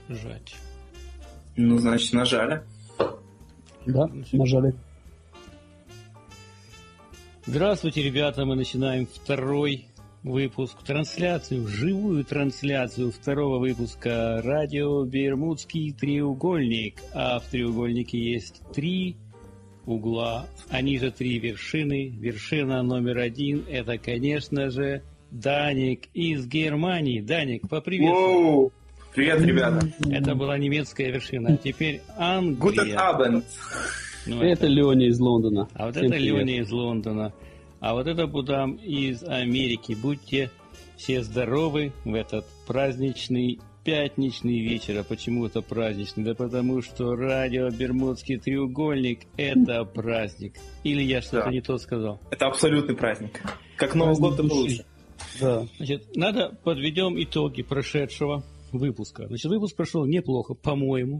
Жать. Ну, значит, нажали. Да, нажали. Здравствуйте, ребята, мы начинаем второй выпуск, трансляцию, живую трансляцию второго выпуска радио «Бермудский треугольник». А в треугольнике есть 3 угла, они же 3 вершины. Вершина номер 1 – это, конечно же, Даник из Германии. Даник, поприветствуй. Привет, ребята. Это была немецкая вершина, а теперь Англия. Guten Abend. Ну, это Леня из Лондона. А вот Всем это привет. Леня из Лондона. А вот это Будам из Америки. Будьте все здоровы в этот праздничный пятничный вечер. А почему это праздничный? Да потому что радио «Бермудский треугольник» – это праздник. Или я что-то не то сказал? Это абсолютный праздник. Как Новый год, только лучше. Да. Значит, подведем итоги прошедшего выпуска. Значит, выпуск прошел неплохо, по-моему.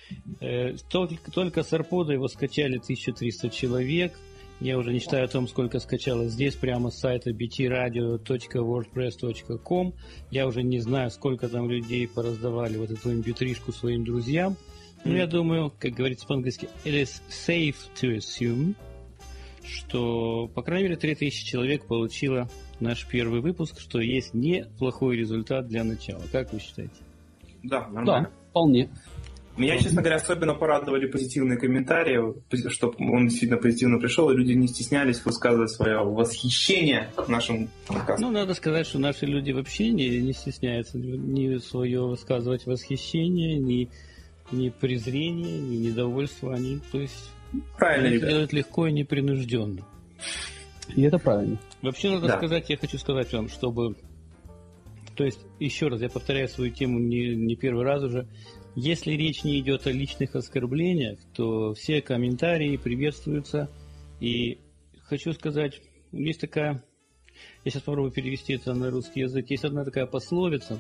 Только с Арпода его скачали 1300 человек. Я уже не считаю о том, сколько скачалось здесь, прямо с сайта btradio.wordpress.com. Я уже не знаю, сколько там людей пораздавали вот эту mp3-шку своим друзьям. Но я думаю, как говорится по-английски, it is safe to assume, что, по крайней мере, 3000 человек получило наш первый выпуск, что есть неплохой результат для начала. Как вы считаете? Да, нормально. Да, вполне. Меня, честно говоря, особенно порадовали позитивные комментарии, что он действительно позитивно пришел, и люди не стеснялись высказывать свое восхищение нашим подкастом. Ну, надо сказать, что наши люди вообще не стесняются ни свое высказывать восхищение, ни презрение, ни недовольство. Они, то есть, правильно, ребята. Делают легко и непринужденно. И это правильно. Вообще, надо сказать, я хочу сказать вам, чтобы... То есть, еще раз, я повторяю свою тему не первый раз уже. Если речь не идет о личных оскорблениях, то все комментарии приветствуются. И хочу сказать, есть такая... Я сейчас попробую перевести это на русский язык. Есть одна такая пословица.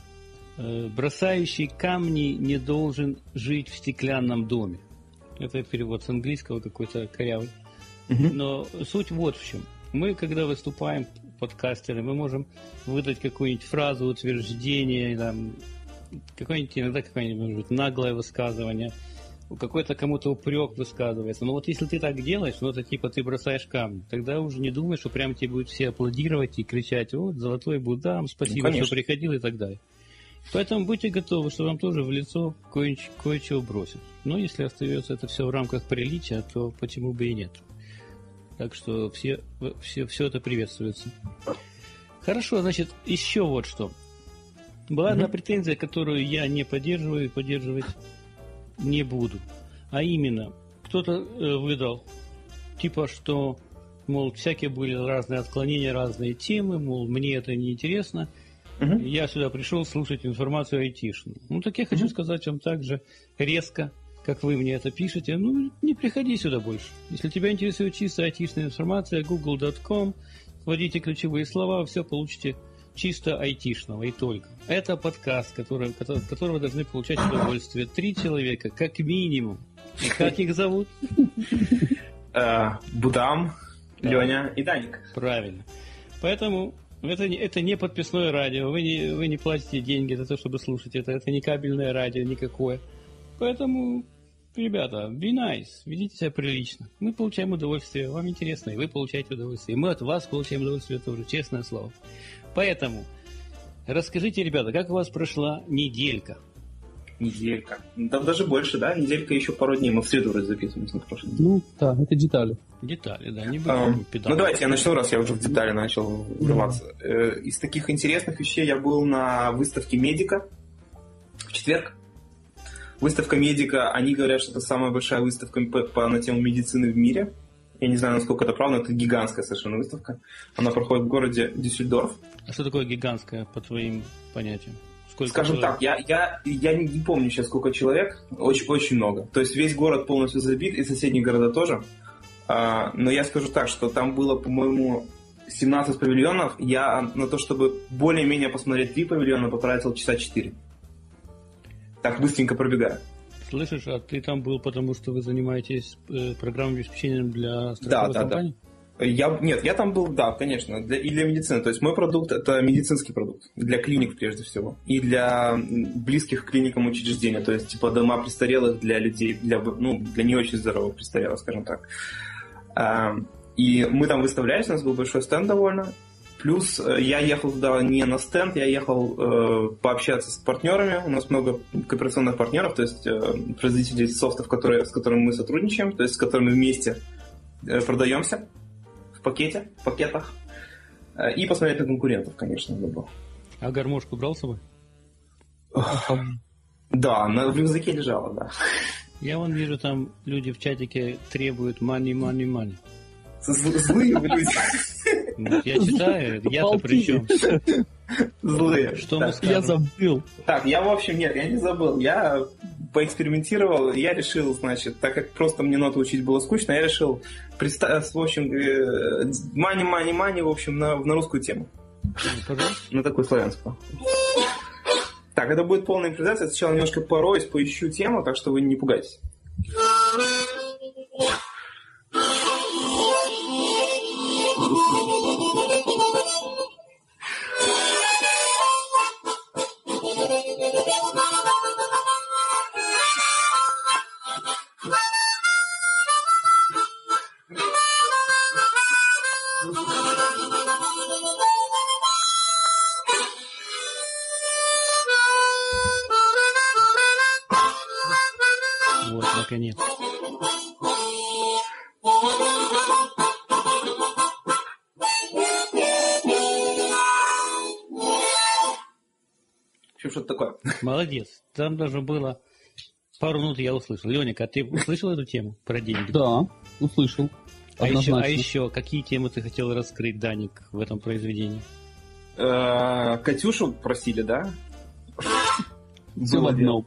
«Бросающий камни не должен жить в стеклянном доме». Это перевод с английского какой-то корявый. Но суть вот в чем. Мы, когда выступаем подкастеры, мы можем выдать какую-нибудь фразу, утверждение, там, иногда какое-нибудь, может быть, наглое высказывание, какой-то кому-то упрек высказывается. Но вот если ты так делаешь, ну, это типа ты бросаешь камни, тогда уже не думаешь, что прям тебе будут все аплодировать и кричать: вот, золотой Будам, спасибо, что приходил и так далее. Поэтому будьте готовы, что вам тоже в лицо кое-чего бросят. Но если остается это все в рамках приличия, то почему бы и нет. Так что все это приветствуется. Хорошо, значит, еще вот что. Была одна претензия, которую я не поддерживаю и поддерживать не буду. А именно, кто-то выдал, типа, что, мол, всякие были разные отклонения, разные темы, мол, мне это не интересно. Я сюда пришел слушать информацию айтишную. Ну, так я хочу сказать вам так же резко, как вы мне это пишете, ну, не приходи сюда больше. Если тебя интересует чисто айтишная информация, google.com, вводите ключевые слова, все получите чисто айтишного и только. Это подкаст, от которого должны получать удовольствие 3 человека, как минимум. И как их зовут? Будам, Леня и Даник. Правильно. Поэтому это не подписное радио, вы не платите деньги за то, чтобы слушать это. Это не кабельное радио никакое. Поэтому, ребята, be nice, ведите себя прилично. Мы получаем удовольствие, вам интересно, и вы получаете удовольствие. И мы от вас получаем удовольствие тоже, честное слово. Поэтому расскажите, ребята, как у вас прошла неделька? Неделька. Там даже больше, да? Неделька еще пару дней. Мы в среду записываемся на прошлой неделе. Ну, да, это детали. Детали, да, не будем педалить. Ну, давайте я начну, раз я уже в детали начал врываться. Из таких интересных вещей я был на выставке Медика в четверг. Выставка Медика, они говорят, что это самая большая выставка на тему медицины в мире. Я не знаю, насколько это правда, это гигантская совершенно выставка. Она проходит в городе Дюссельдорф. А что такое гигантская, по твоим понятиям? Сколько Скажем человек? Так, я не помню сейчас, сколько человек. Очень много. То есть весь город полностью забит, и соседние города тоже. Но я скажу так, что там было, по-моему, 17 павильонов. Я на то, чтобы более-менее посмотреть 3 павильона, потратил часа 4. Так быстренько пробегаю. Слышишь, а ты там был, потому что вы занимаетесь программным обеспечением для страховой компании? Я там был, да, конечно, и для медицины. То есть мой продукт – это медицинский продукт. Для клиник, прежде всего. И для близких к клиникам учреждений. То есть, типа, дома престарелых для людей, для не очень здоровых престарелых, скажем так. И мы там выставлялись, у нас был большой стенд довольно. Плюс я ехал туда не на стенд, я ехал пообщаться с партнерами. У нас много кооперационных партнеров, то есть производителей софтов, с которыми мы сотрудничаем, то есть с которыми вместе продаемся в пакетах. И посмотреть на конкурентов, конечно, забыл. А гармошку брал с собой? Да, в рюкзаке лежала, да. Я вон вижу, там люди в чатике требуют money. Злые вы люди. Я читаю, я-то при чем? Злые. Что мы скажем? Я забыл. Так, я, в общем, нет, я не забыл. Я поэкспериментировал, я решил, значит, так как просто мне ноты учить было скучно, я решил, в общем, money, в общем, на русскую тему. Пожалуйста. На такую славянскую. Так, это будет полная импровизация. Я сначала немножко пороюсь, поищу тему, так что вы не пугайтесь. Вот, наконец. Что-то такое. Молодец. Там даже было пару минут я услышал. Леник, а ты услышал эту тему про деньги? Да, услышал. А еще какие темы ты хотел раскрыть, Даник, в этом произведении? Катюшу просили, да? Все в одном.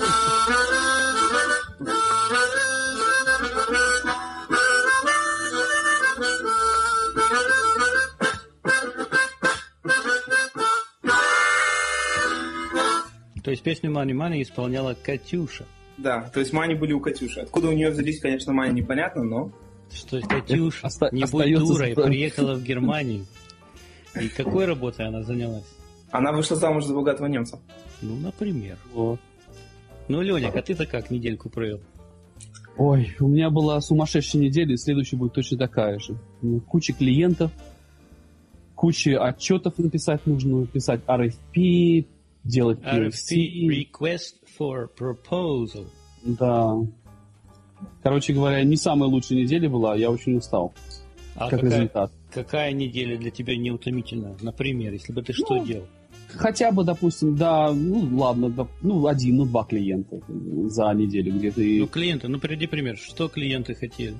То есть песню «Money» исполняла Катюша. Да, то есть мани были у Катюши. Откуда у нее взялись, конечно, мани непонятно, но... Что Катюша, не будь дурой, приехала в Германию. И какой работой она занялась? Она вышла замуж за богатого немца. Ну, например. Вот. Ну, Леник, а ты-то как недельку провел? Ой, у меня была сумасшедшая неделя, и следующая будет точно такая же. Куча клиентов, куча отчетов написать нужно, писать RFP, делать PFC. Request for Proposal. Да. Короче говоря, не самая лучшая неделя была, я очень устал. А как результат. Какая неделя для тебя неутомительна? Например, если бы ты что делал? Хотя бы, допустим, да, два клиента за неделю, где ты... Ну, клиенты, приведи пример, что клиенты хотели?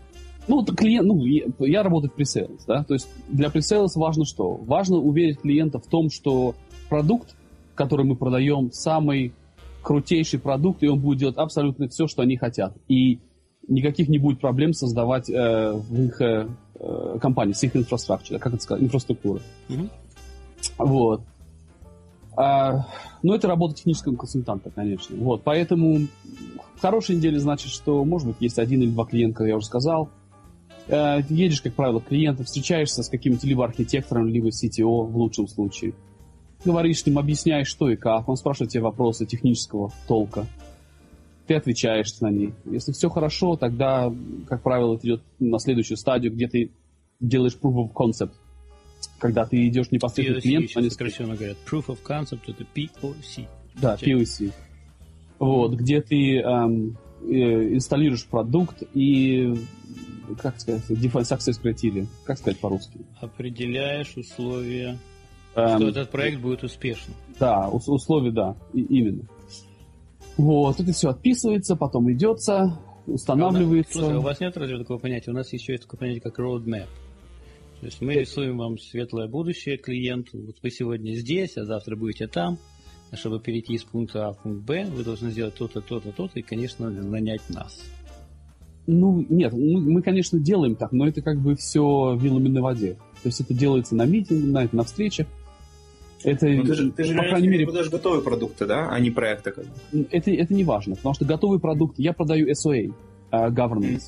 Я работаю в пресейлс, да, то есть для пресейлс важно что? Важно уверить клиента в том, что продукт, который мы продаем, самый крутейший продукт, и он будет делать абсолютно все, что они хотят. И никаких не будет проблем создавать в их компании, с их инфраструктурой, как это сказать, инфраструктуры. Mm-hmm. Вот. Но это работа технического консультанта, конечно. Вот, поэтому хорошая неделя значит, что, может быть, есть один или два клиента, как я уже сказал. Едешь, как правило, к клиенту, встречаешься с каким-то либо архитектором, либо CTO в лучшем случае. Говоришь с ним, объясняешь, что и как. Он спрашивает тебя вопросы технического толка. Ты отвечаешь на них. Если все хорошо, тогда, как правило, это идет на следующую стадию, где ты делаешь proof of concept. Когда ты идешь непосредственно к клиенту... POC, сокращенно говорят. Proof of concept — это POC. Да, POC. Вот, где ты инсталируешь продукт и, как сказать, define success criteria. Как сказать по-русски? Определяешь условия, что этот проект будет успешным. Да, условия, да, именно. Вот, это все отписывается, потом идется, устанавливается. Слушай, у вас нет разве такого понятия? У нас еще есть такое понятие, как roadmap. То есть мы рисуем вам светлое будущее клиенту. Вот вы сегодня здесь, а завтра будете там. А чтобы перейти из пункта А в пункт Б, вы должны сделать то-то, то-то, то-то и, конечно, нанять нас. Ну, нет, мы, конечно, делаем так, но это как бы все вилами на воде. То есть это делается на митинге, на встречах. Это, ты же по крайней мере, подаешь готовые продукты, да, а не проекты. Как бы. Это не важно, потому что готовый продукт, я продаю SOA, governance.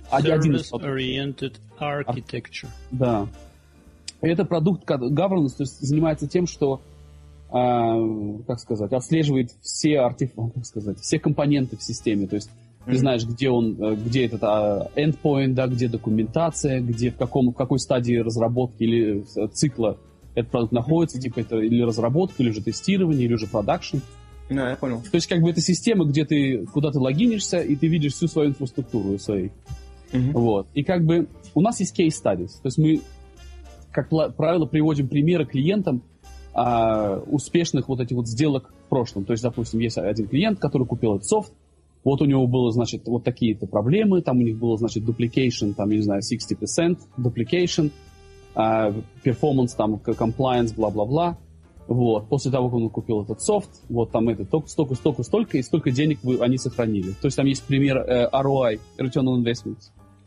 Service-oriented architecture. Да. Это продукт governance, то есть занимается тем, что, как сказать, отслеживает все все компоненты в системе. То есть ты знаешь, где этот endpoint, да, где документация, где в какой стадии разработки или цикла этот продукт находится, типа это или разработка, или же тестирование, или уже продакшн. Да, я понял. То есть как бы это система, куда ты логинишься, и ты видишь всю свою инфраструктуру своей. Вот. И как бы у нас есть case studies. То есть мы, как правило, приводим примеры клиентам успешных вот этих вот сделок в прошлом. То есть, допустим, есть один клиент, который купил этот софт, вот у него было, значит, вот такие-то проблемы, там у них было, значит, duplication, там, я не знаю, 60% duplication, performance, там, compliance, бла-бла-бла. Вот. После того, как он купил этот софт, вот там это столько, и столько денег они сохранили. То есть там есть пример ROI, Return on Investment.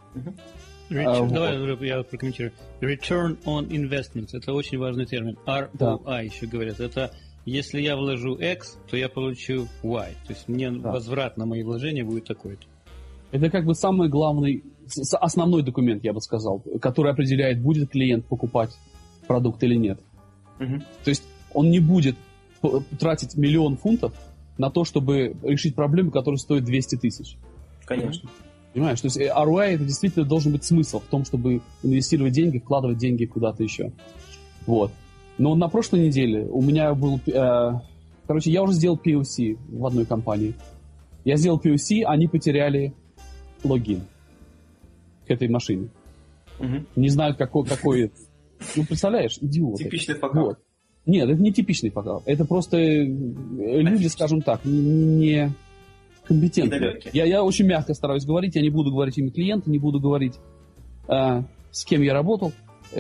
Давай я прокомментирую. Return on Investment, это очень важный термин. ROI еще говорят. Это если я вложу X, то я получу Y. То есть мне возврат на мои вложения будет такой-то. Это как бы самый главный, основной документ, я бы сказал, который определяет, будет клиент покупать продукт или нет. То есть он не будет тратить 1 000 000 фунтов на то, чтобы решить проблему, которая стоит 200 тысяч. Конечно. Понимаешь? То есть ROI это действительно должен быть смысл в том, чтобы инвестировать деньги, вкладывать деньги куда-то еще. Вот. Но на прошлой неделе у меня был... я уже сделал POC в одной компании. Я сделал POC, они потеряли логин к этой машине. Не знают, какой... Ну, представляешь, идиоты. Типичный факап. Вот. Нет, это не типичный факап. Это просто люди, скажем так, не компетентные. Я очень мягко стараюсь говорить. Я не буду говорить имя клиента, не буду говорить, с кем я работал.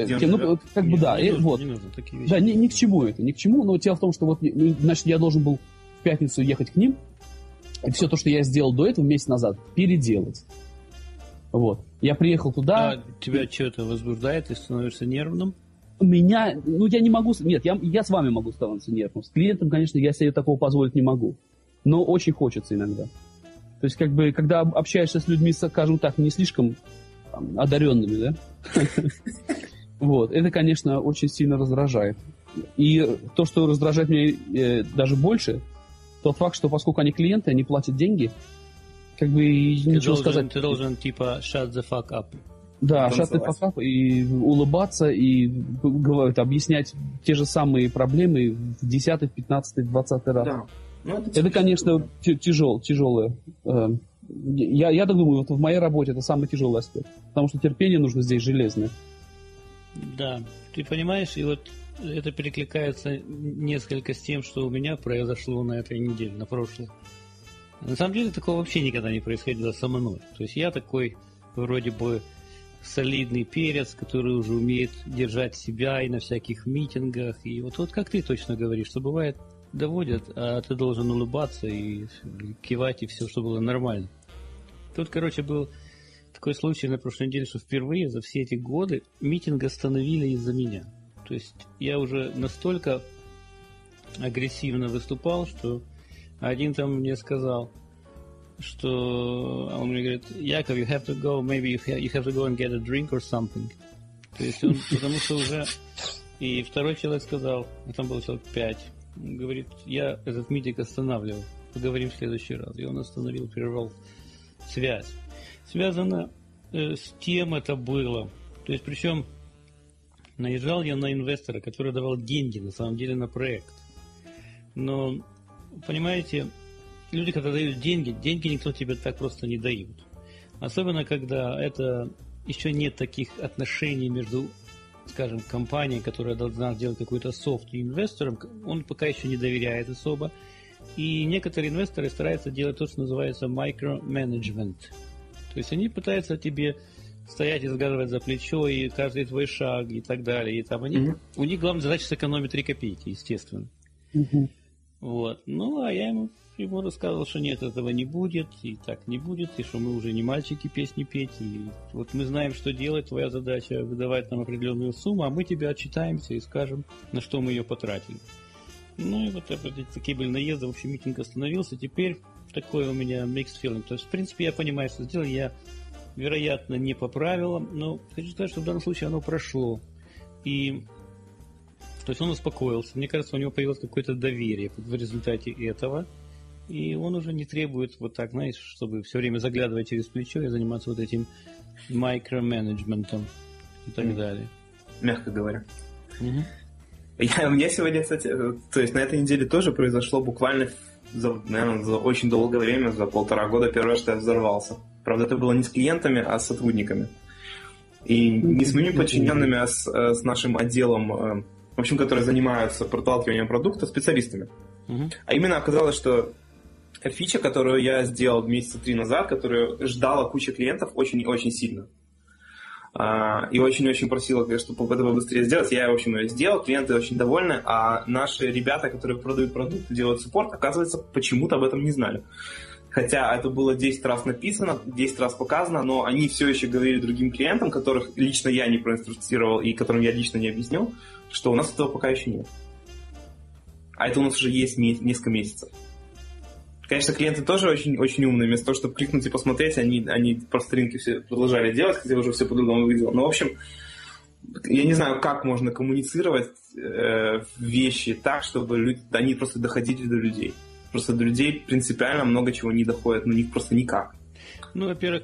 Вот. Да, ни к чему это, ни к чему. Но дело в том, что вот, значит, я должен был в пятницу ехать к ним, и все то, что я сделал до этого месяц назад, переделать. Вот. Я приехал туда... Тебя что-то возбуждает, ты становишься нервным? Я не могу... Нет, я с вами могу становиться нервным. С клиентом, конечно, я себе такого позволить не могу. Но очень хочется иногда. То есть, как бы, когда общаешься с людьми, скажем так, не слишком одаренными, да? Вот. Это, конечно, очень сильно раздражает. И то, что раздражает меня даже больше, тот факт, что поскольку они клиенты, они платят деньги, как бы ничего сказать. Ты должен, типа, shut the fuck up. Да, shut the fuck up, и улыбаться, и объяснять те же самые проблемы в 10-й, 15-й, 20-й раз. Да. Это, конечно, тяжелое. Я так думаю, вот в моей работе это самый тяжелый аспект. Потому что терпение нужно здесь железное. Да, ты понимаешь, и вот это перекликается несколько с тем, что у меня произошло на этой неделе, на прошлой. На самом деле такого вообще никогда не происходило со мной. То есть я такой вроде бы солидный перец, который уже умеет держать себя и на всяких митингах. И вот как ты точно говоришь, что бывает доводят, а ты должен улыбаться и кивать, и все, чтобы было нормально. Тут, короче, был такой случай на прошлой неделе, что впервые за все эти годы митинг остановили из-за меня. То есть я уже настолько агрессивно выступал, что один там мне сказал, что он мне говорит: Яков, you have to go, maybe you have to go and get a drink or something. То есть он, потому что уже... И второй человек сказал, там было человек 5, он говорит: я этот митинг останавливал, поговорим в следующий раз. И он остановил, прервал связь. Связано с тем это было. То есть, причем, наезжал я на инвестора, который давал деньги, на самом деле, на проект. Но, понимаете, люди, когда дают деньги никто тебе так просто не дает. Особенно, когда это еще нет таких отношений между, скажем, компанией, которая должна сделать какой-то софт, и инвестором, он пока еще не доверяет особо. И некоторые инвесторы стараются делать то, что называется micromanagement. То есть они пытаются тебе стоять и разглядывать за плечо, и каждый твой шаг, и так далее. И там у них главная задача сэкономить 3 копейки, естественно. Вот. Ну, а я ему рассказывал, что нет, этого не будет, и так не будет, и что мы уже не мальчики песни петь, и вот мы знаем, что делать, твоя задача выдавать нам определенную сумму, а мы тебе отчитаемся и скажем, на что мы ее потратили. Ну, и вот такие были наезды, в общем, митинг остановился, теперь такой у меня mixed feeling. То есть, в принципе, я понимаю, что сделал, я вероятно, не по правилам, но хочу сказать, что в данном случае оно прошло. И, то есть он успокоился. Мне кажется, у него появилось какое-то доверие в результате этого. И он уже не требует вот так, знаешь, чтобы все время заглядывать через плечо и заниматься вот этим микроменеджментом и так далее. Мягко говоря. У меня сегодня, кстати, то есть на этой неделе тоже произошло буквально, наверное, за очень долгое время, за 1,5 года, первое, что я взорвался. Правда, это было не с клиентами, а с сотрудниками. И не с моими подчиненными, а с нашим отделом, в общем, которые занимаются проталкиванием продукта, специалистами. А именно оказалось, что фича, которую я сделал месяца 3 назад, которую ждала куча клиентов очень-очень сильно. И очень-очень просила, чтобы это быстрее сделать. Я, в общем, ее сделал, клиенты очень довольны, а наши ребята, которые продают продукт, делают суппорт, оказывается, почему-то об этом не знали. Хотя это было 10 раз написано, 10 раз показано, но они все еще говорили другим клиентам, которых лично я не проинструктировал и которым я лично не объяснил, что у нас этого пока еще нет. А это у нас уже есть несколько месяцев. Конечно, клиенты тоже очень умные. Вместо того, чтобы кликнуть и посмотреть, они по старинке все продолжали делать, хотя уже все по-другому выглядело. Но, в общем, я не знаю, как можно коммуницировать вещи так, чтобы они просто доходили до людей. Просто до людей принципиально много чего не доходит, но них просто никак. Ну, во-первых,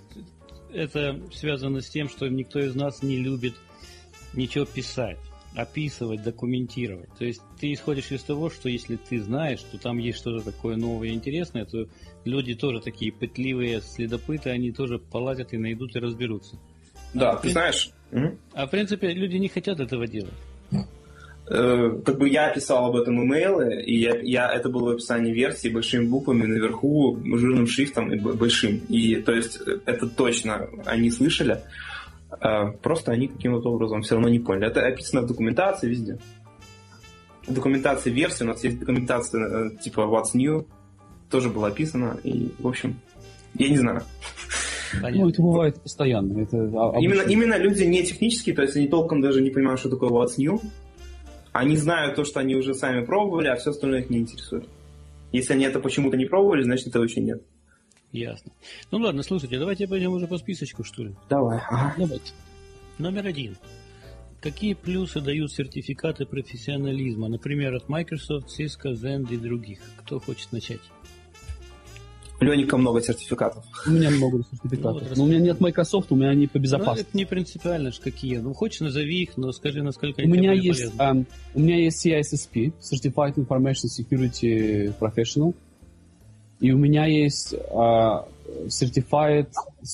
это связано с тем, что никто из нас не любит ничего писать, описывать, документировать. То есть ты исходишь из того, что если ты знаешь, что там есть что-то такое новое и интересное, то люди тоже такие пытливые следопыты, они тоже полазят и найдут и разберутся. Да, ты знаешь. А в принципе люди не хотят этого делать. Как бы я писал об этом имейлы, и это было в описании версии большими буквами наверху, жирным шрифтом и большим. И то есть это точно они слышали. Просто они каким-то образом все равно не поняли. Это описано в документации везде. В документации версии, у нас есть документация типа What's New, тоже было описано, и, в общем, я не знаю. Ну, это бывает постоянно. Именно люди не технические, то есть они толком даже не понимают, что такое What's New. Они знают то, что они уже сами пробовали, а все остальное их не интересует. Если они это почему-то не пробовали, значит, этого еще нет. Ясно. Ну ладно, слушайте, давайте пойдем уже по списочку, что ли. Давай. Давайте. Номер 1. Какие плюсы дают сертификаты профессионализма? Например, от Microsoft, Cisco, Zen и других. Кто хочет начать? У Леника много сертификатов. У меня много сертификатов. Но у меня нет Microsoft, у меня они по безопасности. Ну, это не принципиально, какие. Ну, хочешь, назови их, но скажи, насколько они полезны. У меня есть CISSP, Certified Information Security Professional. И у меня есть Certified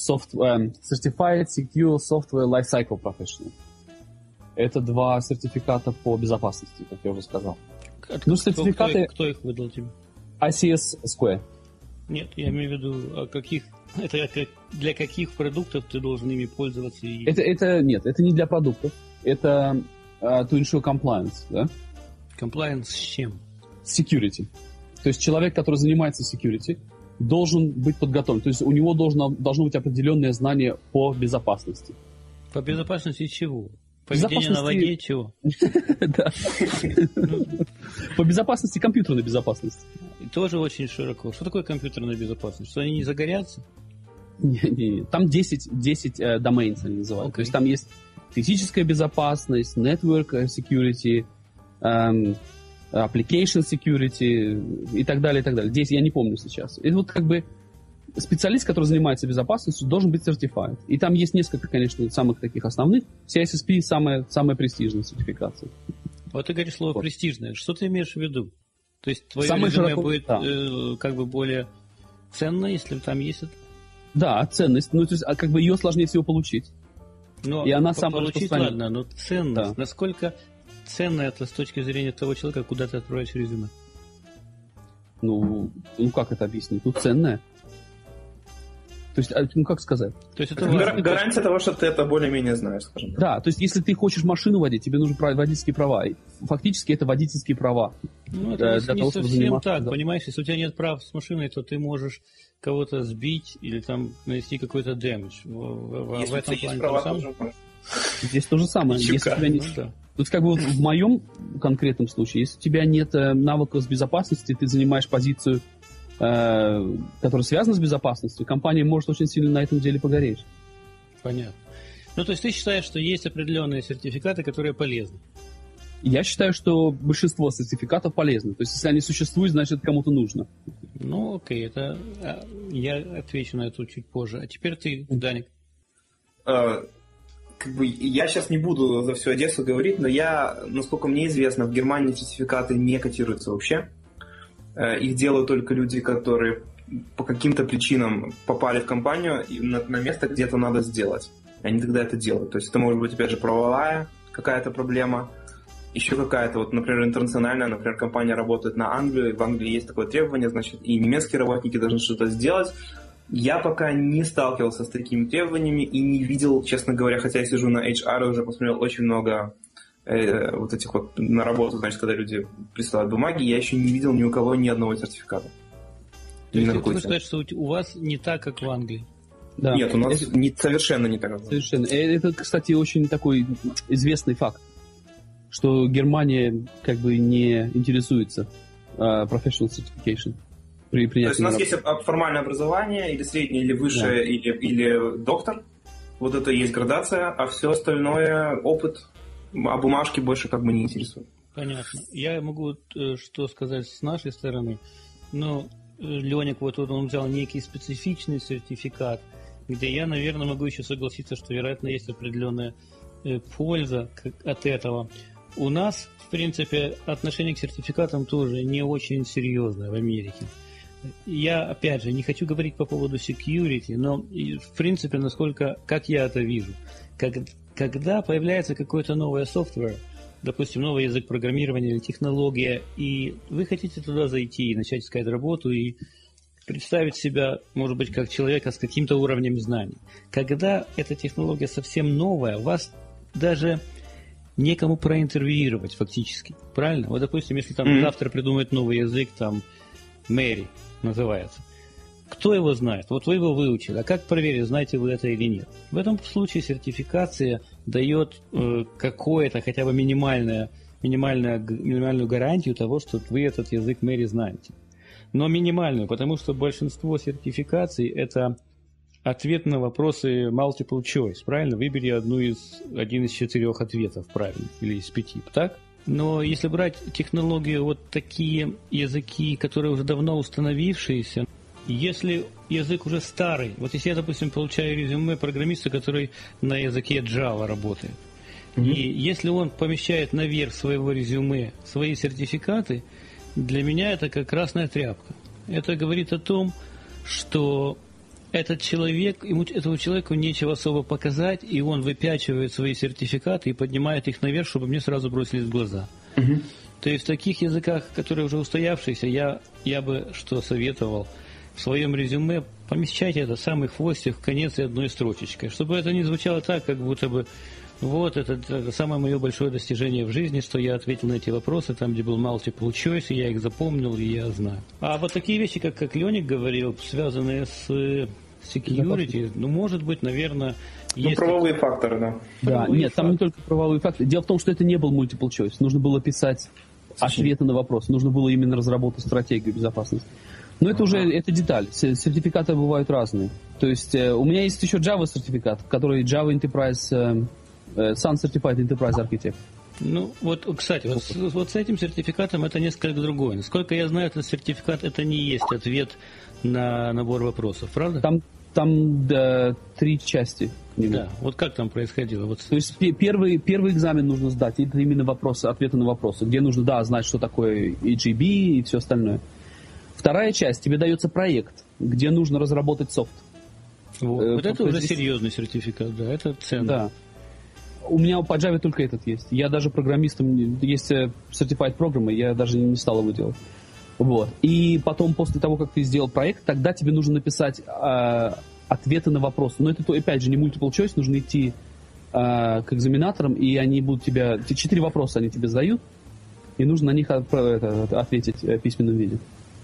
Secure Software Lifecycle Professional. Это 2 сертификата по безопасности, как я уже сказал. Сертификаты... Кто их выдал тебе? ICS Square. Нет, я имею в виду, это для каких продуктов ты должен ими пользоваться? Это не для продуктов. Это to ensure compliance, да? Compliance с чем? Security. То есть человек, который занимается security, должен быть подготовлен. То есть у него должно быть определенное знание по безопасности. По безопасности чего? Поведение на воде чего? Да. По безопасности, компьютерной безопасности. И тоже очень широко. Что такое компьютерная безопасность? Что они не загорятся? Не. Там 10 domains они называют. То есть там есть физическая безопасность, network security, application security и так далее, и так далее. Здесь я не помню сейчас. Это вот как бы специалист, который занимается безопасностью, должен быть certified. И там есть несколько, конечно, самых таких основных. CISSP самая престижная сертификация. Вот ты говоришь слово престижное. Что ты имеешь в виду? То есть твое резюме будет как бы более ценно, если там есть это? Да, ценность. Ну, то есть, как бы ее сложнее всего получить. И она самая распространенная. Ладно, но ценность. Да. Насколько ценно это с точки зрения того человека, куда ты отправишь резюме? Ну как это объяснить? Ну, ценное. То есть, как сказать? То есть это гарантия того, что ты это более-менее знаешь, скажем так. Да, то есть если ты хочешь машину водить, тебе нужны водительские права. И фактически это водительские права. Ну, это не совсем так, да. Понимаешь? Если у тебя нет прав с машиной, то ты можешь кого-то сбить или там нанести какой-то дэмидж. Если в этом есть права, тоже здесь то же самое. Если у тебя нет... То есть как бы вот в моем конкретном случае, если у тебя нет навыков с безопасности, ты занимаешь позицию, которая связана с безопасностью, компания может очень сильно на этом деле погореть. Понятно. Ну, то есть ты считаешь, что есть определенные сертификаты, которые полезны? Я считаю, что большинство сертификатов полезны. То есть, если они существуют, значит, кому-то нужно. Ну, окей, это я отвечу на это чуть позже. А теперь ты, Даник. Я сейчас не буду за всю Одессу говорить, но насколько мне известно, в Германии сертификаты не котируются вообще. Их делают только люди, которые по каким-то причинам попали в компанию и на место где-то надо сделать. И они тогда это делают. То есть это может быть, опять же, правовая какая-то проблема, еще какая-то, вот, например, интернациональная, например, компания работает на Англию, и в Англии есть такое требование, значит, и немецкие работники должны что-то сделать. Я пока не сталкивался с такими требованиями и не видел, честно говоря, хотя я сижу на HR и уже посмотрел очень много вот этих вот на работу, значит, когда люди присылают бумаги, я еще не видел ни у кого ни одного сертификата. То есть ты хочешь сказать, что у вас не так, как в Англии? Да. Нет, у нас совершенно не так. Совершенно. Это, кстати, очень такой известный факт, что Германия как бы не интересуется professional certification. То есть у нас есть формальное образование, или среднее, или высшее, да, или доктор. Вот это и есть градация, а все остальное опыт, а бумажки больше как бы не интересуют. Понятно. Я могу что сказать с нашей стороны. Но Леник, вот он взял некий специфичный сертификат, где я, наверное, могу еще согласиться, что, вероятно, есть определенная польза от этого. У нас, в принципе, отношение к сертификатам тоже не очень серьезное в Америке. Я, опять же, не хочу говорить по поводу security, но, в принципе, как я это вижу, когда появляется какой-то новый софтвер, допустим, новый язык программирования или технология, и вы хотите туда зайти и начать искать работу, и представить себя, может быть, как человека с каким-то уровнем знаний. Когда эта технология совсем новая, вас даже некому проинтервьюировать фактически. Правильно? Вот, допустим, если там завтра придумают новый язык, там, Мэри называется. Кто его знает? Вот вы его выучили. А как проверить, знаете вы это или нет? В этом случае сертификация дает какое-то, хотя бы минимальную гарантию того, что вы этот язык Мэри знаете. Но минимальную, потому что большинство сертификаций – это ответ на вопросы multiple choice, правильно? Выбери один из 4 ответов правильно, или из 5, так? Но если брать технологию, вот такие языки, которые уже давно установившиеся, если язык уже старый, вот если я, допустим, получаю резюме программиста, который на языке Java работает, и если он помещает наверх своего резюме свои сертификаты, для меня это как красная тряпка. Это говорит о том, что этому человеку нечего особо показать, и он выпячивает свои сертификаты и поднимает их наверх, чтобы мне сразу бросились в глаза. То есть в таких языках, которые уже устоявшиеся, я бы что советовал, в своем резюме помещайте это самый хвостик в конец и одной строчечкой, чтобы это не звучало так, как будто бы вот это самое мое большое достижение в жизни, что я ответил на эти вопросы, там, где был multiple choice, и я их запомнил, и я знаю. А вот такие вещи, как Леник говорил, связанные с security, может быть, наверное... правовые факторы, да. Правовые там не только правовые факторы. Дело в том, что это не был multiple choice. Нужно было писать ответы на вопросы. Нужно было именно разработать стратегию безопасности. Но это уже это деталь. Сертификаты бывают разные. То есть у меня есть еще Java сертификат, который Java Enterprise... Sun Certified Enterprise Architect. Кстати, вот с этим сертификатом это несколько другое. Насколько я знаю, этот сертификат это не есть ответ на набор вопросов, правда? Там 3 части. Да, вот как там происходило? То есть первый экзамен нужно сдать, это именно ответы на вопросы, где нужно, знать, что такое EGB и все остальное. Вторая часть, тебе дается проект, где нужно разработать софт. Вот это уже серьезный сертификат, да, это ценно. Да. У меня по Java только этот есть. Я даже программистом, есть Certified программы, я даже не стал его делать. Вот. И потом, после того, как ты сделал проект, тогда тебе нужно написать ответы на вопросы. Но это, опять же, не multiple choice, нужно идти к экзаменаторам, и они будут 4 вопроса они тебе задают, и нужно на них ответить в письменном виде.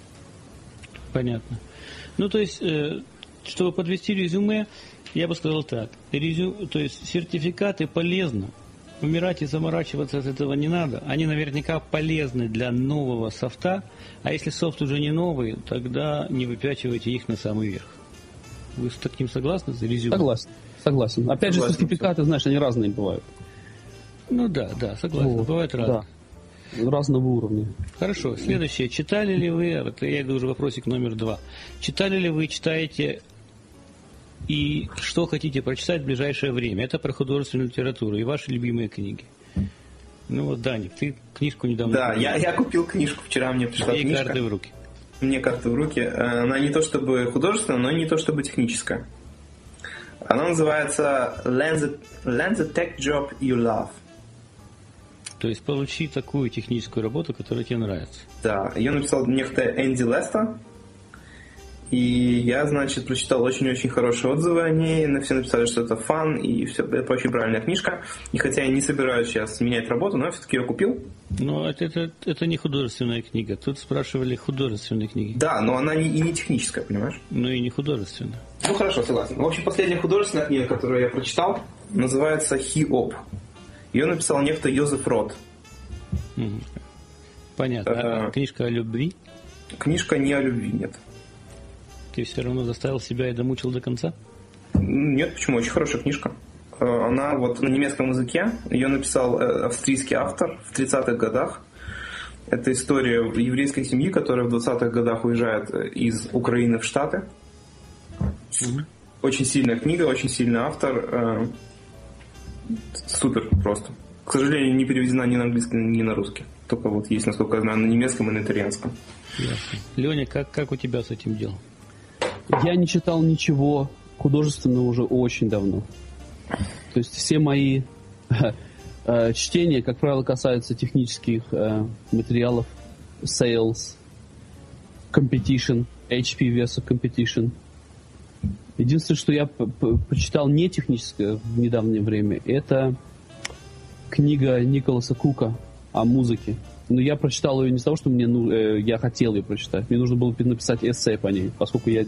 Понятно. То есть, чтобы подвести резюме, я бы сказал так. То есть сертификаты полезны. Умирать и заморачиваться от этого не надо. Они наверняка полезны для нового софта. А если софт уже не новый, тогда не выпячивайте их на самый верх. Вы с таким согласны за резюме? Согласен. Опять же, сертификаты, знаешь, они разные бывают. Ну да, согласен. Вот, бывают разные. Да. Разного уровня. Хорошо. Следующее. Читали ли вы, это я иду уже вопросик номер 2. Читали ли вы, читаете и что хотите прочитать в ближайшее время? Это про художественную литературу и ваши любимые книги. Ну вот, Даник, ты книжку недавно купил. Да, я купил книжку. Вчера мне пришла книжка. И карты в руки. Мне карты в руки. Она не то чтобы художественная, но и не то чтобы техническая. Она называется Land the Tech Job You Love. То есть получи такую техническую работу, которая тебе нравится. Да, ее написал некто Энди Леста. И я, значит, прочитал очень-очень хорошие отзывы о ней. Все написали, что это фан, и все, это очень правильная книжка. И хотя я не собираюсь сейчас менять работу, но я все-таки ее купил. Но это не художественная книга. Тут спрашивали художественные книги. Да, но она и не техническая, понимаешь? Ну и не художественная. Ну хорошо, согласен. В общем, последняя художественная книга, которую я прочитал, называется «Хи-Оп». Ее написал некто Йозеф Рот. Понятно. А книжка о любви? Книжка не о любви, нет. Ты все равно заставил себя и домучил до конца? Нет, почему? Очень хорошая книжка. Она вот на немецком языке. Ее написал австрийский автор в 30-х годах. Это история еврейской семьи, которая в 20-х годах уезжает из Украины в Штаты. Очень сильная книга, очень сильный автор. Супер просто. К сожалению, не переведена ни на английский, ни на русский. Только вот есть, насколько я знаю, на немецком и на итальянском. Ясно. Леня, как у тебя с этим делом? Я не читал ничего художественного уже очень давно. То есть все мои чтения, как правило, касаются технических материалов, sales, competition, HP versus competition. Единственное, что я почитал не техническое в недавнее время, это книга Николаса Кука о музыке. Но я прочитал ее не с того, что я хотел ее прочитать. Мне нужно было написать эссе по ней, поскольку я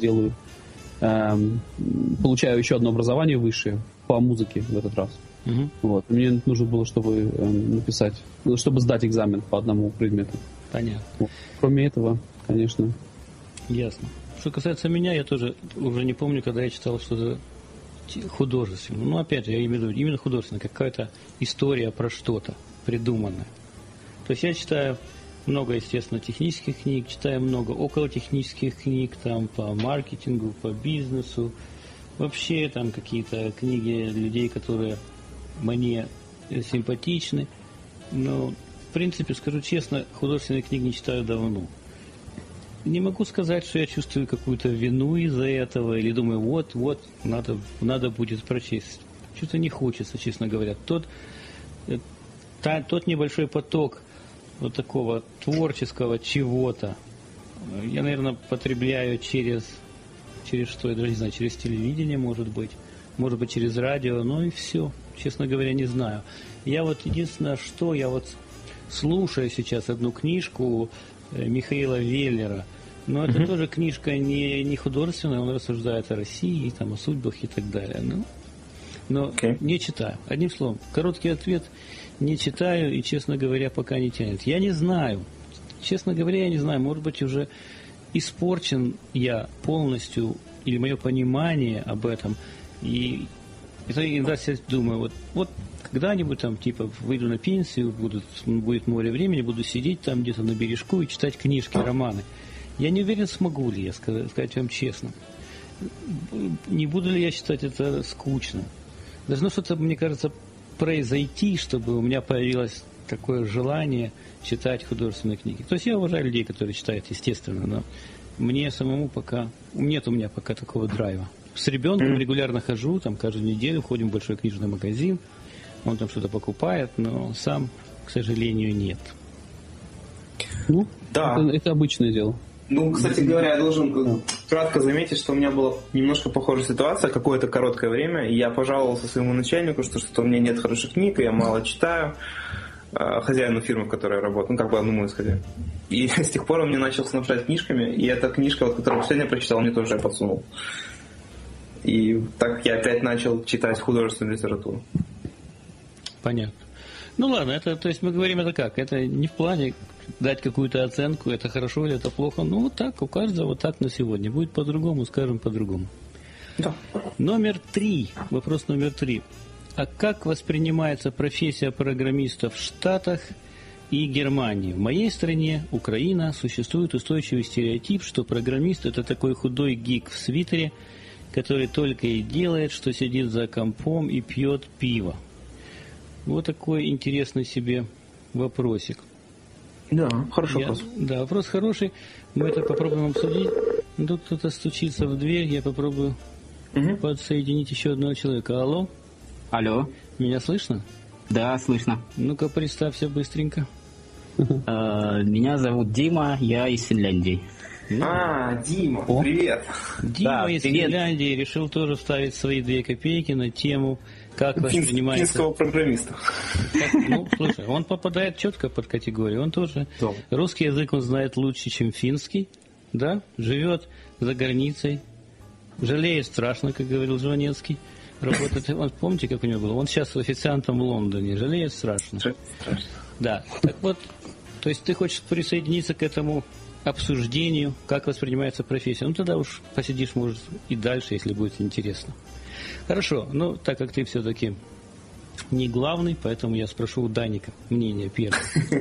получаю еще одно образование высшее по музыке в этот раз. Вот. Мне нужно было, чтобы написать, чтобы сдать экзамен по одному предмету. Понятно. Вот. Кроме этого, конечно. Ясно. Что касается меня, я тоже уже не помню, когда я читал что-то художественное. Ну, опять же, я имею в виду именно художественное, какая-то история про что-то придуманное. То есть я читаю много, естественно, технических книг, читаю много околотехнических книг, там, по маркетингу, по бизнесу. Вообще, там, какие-то книги людей, которые мне симпатичны. Но, в принципе, скажу честно, художественные книги не читаю давно. Не могу сказать, что я чувствую какую-то вину из-за этого, или думаю, вот, надо будет прочесть. Что-то не хочется, честно говоря. Тот небольшой поток вот такого творческого чего-то я, наверное, потребляю через что, я даже не знаю, через телевидение, может быть через радио, ну и все. Честно говоря, не знаю. Я вот единственное, что я вот слушаю сейчас одну книжку Михаила Веллера, но это тоже книжка не художественная, он рассуждает о России, там, о судьбах и так далее. Но не читаю. Одним словом, короткий ответ: не читаю и, честно говоря, пока не тянет. Я не знаю. Честно говоря, я не знаю. Может быть, уже испорчен я полностью, или мое понимание об этом. И иногда я думаю, вот когда-нибудь там, типа, выйду на пенсию, будет море времени, буду сидеть там где-то на бережку и читать книжки, романы. Я не уверен, смогу ли я, сказать вам честно. Не буду ли я считать это скучным. Должно что-то, мне кажется, произойти, чтобы у меня появилось такое желание читать художественные книги. То есть я уважаю людей, которые читают, естественно, но мне самому пока, нет у меня пока такого драйва. С ребенком регулярно хожу, там каждую неделю ходим в большой книжный магазин, он там что-то покупает, но сам, к сожалению, нет. Ну, да. Это обычное дело. Ну, кстати говоря, я должен кратко заметить, что у меня была немножко похожая ситуация какое-то короткое время, и я пожаловался своему начальнику, что у меня нет хороших книг, и я мало читаю, хозяину фирмы, в которой я работаю, одному из хозяев. И с тех пор он мне начал снабжать книжками, и эта книжка, которую последнюю прочитал, мне тоже подсунул. И так я опять начал читать художественную литературу. Понятно. Ну ладно, то есть мы говорим это как? Это не в плане дать какую-то оценку, это хорошо или это плохо. Ну вот так, у каждого вот так на сегодня. Будет по-другому, скажем по-другому. Да. Вопрос номер 3. А как воспринимается профессия программиста в Штатах и Германии? В моей стране, Украина, существует устойчивый стереотип, что программист – это такой худой гик в свитере, который только и делает, что сидит за компом и пьет пиво. Вот такой интересный себе вопросик. Да, хороший вопрос. Да, вопрос хороший. Мы это попробуем обсудить. Тут кто-то стучится в дверь, я попробую подсоединить еще одного человека. Алло? Алло. Меня слышно? Да, слышно. Ну-ка, представься быстренько. Меня зовут Дима, я из Финляндии. Дима, привет. Дима из Финляндии решил тоже вставить свои 2 копейки на тему, как воспринимается... Финского программиста. Слушай, он попадает четко под категорию. Он тоже... Русский язык он знает лучше, чем финский. Да? Живет за границей. Жалеет страшно, как говорил Жванецкий. Работает... Помните, как у него было? Он сейчас официантом в Лондоне. Жалеет страшно. Да. Так вот, то есть ты хочешь присоединиться к этому обсуждению, как воспринимается профессия. Ну, тогда уж посидишь, может, и дальше, если будет интересно. Хорошо. Ну, так как ты все-таки не главный, поэтому я спрошу у Даника мнение первое.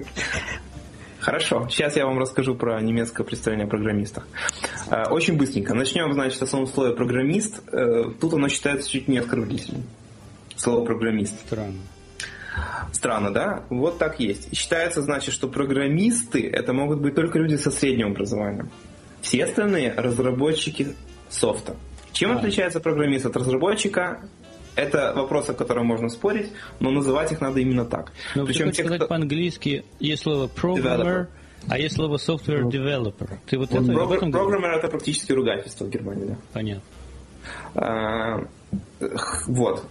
Хорошо. Сейчас я вам расскажу про немецкое представление о программистах. Очень быстренько. Начнем, значит, о самом слове «программист». Тут оно считается чуть не оскорбительным. Слово «программист». Странно, да? Вот так есть. И считается, значит, что программисты это могут быть только люди со средним образованием. Все остальные – разработчики софта. Чем отличается программист от разработчика? Это вопрос, о котором можно спорить, но называть их надо именно так. Но причем сказать по-английски есть слово programmer, а есть слово software developer. Ты вот programmer это практически ругательство в Германии, да? Понятно. Вот.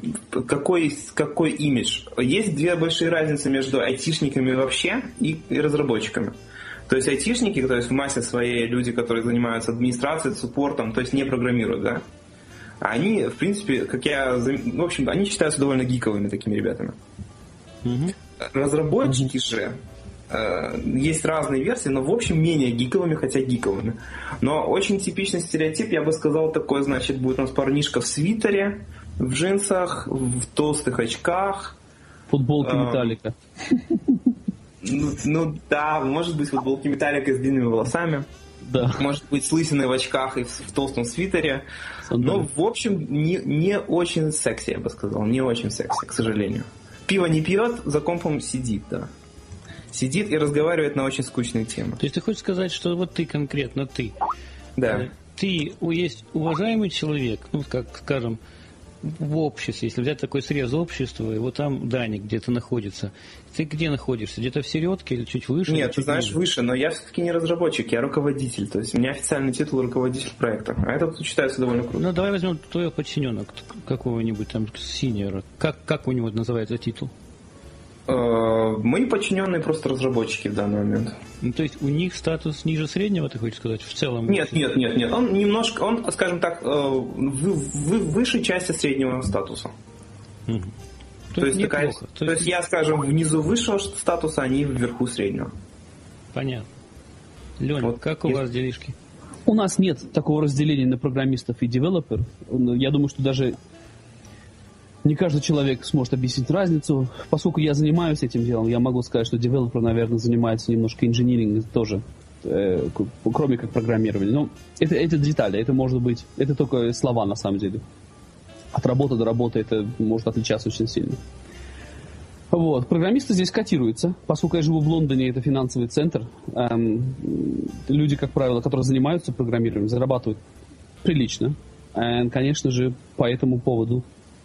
Какой имидж? Есть 2 большие разницы между айтишниками вообще и разработчиками. То есть айтишники, то есть в массе своей люди, которые занимаются администрацией, суппортом, то есть не программируют, да? Они, в принципе, в общем, они считаются довольно гиковыми такими ребятами. Разработчики же, есть разные версии, но в общем менее гиковыми, хотя гиковыми. Но очень типичный стереотип, я бы сказал, такой, значит, будет у нас парнишка в свитере, в джинсах, в толстых очках. Футболки Металлика. Ну да, может быть футболки Металлика с длинными волосами. Да. Может быть с лысиной в очках и в толстом свитере. Но в общем не очень секси, я бы сказал. Не очень секси, к сожалению. Пиво не пьет, за компом сидит, да. Сидит и разговаривает на очень скучные темы. То есть ты хочешь сказать, что вот ты конкретно, ты. Да. Ты есть уважаемый человек, ну, как скажем, в обществе, если взять такой срез общества, и вот там Даник где-то находится. Ты где находишься? Где-то в середке или чуть выше? Нет, ты знаешь, выше, но я все-таки не разработчик, я руководитель. То есть у меня официальный титул руководитель проекта. А это тут считается довольно круто. Ну, давай возьмем твоего подчиненного, какого-нибудь там синьора. Как у него называется титул? Мы подчиненные просто разработчики в данный момент. Ну, то есть у них статус ниже среднего, ты хочешь сказать, в целом? Нет. Он немножко, скажем так, в высшей части среднего статуса. Угу. То есть я, скажем, внизу высшего статуса, они вверху среднего. Понятно. Леня, вот как у вас делишки? У нас нет такого разделения на программистов и девелоперов. Я думаю, что даже не каждый человек сможет объяснить разницу. Поскольку я занимаюсь этим делом, я могу сказать, что девелопер, наверное, занимается немножко инжинирингом тоже, кроме как программирования. Но это детали, это может быть, это только слова на самом деле. От работы до работы это может отличаться очень сильно. Вот. Программисты здесь котируются. Поскольку я живу в Лондоне, это финансовый центр, люди, как правило, которые занимаются программированием, зарабатывают прилично. Конечно же, по этому поводу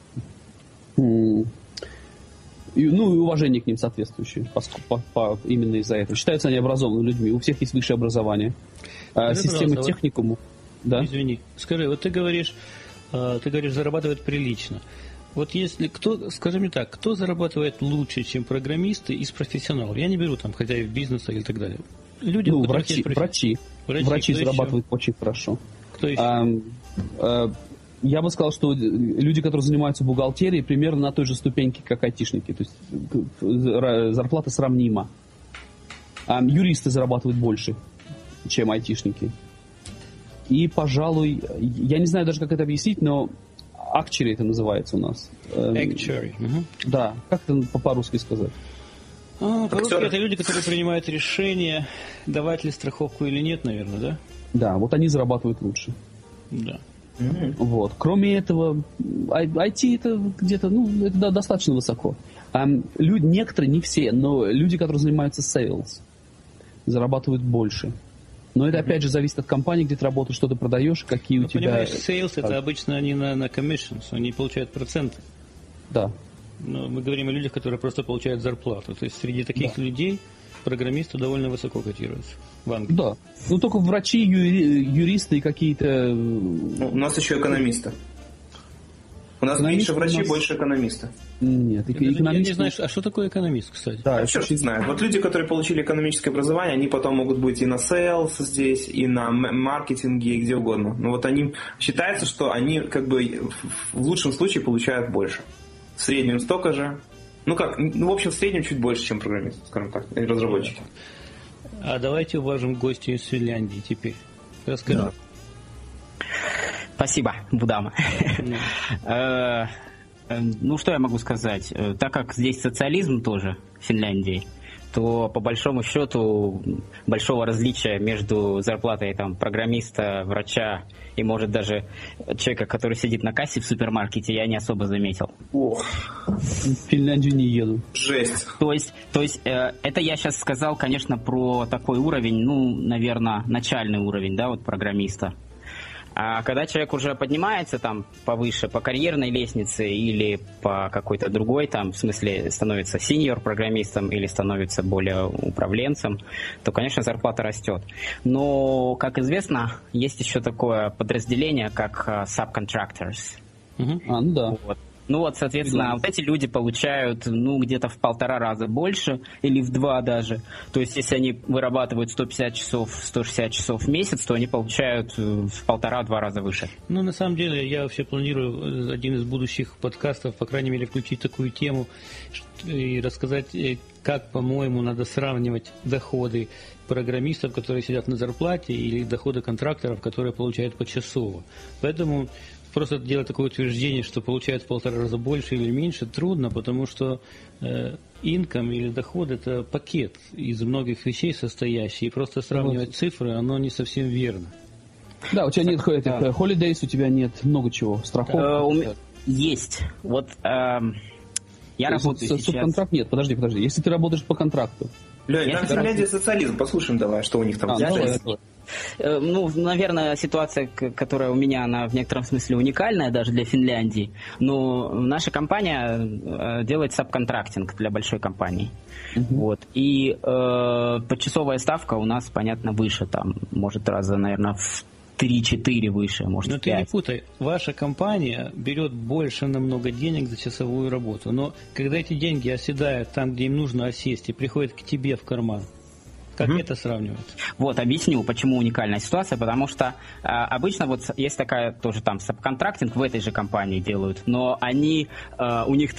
и уважение к ним соответствующее, именно из-за этого. Считаются они образованными людьми, у всех есть высшее образование. Система техникуму. Да? Извини, скажи, вот ты говоришь, зарабатывает прилично. Вот если скажи мне так, кто зарабатывает лучше, чем программисты из профессионалов? Я не беру там хозяев бизнеса и так далее. Люди, врачи зарабатывают очень хорошо. Кто еще? Я бы сказал, что люди, которые занимаются бухгалтерией, примерно на той же ступеньке, как айтишники. То есть зарплата сравнима. Юристы зарабатывают больше, чем айтишники. И, пожалуй, я не знаю даже, как это объяснить, но actuary это называется у нас. Actuary. Да, как это по-русски сказать? По-русски это люди, которые принимают решение, давать ли страховку или нет, наверное, да? Да, вот они зарабатывают лучше. Да. Вот. Кроме этого, IT это где-то, это достаточно высоко. Люди, некоторые, не все, но люди, которые занимаются sales, зарабатывают больше. Но это, опять же, зависит от компании, где ты работаешь, что ты продаешь, какие у тебя... Понимаешь, sales это обычно они на commissions, они получают проценты. Да. Но мы говорим о людях, которые просто получают зарплату. То есть среди таких людей программисты довольно высоко котируются в Англии. Да. Ну, только врачи, юристы и какие-то... У нас еще экономисты. У нас меньше врачей, больше экономисты. Нет, экономисты... Я не знаю, а что такое экономист, кстати? Да, черт знает. Вот люди, которые получили экономическое образование, они потом могут быть и на sales здесь, и на маркетинге, и где угодно. Но вот они... Считается, что они как бы в лучшем случае получают больше. В среднем столько же. В общем, в среднем чуть больше, чем программисты, скажем так, и разработчики. А давайте уважим гостя из Финляндии теперь. Расскажи. Да. Спасибо, Будама. Что я могу сказать? Так как здесь социализм тоже в Финляндии, то по большому счету большого различия между зарплатой программиста, врача и, может, даже человека, который сидит на кассе в супермаркете, я не особо заметил. Ох, в Финляндию не еду. Жесть. То есть это я сейчас сказал, конечно, про такой уровень, наверное, начальный уровень, программиста. А когда человек уже поднимается повыше по карьерной лестнице или по какой-то другой, в смысле становится сеньор-программистом или становится более управленцем, то, конечно, зарплата растет. Но, как известно, есть еще такое подразделение, как subcontractors. Да. Соответственно, вот эти люди получают, где-то в 1,5 раза больше или в 2 даже. То есть, если они вырабатывают 150 часов, 160 часов в месяц, то они получают в 1,5-2 раза выше. На самом деле, я вообще планирую один из будущих подкастов, по крайней мере, включить такую тему и рассказать, как, по-моему, надо сравнивать доходы программистов, которые сидят на зарплате, или доходы контракторов, которые получают почасово. Поэтому... Просто делать такое утверждение, что получают в 1,5 раза больше или меньше, трудно, потому что income или доход – это пакет из многих вещей состоящий, и просто сравнивать цифры, оно не совсем верно. Да, у тебя нет holidays, у тебя нет много чего, страховки. Есть. Я работаю сейчас... Субконтракт нет, подожди. Если ты работаешь по контракту. Лёнь, там в Финляндии социализм, послушаем давай, что у них там. Наверное, ситуация, которая у меня, она в некотором смысле уникальная даже для Финляндии, но наша компания делает сабконтрактинг для большой компании. И почасовая ставка у нас, понятно, выше, может раза, наверное, в 3-4 выше, может, 5. Но ты не путай, ваша компания берет больше намного денег за часовую работу, но когда эти деньги оседают там, где им нужно осесть, и приходят к тебе в карман, как это сравнивать? Объясню, почему уникальная ситуация, потому что обычно есть такая тоже сабконтрактинг в этой же компании делают, но у них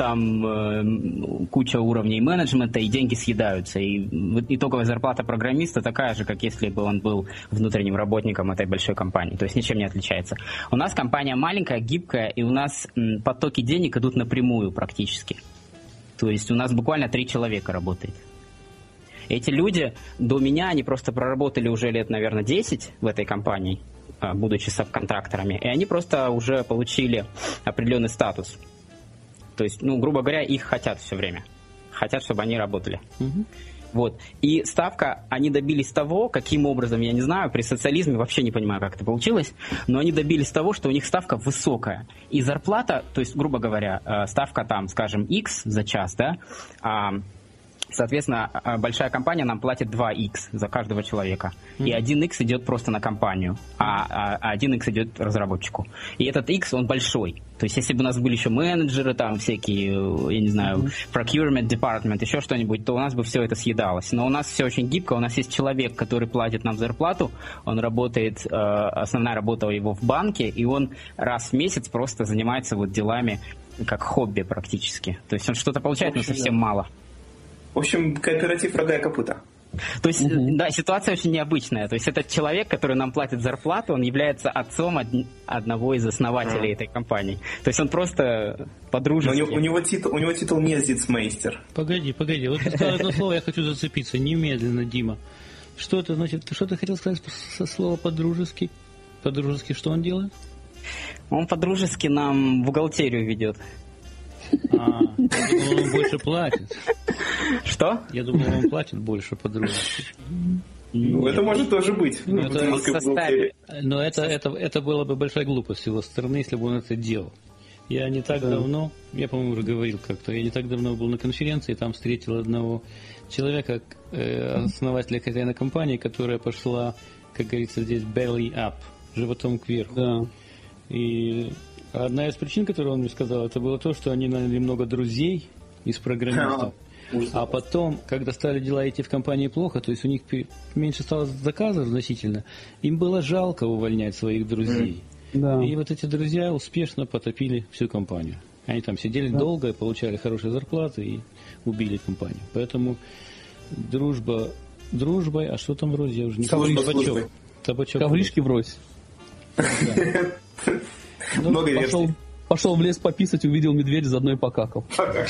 куча уровней менеджмента и деньги съедаются, и итоговая зарплата программиста такая же, как если бы он был внутренним работником этой большой компании, то есть ничем не отличается. У нас компания маленькая, гибкая, и у нас потоки денег идут напрямую практически, то есть у нас буквально 3 человека работает. Эти люди до меня, они просто проработали уже лет, наверное, 10 в этой компании, будучи сабконтракторами, и они просто уже получили определенный статус. То есть, грубо говоря, их хотят все время. Хотят, чтобы они работали. И ставка, они добились того, каким образом, я не знаю, при социализме вообще не понимаю, как это получилось, но они добились того, что у них ставка высокая. И зарплата, то есть, грубо говоря, ставка скажем, X за час, да, соответственно, большая компания нам платит 2x за каждого человека. И 1x идет просто на компанию, а 1x идет разработчику. И этот x, он большой. То есть, если бы у нас были еще менеджеры, всякие, я не знаю, procurement department, еще что-нибудь, то у нас бы все это съедалось. Но у нас все очень гибко. У нас есть человек, который платит нам зарплату. Он работает, основная работа его в банке, и он раз в месяц просто занимается делами как хобби практически. То есть, он что-то получает, но совсем мало. В общем, кооператив «Рога и копыта». То есть, да, ситуация очень необычная. То есть этот человек, который нам платит зарплату, он является отцом одного из основателей этой компании. То есть он просто по-дружески. У него титул не зицмейстер. Погоди. Вот ты сказал одно слово, я хочу зацепиться. Немедленно, Дима. Что это значит? Что ты хотел сказать со слова по-дружески? По-дружески что он делает? Он по-дружески нам бухгалтерию ведет. Я думал, он больше платит. Что? Я думал, он платит больше по-дружески. Ну, это может тоже быть. Но это было бы большая глупость с его стороны, если бы он это делал. Я не так давно, я, по-моему, уже говорил как-то, я не так давно был на конференции, там встретил одного человека, основателя хозяина компании, которая пошла, как говорится здесь, belly up, животом кверху. Да. И одна из причин, которую он мне сказал, это было то, что они наняли много друзей из программистов. А потом, когда стали дела идти в компании плохо, то есть у них меньше стало заказов значительно, им было жалко увольнять своих друзей. Да. И вот эти друзья успешно потопили всю компанию. Они там сидели долго, получали хорошие зарплаты и убили компанию. Поэтому дружба дружбой, а что там вроде, я уже не помню. Табачок. Ковришки врозь. Много версий. Пошел в лес пописать, увидел медведя, заодно и покакал.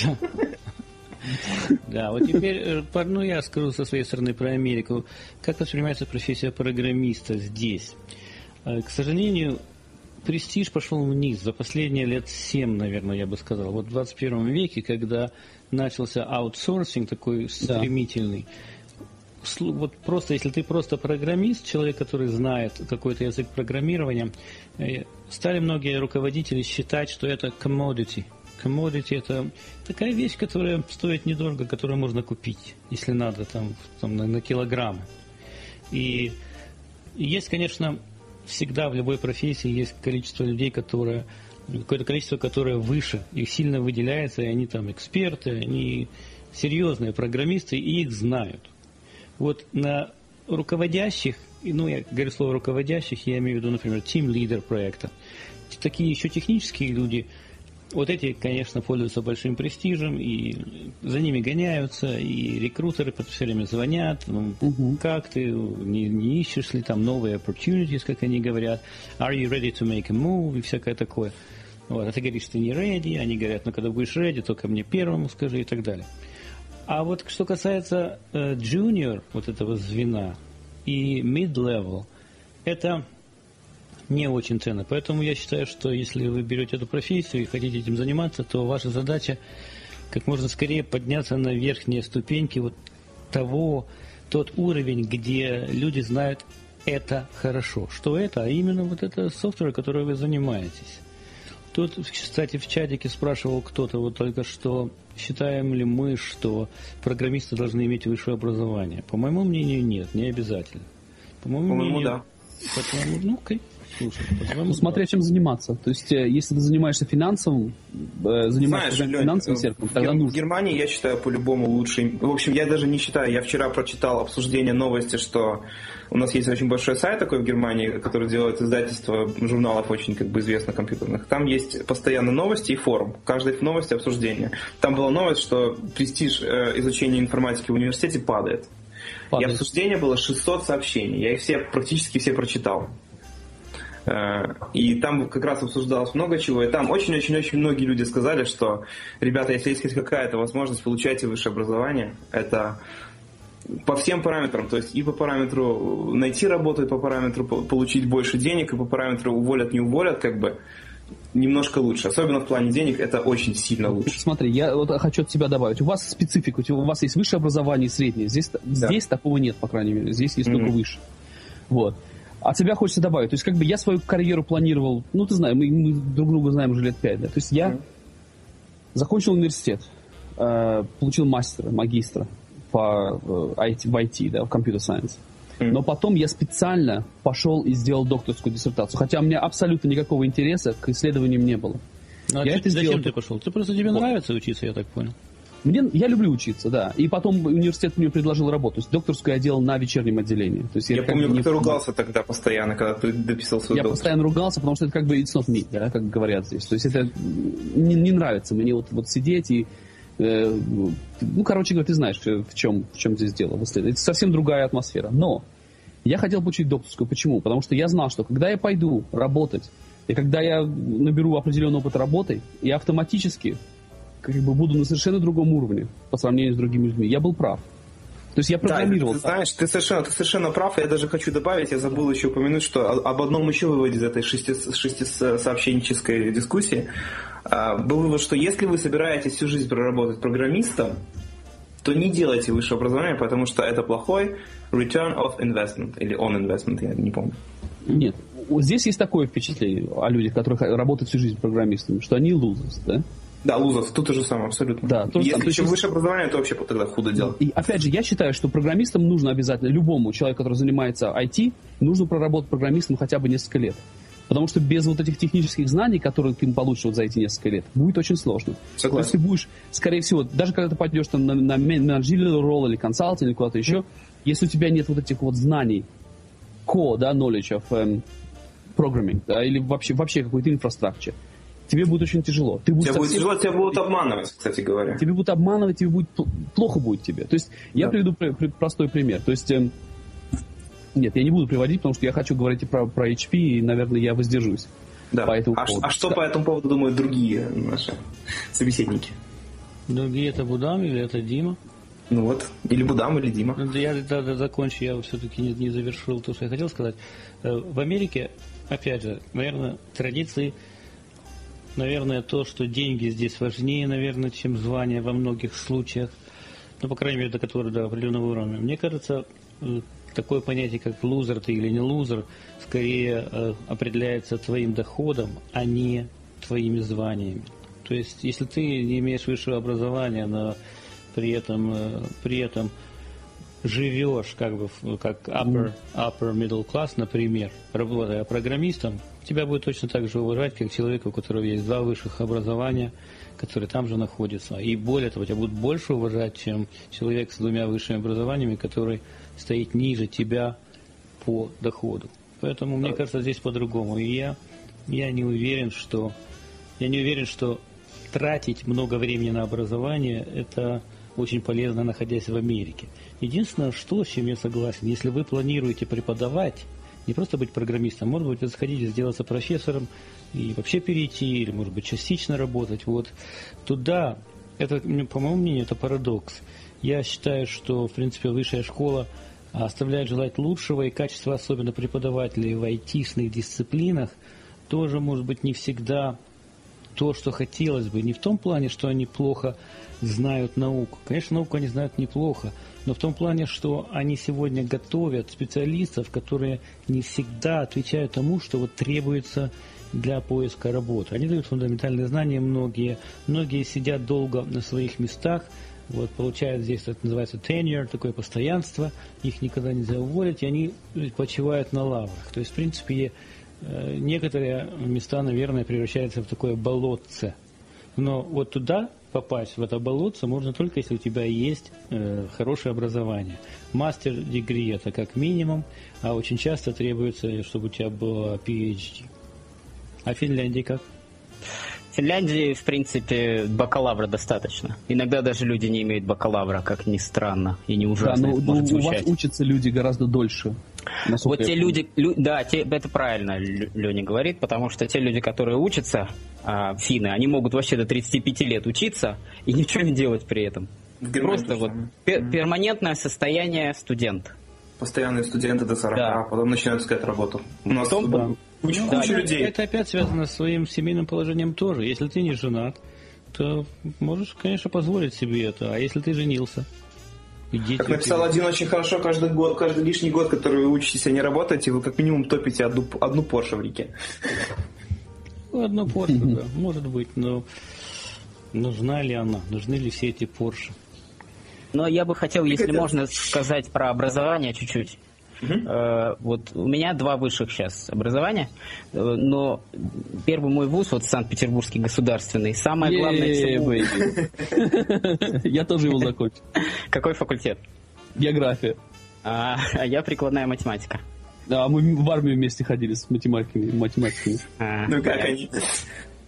Да, вот теперь, я скажу со своей стороны про Америку. Как воспринимается профессия программиста здесь? К сожалению, престиж пошел вниз за последние лет 7, наверное, я бы сказал. Вот в 21 веке, когда начался аутсорсинг такой стремительный, вот просто, если ты просто программист, человек, который знает какой-то язык программирования, стали многие руководители считать, что это commodity. Commodity – это такая вещь, которая стоит недорого, которую можно купить, если надо, там на килограмм. И есть, конечно, всегда в любой профессии есть количество людей, какое-то количество, которое выше, их сильно выделяется, и они там эксперты, они серьезные программисты, и их знают. Вот на руководящих, я говорю слово руководящих, я имею в виду, например, team-лидер проекта, такие еще технические люди, вот эти, конечно, пользуются большим престижем, и за ними гоняются, и рекрутеры все время звонят, как ты, не ищешь ли там новые opportunities, как они говорят, are you ready to make a move, и всякое такое. Вот, а ты говоришь, ты не ready, они говорят, когда будешь ready, то ко мне первому скажи и так далее. А вот что касается junior, вот этого звена, и mid-level, это не очень ценно. Поэтому я считаю, что если вы берете эту профессию и хотите этим заниматься, то ваша задача как можно скорее подняться на верхние ступеньки тот уровень, где люди знают это хорошо. Что это? А именно вот это софтвер, которым вы занимаетесь. Тут, кстати, в чатике спрашивал кто-то вот только что, считаем ли мы, что программисты должны иметь высшее образование. По моему мнению, нет, не обязательно. По моему мнению, да. Окей. Слушай, смотря чем заниматься. То есть, если ты занимаешься финансовым сектором, тогда нужно. В Германии, я считаю, по-любому лучше. В общем, я даже не считаю. Я вчера прочитал обсуждение новости, что у нас есть очень большой сайт такой в Германии, который делает издательство журналов очень известных компьютерных. Там есть постоянно новости и форум. Каждой новости обсуждение. Там была новость, что престиж изучения информатики в университете падает. И обсуждение было 600 сообщений. Я их практически все прочитал. И там как раз обсуждалось много чего, и там очень-очень-очень многие люди сказали, что, ребята, если есть хоть какая-то возможность, получайте высшее образование, это по всем параметрам, то есть и по параметру найти работу, и по параметру получить больше денег, и по параметру уволят, не уволят, немножко лучше. Особенно в плане денег это очень сильно лучше. Смотри, я вот хочу от тебя добавить. У вас специфика, у вас есть высшее образование и среднее. Здесь такого нет, по крайней мере. Здесь есть только выше. Вот. От себя хочется добавить. То есть, я свою карьеру планировал, ты знаешь, мы друг друга знаем уже лет 5, да. То есть, я закончил университет, получил магистра в IT, да, в Computer Science. Но потом я специально пошел и сделал докторскую диссертацию. Хотя у меня абсолютно никакого интереса к исследованиям не было. Зачем ты пошел? Тебе нравится учиться, я так понял? Я люблю учиться, да. И потом университет мне предложил работу. То есть докторскую я делал на вечернем отделении. То есть я помню, как ты ругался тогда постоянно, когда ты дописал свой доктор. Я постоянно ругался, потому что это it's not me, да, как говорят здесь. То есть это не нравится мне вот сидеть и Короче говоря, ты знаешь, в чем здесь дело. Это совсем другая атмосфера. Но я хотел получить докторскую. Почему? Потому что я знал, что когда я пойду работать, и когда я наберу определенный опыт работы, я автоматически буду на совершенно другом уровне по сравнению с другими людьми. Я был прав. То есть я программировал. Да, ты знаешь, ты совершенно прав. Я даже хочу добавить, я забыл еще упомянуть, что об одном еще выводе из этой шестисообщенческой дискуссии был вывод, что если вы собираетесь всю жизнь проработать программистом, то не делайте высшее образование, потому что это плохой return of investment или on investment, я не помню. Нет. Здесь есть такое впечатление о людях, которые работают всю жизнь программистами, что они losers, да? Да, лузов, тут то же самое, абсолютно. Да, если еще высшее образование, то вообще тогда худо дело. И опять же, я считаю, что программистам нужно обязательно, любому человеку, который занимается IT, нужно проработать программистом хотя бы несколько лет. Потому что без вот этих технических знаний, которые ты получишь вот за эти несколько лет, будет очень сложно. Согласен. То есть ты будешь, скорее всего, даже когда ты пойдешь там, на менеджерный ролл или консалтинг или куда-то еще, если у тебя нет вот этих вот знаний, core, да, knowledge of programming, да, или вообще какой-то infrastructure, тебе будет очень тяжело. Тебе будет тяжело, тебя будут обманывать, кстати говоря. Тебе будут обманывать, тебе будет плохо будет тебе. То есть я приведу простой пример. То есть нет, я не буду приводить, потому что я хочу говорить про HP, и, наверное, я воздержусь. Да. По этому поводу. Что по этому поводу думают другие наши собеседники? Другие это Будам или это Дима? Ну вот, или Будам, или Дима. Я закончу, я все-таки не завершил то, что я хотел сказать. В Америке, опять же, наверное, традиции, наверное, то, что деньги здесь важнее, наверное, чем звание во многих случаях, ну, по крайней мере, до которого до определенного уровня. Мне кажется, такое понятие, как лузер ты или не лузер, скорее определяется твоим доходом, а не твоими званиями. То есть, если ты не имеешь высшего образования, но при этом живешь как upper middle class, например, работая программистом, тебя будет точно так же уважать, как человека, у которого есть 2 высших образования, который там же находится. И более того, тебя будут больше уважать, чем человек с 2 высшими образованиями, который стоит ниже тебя по доходу. Поэтому, мне кажется, здесь по-другому. И я не уверен, что тратить много времени на образование – это очень полезно, находясь в Америке. Единственное, с чем я согласен, если вы планируете преподавать, не просто быть программистом, может быть, вы захотите сделаться профессором и вообще перейти, или, может быть, частично работать, вот, туда, это, по моему мнению, это парадокс. Я считаю, что, в принципе, высшая школа оставляет желать лучшего, и качество, особенно преподавателей в айтишных дисциплинах, тоже, может быть, не всегда то, что хотелось бы. Не в том плане, что они плохо знают науку. Конечно, науку они знают неплохо, но в том плане, что они сегодня готовят специалистов, которые не всегда отвечают тому, что вот требуется для поиска работы. Они дают фундаментальные знания, многие сидят долго на своих местах, вот, получают здесь, это называется tenure, такое постоянство, их никогда нельзя уволить, и они почивают на лаврах. То есть, в принципе, некоторые места, наверное, превращаются в такое болотце. Но вот туда попасть, в это болотце, можно только если у тебя есть хорошее образование. Мастер-дегри это как минимум, а очень часто требуется, чтобы у тебя было PhD. А в Финляндии как? В Финляндии, в принципе, бакалавра достаточно. Иногда даже люди не имеют бакалавра, как ни странно, и не ужасно. Да, но у вас учатся люди гораздо дольше. Вот те люди, это правильно Леня говорит, потому что те люди, которые учатся, финны, они могут вообще до 35 лет учиться и ничего не делать при этом. Просто вот перманентное состояние студента. Постоянные студенты до 40, а потом начинают искать работу. У нас куча людей. Это опять связано с своим семейным положением тоже. Если ты не женат, то можешь, конечно, позволить себе это. А если ты женился? Как написал один очень хорошо, каждый лишний год, который вы учитесь, а не работаете, вы как минимум топите одну Porsche в реке. Одну Porsche, да, может быть, но нужна ли она? Нужны ли все эти Porsche? Но я бы хотел, если можно, сказать про образование чуть-чуть. Вот у меня 2 высших сейчас образования, но первый мой вуз, вот Санкт-Петербургский государственный, самое главное... Я тоже его закончил. Какой факультет? География. А я прикладная математика. Да, мы в армию вместе ходили с математиками. Ну как они?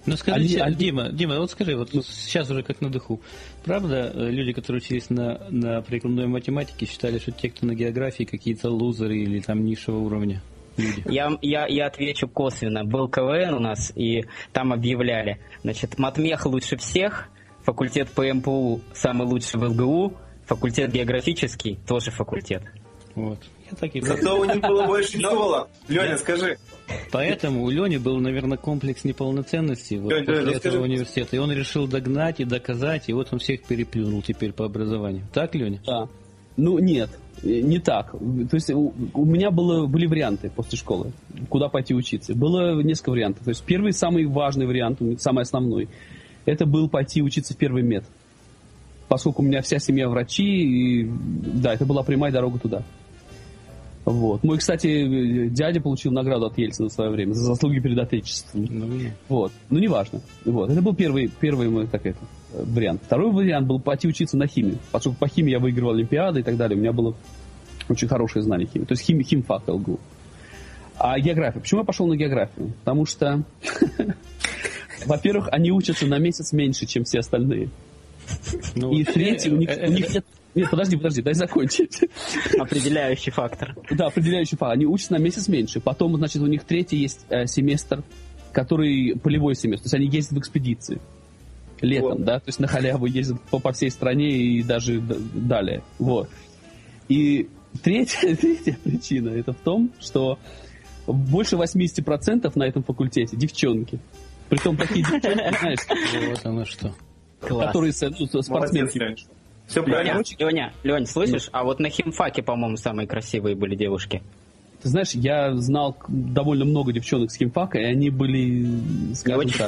Ну скажи, Дима, вот скажи, вот сейчас уже как на духу. Правда, люди, которые учились на прикладной математике, считали, что те, кто на географии, какие-то лузеры или там низшего уровня люди? Я отвечу косвенно. Был КВН у нас, и там объявляли, значит, матмех лучше всех, факультет по МПУ самый лучший в ЛГУ, факультет географический тоже факультет. Вот. Я так и Зато у них было больше школа. Леня, скажи. Поэтому у Лени был, наверное, комплекс неполноценности вот, Лёнь, после этого университета. И он решил догнать и доказать, и вот он всех переплюнул теперь по образованию. Так, Леня? Да. Ну, нет, не так. То есть у меня были варианты после школы, куда пойти учиться. Было несколько вариантов. То есть первый, самый важный вариант, самый основной, это был пойти учиться в первый мед. Поскольку у меня вся семья врачи, и, да, это была прямая дорога туда. Вот. Мой, кстати, дядя получил награду от Ельцина в свое время за заслуги перед Отечеством. Вот. Ну, неважно. Вот. Это был первый мой вариант. Второй вариант был пойти учиться на химию. Поскольку по химии я выигрывал олимпиады и так далее, у меня было очень хорошее знание химии. То есть химфак ЛГУ. А география. Почему я пошел на географию? Потому что, во-первых, они учатся на месяц меньше, чем все остальные. И третий, у них нет... Нет, подожди, дай закончить. Определяющий фактор. Да, определяющий фактор. Они учатся на месяц меньше. Потом, значит, у них третий есть семестр, который полевой семестр. То есть они ездят в экспедиции летом, да, то есть на халяву ездят по всей стране и даже далее. Вот. И третья причина это в том, что больше 80% на этом факультете девчонки. Притом такие девчонки, знаешь, вот оно что. Которые спортсменки. Все правильно. Лёнь, слышишь? А вот на химфаке, по-моему, самые красивые были девушки. Ты знаешь, я знал довольно много девчонок с химфака, и они были, скажем так...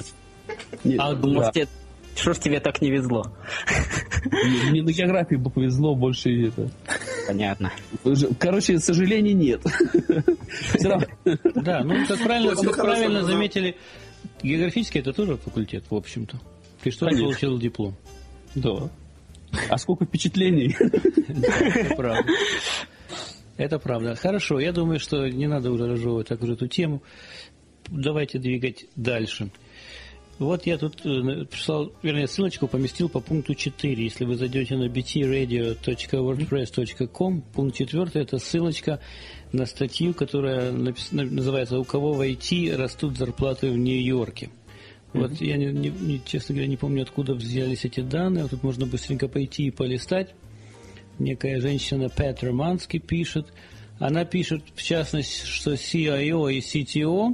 Что ж тебе так не везло? Мне на географии бы повезло больше это. Понятно. Короче, сожалений нет. Да, ну как правильно заметили, географический это тоже факультет, в общем-то. Ты что получил диплом? Да. А сколько впечатлений? Это правда. Это правда. Хорошо, я думаю, что не надо уже разжевывать так уже эту тему. Давайте двигать дальше. Вот я тут прислал, вернее, ссылочку поместил по пункту 4. Если вы зайдете на btradio.wordpress.com, пункт 4 – это ссылочка на статью, которая называется «У кого в IT растут зарплаты в Нью-Йорке». Вот я, честно говоря, не помню, откуда взялись эти данные. Тут можно быстренько пойти и полистать. Некая женщина Пэт Романски пишет. Она пишет, в частности, что CIO и CTO,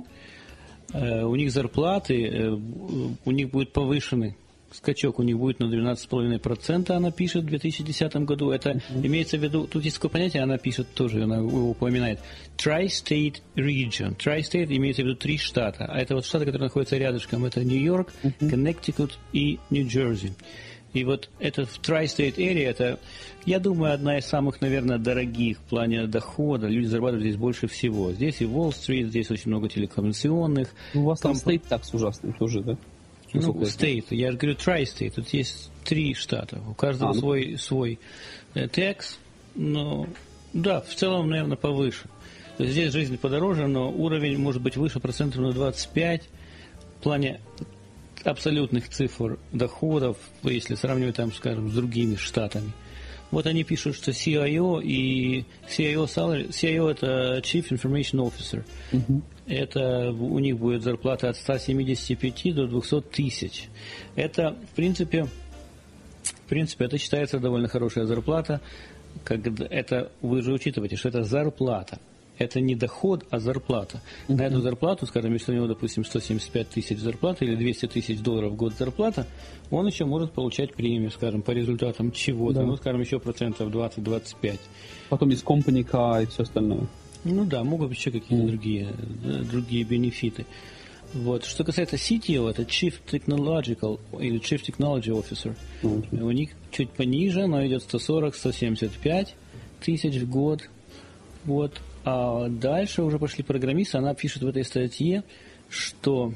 у них зарплаты, у них будет повышенный скачок, у них будет на 12,5%, она пишет в 2010 году. Это имеется в виду, тут есть такое понятие, она пишет тоже, она его упоминает. Tri-State Region. Tri-State имеется в виду 3 штата. А это вот штаты, которые находятся рядышком. Это Нью-Йорк, Коннектикут и Нью-Джерси. И вот это в Tri-State Area, это, я думаю, одна из самых, наверное, дорогих в плане дохода. Люди зарабатывают здесь больше всего. Здесь и Уолл-стрит, здесь очень много телекоммуникационных. У вас там State Tax ужасный тоже, да? Ну, State, я же говорю Tri-State, тут есть 3 штата, у каждого свой tax, но да, в целом, наверное, повыше. То есть здесь жизнь подороже, но уровень может быть выше процентов на 25 в плане абсолютных цифр доходов, если сравнивать там, скажем, с другими штатами. Вот они пишут, что CIO и CIO salary, CIO это Chief Information Officer. Это у них будет зарплата от 175 до 200 тысяч. Это, в принципе, это считается довольно хорошая зарплата. Когда это, вы же учитываете, что это зарплата. Это не доход, а зарплата. На эту зарплату, скажем, если у него, допустим, 175 тысяч зарплаты или 200 тысяч долларов в год зарплата, он еще может получать премию, скажем, по результатам чего-то. Да. Ну, скажем, еще процентов 20-25. Потом есть company car и все остальное. Ну да, могут быть еще какие-то другие бенефиты. Вот. Что касается CTO, это Chief Technological или Chief Technology Officer. У них чуть пониже, но идет 140-175 тысяч в год. Вот. А дальше уже пошли программисты. Она пишет в этой статье, что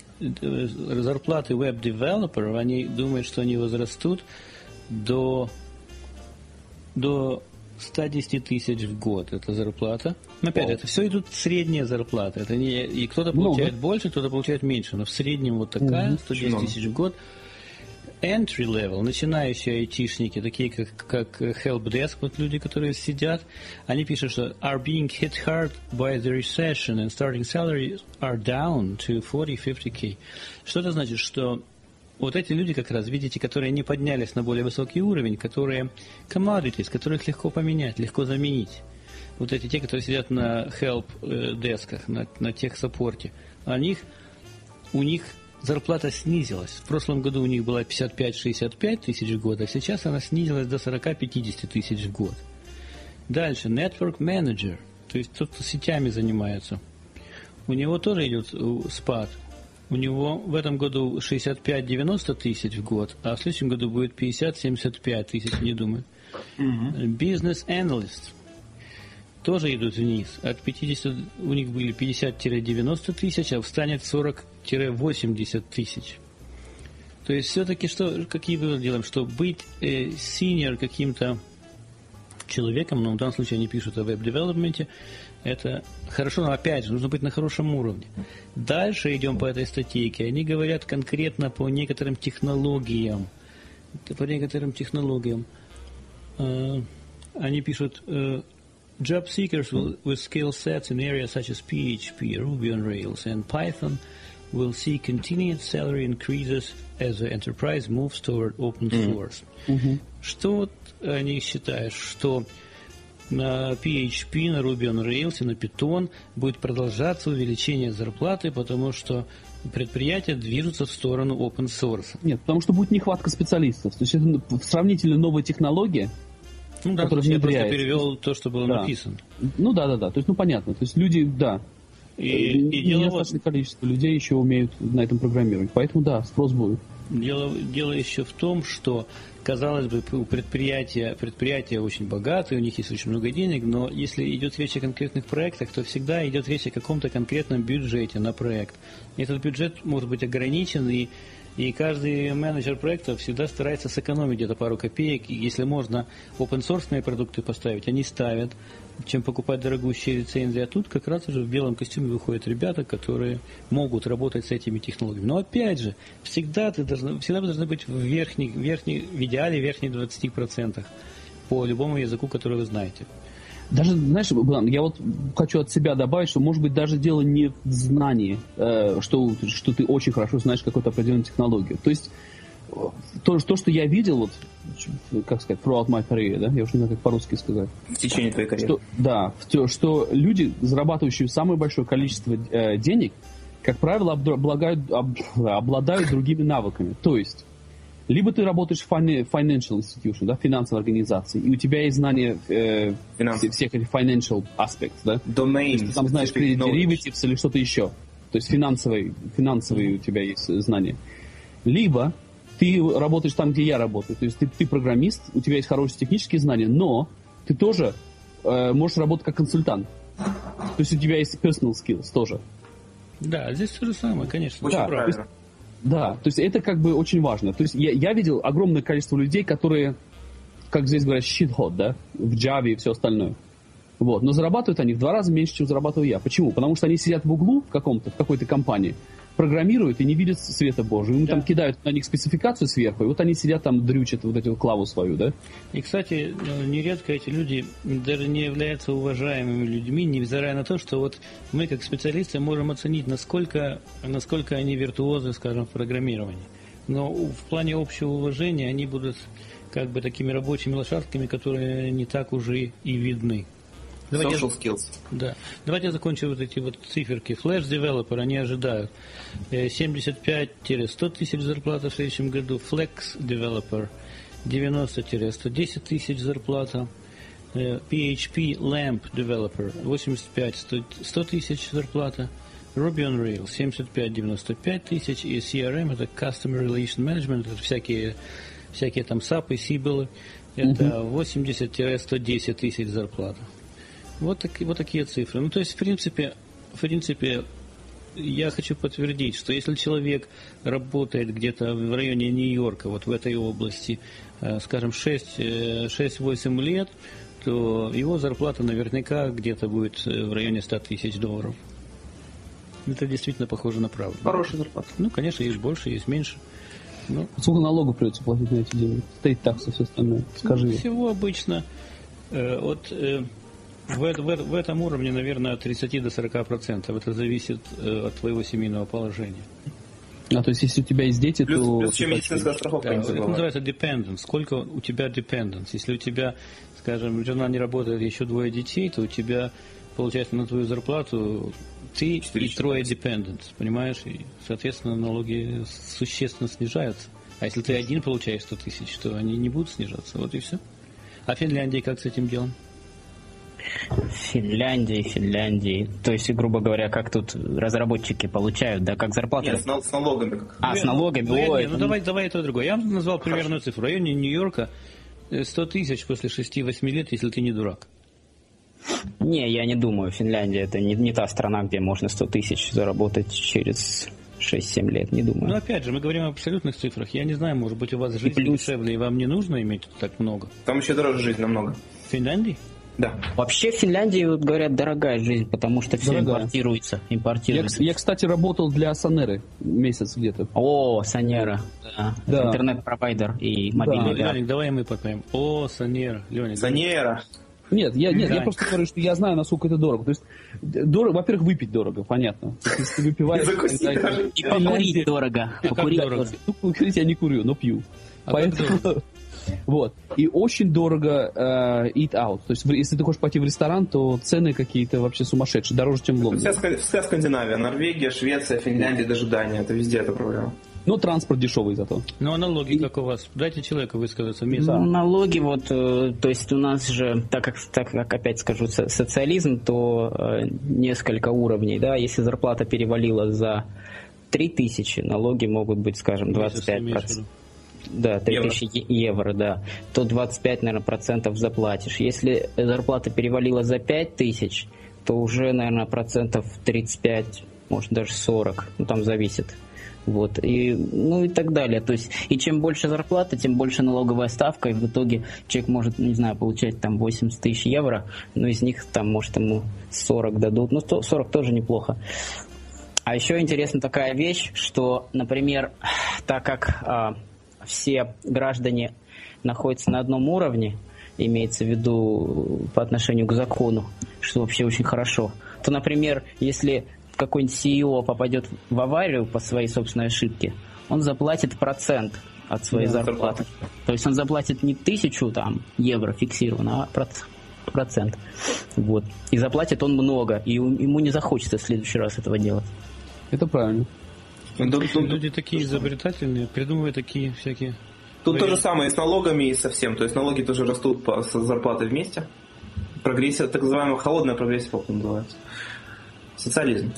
зарплаты веб-девелоперов, они думают, что они возрастут до 110 тысяч в год. Это зарплата. Но опять, это все идут средние зарплаты. Это не, и кто-то получает больше, кто-то получает меньше. Но в среднем вот такая, 110 тысяч в год. Entry level, начинающие айтишники, такие как helpdesk, вот люди, которые сидят, они пишут, что are being hit hard by the recession and starting salaries are down to 40-50K. Что это значит? Что вот эти люди как раз, видите, которые не поднялись на более высокий уровень, которые commodities, которых легко поменять, легко заменить. Вот эти те, которые сидят на help-десках, на техсаппорте, у них зарплата снизилась. В прошлом году у них была 55-65 тысяч в год, а сейчас она снизилась до 40-50 тысяч в год. Дальше, network manager, то есть тот, кто сетями занимается. У него тоже идет спад. У него в этом году 65-90 тысяч в год, а в следующем году будет 50-75 тысяч, не думаю. Business analyst тоже идут вниз. От 50 у них были 50-90 тысяч, а встанет 40-80 тысяч. То есть все-таки какие выводы делаем? Что быть senior каким-то человеком, но в данном случае они пишут о веб-девелопменте, это хорошо, но опять же, нужно быть на хорошем уровне. Дальше идем по этой статейке. Они говорят конкретно по некоторым технологиям. Они пишут job seekers with skill sets in areas such as PHP, Ruby on Rails and Python will see continued salary increases as the enterprise moves toward open source. Что вот они считают, что на PHP, на Ruby on Rails и на Python будет продолжаться увеличение зарплаты, потому что предприятия движутся в сторону open source. Нет, потому что будет нехватка специалистов. То есть это сравнительно новая технология, которая внедряется. Я просто перевел то, что было написано. То есть, понятно. То есть люди, и недостаточное количество людей еще умеют на этом программировать. Поэтому, спрос будет. Дело еще в том, что, казалось бы, у предприятия очень богатые, у них есть очень много денег, но если идет речь о конкретных проектах, то всегда идет речь о каком-то конкретном бюджете на проект. Этот бюджет может быть ограничен, и каждый менеджер проекта всегда старается сэкономить где-то пару копеек. И если можно open-source продукты поставить, они ставят, чем покупать дорогущие лицензии. А тут как раз уже в белом костюме выходят ребята, которые могут работать с этими технологиями. Но опять же, всегда вы должны быть в идеале верхних 20% по любому языку, который вы знаете. Даже, знаешь, Богдан, я вот хочу от себя добавить, что, может быть, даже дело не в знании, что ты очень хорошо знаешь какую-то определенную технологию. То есть, то, что я видел, как сказать, throughout my career, я уже не знаю, как по-русски сказать. В течение твоей карьеры. Что люди, зарабатывающие самое большое количество денег, как правило, обладают другими навыками. То есть, либо ты работаешь в financial institution, финансовой организации, и у тебя есть знания всех этих financial aspects, Domain. Ты там знаешь derivatives или что-то еще. То есть финансовые у тебя есть знания. Либо ты работаешь там, где я работаю. То есть ты программист, у тебя есть хорошие технические знания, но ты тоже можешь работать как консультант. То есть у тебя есть personal skills тоже. Да, здесь то же самое, конечно. Очень правильно. То есть это как бы очень важно. То есть я видел огромное количество людей, которые, как здесь говорят, shit-hot, в Java и все остальное. Но зарабатывают они в 2 раза меньше, чем зарабатываю я. Почему? Потому что они сидят в углу в какой-то компании, программируют и не видят света Божьего. Им там кидают на них спецификацию сверху, и вот они сидят там, дрючат вот эту клаву свою, И, кстати, нередко эти люди даже не являются уважаемыми людьми, невзирая на то, что вот мы, как специалисты, можем оценить, насколько они виртуозы, скажем, в программировании. Но в плане общего уважения они будут как бы такими рабочими лошадками, которые не так уже и видны. Social skills. Да. Давайте я закончу вот эти вот циферки. Flash Developer, они ожидают 75-100 тысяч зарплата в следующем году. Flex Developer 90-110 тысяч зарплата. PHP Lamp Developer 85-100 тысяч зарплата. Ruby on Rails 75-95 тысяч. И CRM, это Customer Relation Management, это всякие там SAP и Siebel, это 80-110 тысяч зарплата. Вот такие цифры. То есть, в принципе, я хочу подтвердить, что если человек работает где-то в районе Нью-Йорка, вот в этой области, скажем, 6-8 лет, то его зарплата наверняка где-то будет в районе $100,000. Это действительно похоже на правду. Хорошая зарплата. Ну, конечно, есть больше, есть меньше. Но... Сколько налогов придется платить на эти деньги? Стоит такса, все остальное. Скажи. Всего обычно в этом уровне, наверное, от 30 до 40%. Это зависит от твоего семейного положения. А, то есть, если у тебя есть дети, плюс, то... Плюс еще медицинская страховка. Да, это называется dependence. Сколько у тебя dependence? Если у тебя, скажем, жена не работает, еще 2 детей, то у тебя, получается, на твою зарплату ты и 3 dependents, понимаешь? И, соответственно, налоги существенно снижаются. А если ты один получаешь 100 тысяч, то они не будут снижаться. Вот и все. А в Финляндии как с этим делом? В Финляндии. То есть, грубо говоря, как тут разработчики получают, да, как зарплата? Нет, с налогами. С налогами? Давай это другое. Я вам назвал примерную цифру. В районе Нью-Йорка 100 тысяч после 6-8 лет, если ты не дурак. Не, я не думаю. Финляндия это не та страна, где можно 100 тысяч заработать через 6-7 лет, не думаю. Ну, опять же, мы говорим о абсолютных цифрах. Я не знаю, может быть, у вас жизнь дешевле, и вам не нужно иметь так много. Там еще дороже жизнь намного. В Финляндии? Да. Вообще в Финляндии, вот, говорят, дорогая жизнь, потому что все импортируется. Я, кстати, работал для Сонеры месяц где-то. О, Сонера. Да. Интернет-провайдер и мобильный. Да. Леник, давай мы попоем. О, Сонера. Леник. Сонера. Нет, я просто говорю, что я знаю, насколько это дорого. То есть, во-первых, выпить дорого, понятно. Если ты выпиваешь... И покурить дорого. Покурить я не курю, но пью. Поэтому... Вот. И очень дорого eat out. То есть, если ты хочешь пойти в ресторан, то цены какие-то вообще сумасшедшие, дороже, чем в Лондоне. Вся Скандинавия, Норвегия, Швеция, Финляндия, даже Дания. Это везде эта проблема. Но транспорт дешевый зато. Ну, а налоги как у вас? Дайте человеку высказаться. Ну, налоги, вот, то есть у нас же, так как опять скажу, социализм, то несколько уровней, да, если зарплата перевалила за 3000, налоги могут быть, скажем, 25%. Да, 3000 евро, да, то 25, наверное, процентов заплатишь. Если зарплата перевалила за 5000, то уже, наверное, процентов 35, может даже 40, ну там зависит. Вот, и, ну и так далее. То есть, и чем больше зарплата, тем больше налоговая ставка, и в итоге человек может, не знаю, получать там 80 тысяч евро, но из них там, может, ему 40 дадут, ну 40 тоже неплохо. А еще интересна такая вещь, что, например, так как все граждане находятся на одном уровне, имеется в виду по отношению к закону, что вообще очень хорошо, то, например, если какой-нибудь CEO попадет в аварию по своей собственной ошибке, он заплатит процент от своей зарплаты. То есть он заплатит не 1000 там, евро фиксированно, а процент. Вот. И заплатит он много, и ему не захочется в следующий раз этого делать. Это правильно. Люди такие изобретательные, придумывают такие всякие... Тут то же самое и с налогами, и со всем. То есть налоги тоже растут с зарплатой вместе. Прогрессия, так называемая холодная прогрессия, как называется. Социализм.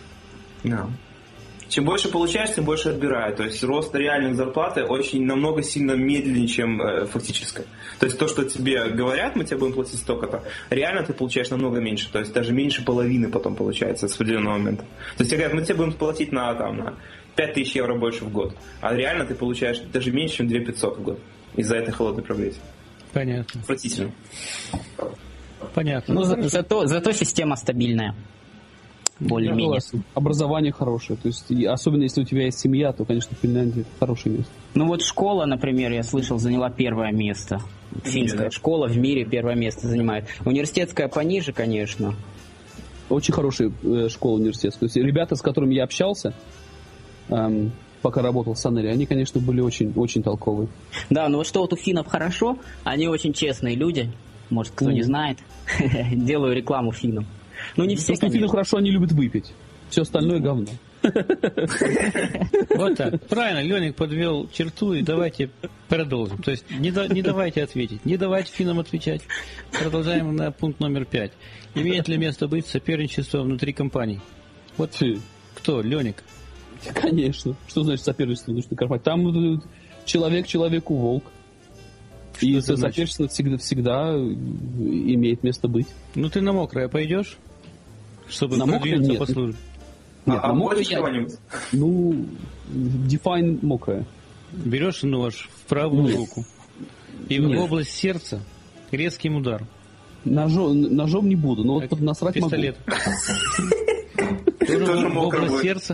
Да. Чем больше получаешь, тем больше отбирают. То есть рост реальных зарплаты очень намного сильно медленнее, чем фактическое. То есть то, что тебе говорят, мы тебе будем платить столько-то, реально ты получаешь намного меньше. То есть даже меньше половины потом получается с определенного момента. То есть тебе говорят, мы тебе будем платить на 5000 евро больше в год. А реально ты получаешь даже меньше, чем 2500 в год. Из-за этой холодной прогрессии. Понятно. Отвратительно. Понятно. Ну, зато система стабильная. Более-менее. Образование хорошее. То есть, особенно если у тебя есть семья, то, конечно, Финляндия это хорошее место. Ну вот школа, например, я слышал, заняла первое место. Финская школа в мире первое место занимает. Университетская пониже, конечно. Очень хорошая школа университетская. То есть ребята, с которыми я общался, пока работал в Сонере, они, конечно, были очень, очень толковые. Да, но вот что вот у финнов хорошо, они очень честные люди. Может, кто не знает. Делаю рекламу финнам. Ну, не все, финны хорошо, они любят выпить. Все остальное говно. Вот так. Правильно, Леник подвел черту, и давайте продолжим. То есть не давайте ответить, не давайте финнам отвечать. Продолжаем на пункт номер 5. Имеет ли место быть соперничество внутри компаний? Вот кто, Леник? Конечно. Что значит соперничество внутри компаний? Там человек человеку волк. И соперничество всегда имеет место быть. Ну ты на мокрое пойдешь? Чтобы на продвинуться по службе. Нет, на мокрое Ну, define мокрое. Берешь нож в правую руку и в область сердца резким ударом. Ножом не буду, но вот насрать пистолет. Тоже Тоже мог в работать. сердце.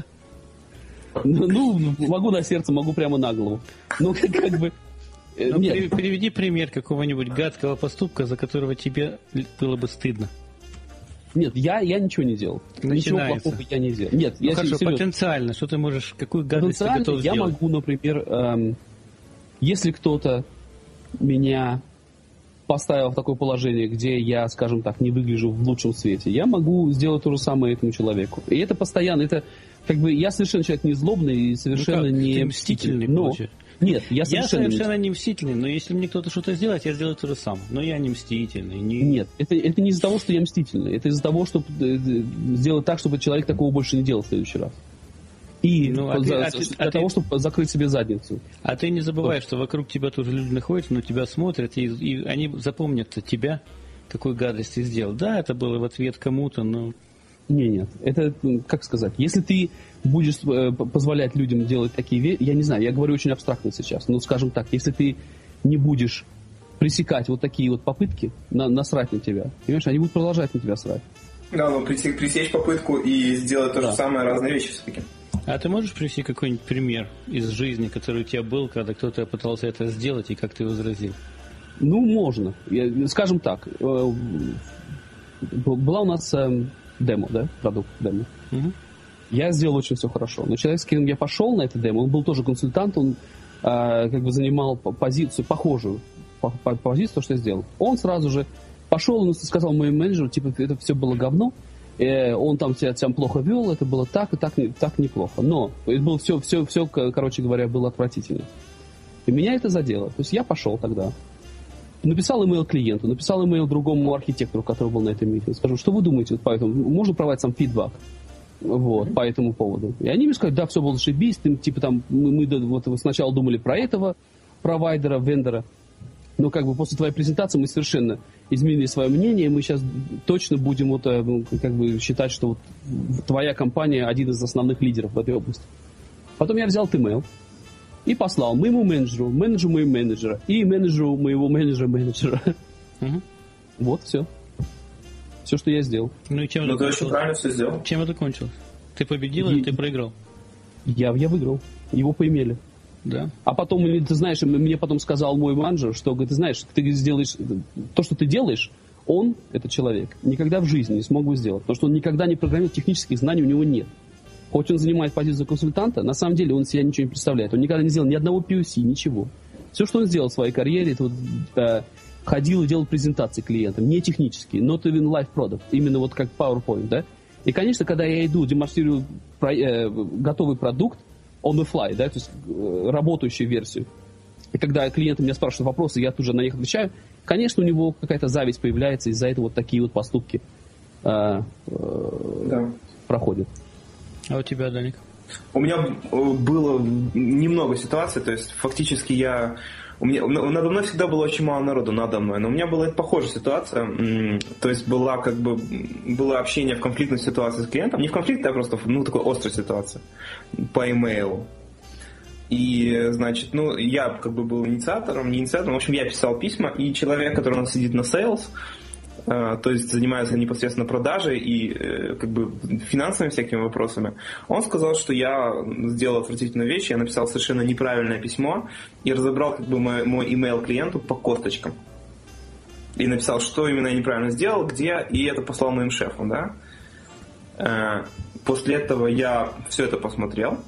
Ну, могу на сердце, могу прямо на голову. Ну, как бы... Ну, Нет, приведи пример какого-нибудь гадкого поступка, за которого тебе было бы стыдно. нет, я ничего не делал. Ничего Начинается. плохого я не делал. Нет, Ну, я хорошо, серьезно. потенциально, что ты можешь, какую гадость ты Потенциально готов я сделать? могу, например, если кто-то меня поставил в такое положение, где я, скажем так, не выгляжу в лучшем свете, я могу сделать то же самое этому человеку. И это постоянно, это как бы я совершенно человек не злобный и совершенно Ну как, не ты мстительный, но получается. нет, я Я совершенно совершенно не мстительный, но если мне кто-то что-то сделает, я сделаю то же самое. Но я не мстительный. Нет, это не из-за того, что я мстительный. Это из-за того, чтобы сделать так, чтобы человек такого больше не делал в следующий раз. И Ну, для того, чтобы закрыть себе задницу. А ты не забывай, что вокруг тебя тоже люди находятся, но тебя смотрят, и они запомнят тебя, какую гадость ты сделал. Да, это было в ответ кому-то, но... Нет. Это, как сказать, если ты будешь позволять людям делать такие вещи, я не знаю, я говорю очень абстрактно сейчас, но скажем так, если ты не будешь пресекать вот такие вот попытки насрать на тебя, понимаешь, они будут продолжать на тебя срать. Да, но пресечь попытку и сделать то же самое, разные вещи все-таки. А ты можешь привести какой-нибудь пример из жизни, который у тебя был, когда кто-то пытался это сделать, и как ты возразил? Ну, можно. Скажем так, была у нас демо, да, продукт демо. Угу. Я сделал очень все хорошо. Но человек, с кем я пошел на это демо, он был тоже консультант, он как бы занимал позицию, похожую по позицию, то, что я сделал. Он сразу же пошел и сказал моему менеджеру, типа, это все было говно, он там себя плохо вел, это было так и так неплохо. Но это было все, короче говоря, было отвратительно. И меня это задело. То есть я пошел тогда, написал имейл клиенту, написал имейл другому архитектору, который был на этом митинге. Скажу, что вы думаете вот по этому? Можно проводить сам фидбэк вот, по этому поводу? И они мне сказали, да, все было зашибись, типа там мы вот сначала думали про этого провайдера, вендора, но как бы после твоей презентации мы совершенно изменили свое мнение, мы сейчас точно будем вот, как бы считать, что вот твоя компания один из основных лидеров в этой области. Потом я взял этот имейл и послал моему менеджеру моего менеджера и менеджеру моего менеджера. Угу. Вот все. Все, что я сделал. Ну и чем Ну, это ты очень правильно все сделал. Чем это кончилось? Ты победил или ты проиграл? Я выиграл. Его поимели. Да. А потом, ты знаешь, мне потом сказал мой менеджер, что, говорит, ты знаешь, ты сделаешь то, что ты делаешь, он, этот человек, никогда в жизни не смог бы сделать. Потому что он никогда не программирует, технических знаний у него нет. Хоть он занимает позицию консультанта, на самом деле он себя ничего не представляет. Он никогда не сделал ни одного POC, ничего. Все, что он сделал в своей карьере, это вот, ходил и делал презентации клиентам, не технические, not even live product, именно вот как PowerPoint, да. И, конечно, когда я иду, демонстрирую готовый продукт, on the fly, да, то есть работающую версию. И когда клиенты меня спрашивают вопросы, я тут же на них отвечаю. Конечно, у него какая-то зависть появляется, из-за этого вот такие вот поступки проходят. А у тебя, Даник? У меня было немного ситуаций, то есть фактически надо мной всегда было очень мало народу, надо мной, но у меня была похожая ситуация, то есть было общение в конфликтной ситуации с клиентом, не в конфликте, а просто такой острой ситуации по имейлу. И, значит, я как бы был инициатором, в общем, я писал письма, и человек, который у нас сидит на sales, то есть занимается непосредственно продажей и как бы финансовыми всякими вопросами, он сказал, что я сделал отвратительную вещь, я написал совершенно неправильное письмо и разобрал как бы мой email клиенту по косточкам. И написал, что именно я неправильно сделал, где, и это послал моим шефам, да. После этого я все это посмотрел,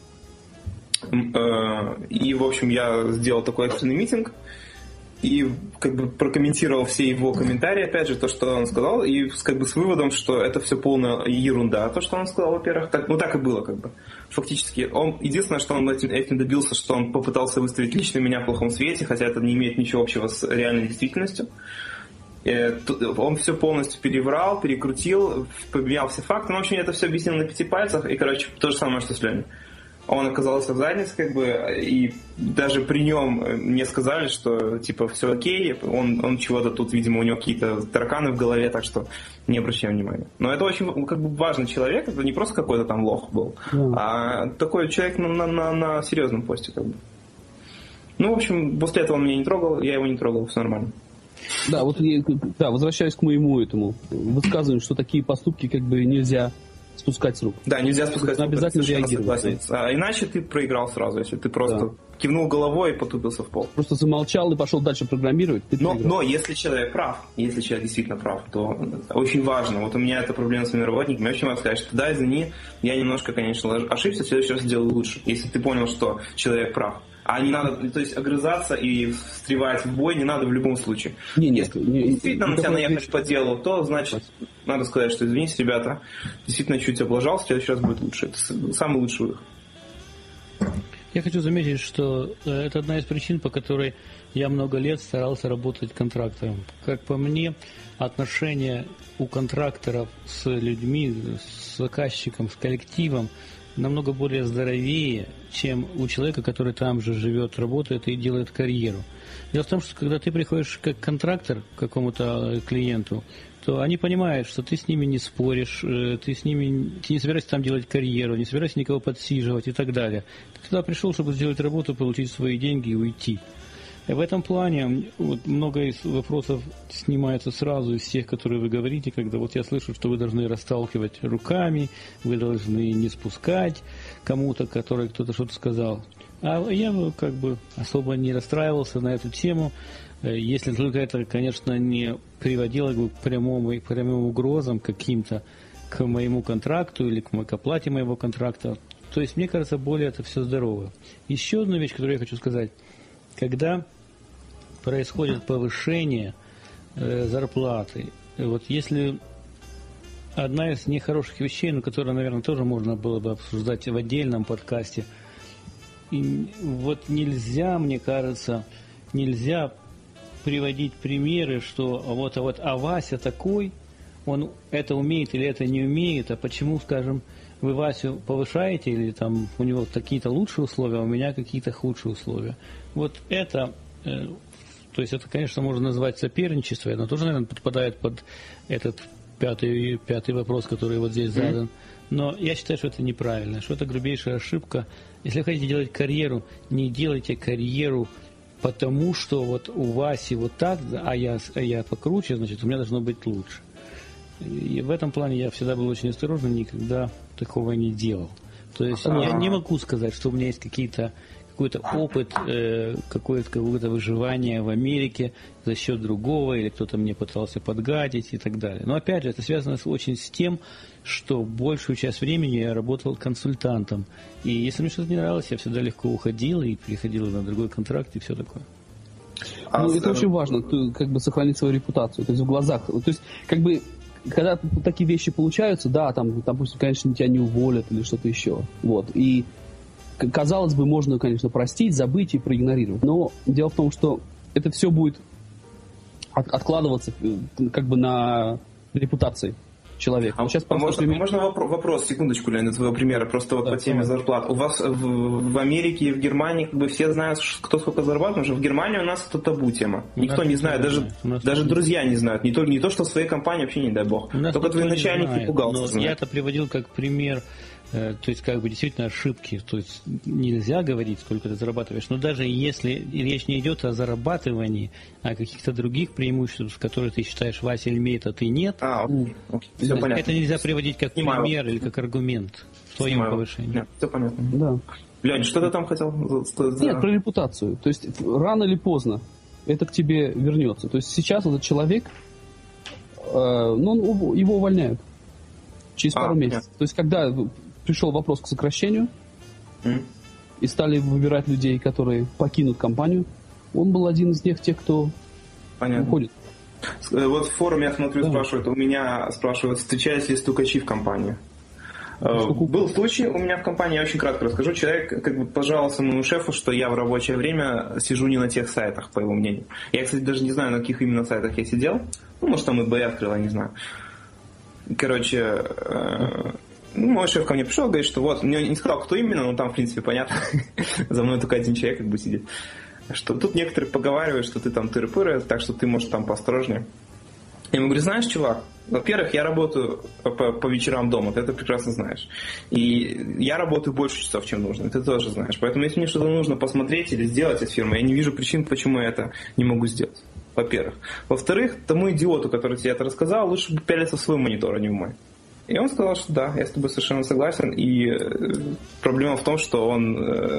и, в общем, я сделал такой экстренный митинг, и как бы прокомментировал все его комментарии, опять же, то, что он сказал, и как бы с выводом, что это все полная ерунда, то, что он сказал, во-первых. Так и было, как бы. Фактически. Единственное, что он этим добился, что он попытался выставить лично меня в плохом свете, хотя это не имеет ничего общего с реальной действительностью. Он все полностью переврал, перекрутил, поменял все факты. В общем, я это все объяснил на 5 пальцах, и, короче, то же самое, что с Леней. Он оказался в заднице, как бы, и даже при нем мне сказали, что, типа, все окей, он чего-то тут, видимо, у него какие-то тараканы в голове, так что не обращаем внимания. Но это очень, как бы, важный человек, это не просто какой-то там лох был, а такой человек на серьезном посте, как бы. В общем, после этого он меня не трогал, я его не трогал, все нормально. Да, вот возвращаясь к моему этому высказыванию, что такие поступки как бы нельзя спускать с рук. Да, нельзя спускать с рук. Обязательно реагировать. А иначе ты проиграл сразу, если ты просто кивнул головой и потупился в пол. Просто замолчал и пошел дальше программировать. Но если человек прав, если человек действительно прав, то очень важно. Вот у меня эта проблема с моими работниками. Я очень могу сказать, что да, извини, я немножко, конечно, ошибся, в следующий раз сделаю лучше. Если ты понял, что человек прав. А не надо, то есть огрызаться и встревать в бой не надо в любом случае. Если действительно на тебя наехали по делу, то значит надо сказать, что извините, ребята, действительно чуть облажался, в следующий раз будет лучше. Это самый лучший выход. Я хочу заметить, что это одна из причин, по которой я много лет старался работать контрактором. Как по мне, отношения у контракторов с людьми, с заказчиком, с коллективом намного более здоровее, чем у человека, который там же живет, работает и делает карьеру. Дело в том, что когда ты приходишь как контрактор к какому-то клиенту, то они понимают, что ты с ними не споришь, ты не собираешься там делать карьеру, не собираешься никого подсиживать и так далее. Ты туда пришел, чтобы сделать работу, получить свои деньги и уйти. И в этом плане вот, много из вопросов снимается сразу из тех, которые вы говорите, когда вот я слышу, что вы должны расталкивать руками, вы должны не спускать кому-то, который кто-то что-то сказал. А я как бы особо не расстраивался на эту тему, если только это, конечно, не приводило к прямым угрозам каким-то к моему контракту или к оплате моего контракта. То есть, мне кажется, более это все здорово. Еще одна вещь, которую я хочу сказать. Когда происходит повышение зарплаты, вот если одна из нехороших вещей, но которую, наверное, тоже можно было бы обсуждать в отдельном подкасте, и вот нельзя, мне кажется, приводить примеры, что а Вася такой, он это умеет или это не умеет, а почему, скажем, вы Васю повышаете, или там у него какие-то лучшие условия, а у меня какие-то худшие условия. Вот это, то есть это, конечно, можно назвать соперничество, но тоже, наверное, подпадает под этот пятый вопрос, который вот здесь задан. Но я считаю, что это неправильно, что это грубейшая ошибка. Если вы хотите делать карьеру, не делайте карьеру потому, что вот у Васи вот так, а я покруче, значит, у меня должно быть лучше. И в этом плане я всегда был очень осторожен, никогда такого не делал. То есть я не могу сказать, что у меня есть какой-то опыт, какое-то выживание в Америке за счет другого, или кто-то мне пытался подгадить и так далее. Но опять же, это связано очень с тем, что большую часть времени я работал консультантом. И если мне что-то не нравилось, я всегда легко уходил и переходил на другой контракт и все такое. Это очень важно, как бы сохранить свою репутацию, то есть в глазах. То есть, как бы, когда такие вещи получаются, да, там, допустим, конечно, тебя не уволят или что-то еще. Вот. И казалось бы, можно, конечно, простить, забыть и проигнорировать. Но дело в том, что это все будет откладываться как бы на репутации человека. Сейчас можно вопрос, секундочку, Леонид, твоего примера, просто вот по теме зарплат. У вас в Америке и в Германии как бы все знают, кто сколько зарабатывает, потому что в Германии у нас это табу тема. Никто не знает, даже друзья не знают. Не то, что в своей компании вообще, не дай бог. Только твой начальник пугался. Я это приводил как пример. То есть, как бы, действительно ошибки. То есть, нельзя говорить, сколько ты зарабатываешь. Но даже если речь не идет о зарабатывании, а о каких-то других преимуществах, которые ты считаешь, Вася имеет, а ты нет, все понятно. Это нельзя приводить как пример или как аргумент в твоем повышении. Нет, все понятно. Да. Лень, что ты там хотел? Нет, про репутацию. То есть, рано или поздно это к тебе вернется. То есть, сейчас этот человек, его увольняют через пару месяцев. То есть, когда пришел вопрос к сокращению, и стали выбирать людей, которые покинут компанию, он был один из тех, кто уходит. Вот в форуме, я смотрю, спрашивают, у меня спрашивают, встречались ли стукачи в компании. Был случай у меня в компании, я очень кратко расскажу. Человек как бы пожаловался моему шефу, что я в рабочее время сижу не на тех сайтах, по его мнению. Я, кстати, даже не знаю, на каких именно сайтах я сидел. Может, там eBay открыл, я не знаю. Короче, мой шеф ко мне пришел, говорит, что вот, мне не сказал, кто именно, но там, в принципе, понятно. За мной только один человек как бы сидит. Что тут некоторые поговаривают, что ты там тыры-пыры, так что ты, может, там посторожнее. Я ему говорю, знаешь, чувак, во-первых, я работаю по вечерам дома, ты это прекрасно знаешь. И я работаю больше часов, чем нужно, ты тоже знаешь. Поэтому, если мне что-то нужно посмотреть или сделать от фирмы, я не вижу причин, почему я это не могу сделать. во-первых. Во-вторых, тому идиоту, который тебе это рассказал, лучше бы пялиться в свой монитор, а не в мой. И он сказал, что да, я с тобой совершенно согласен, и проблема в том, что он,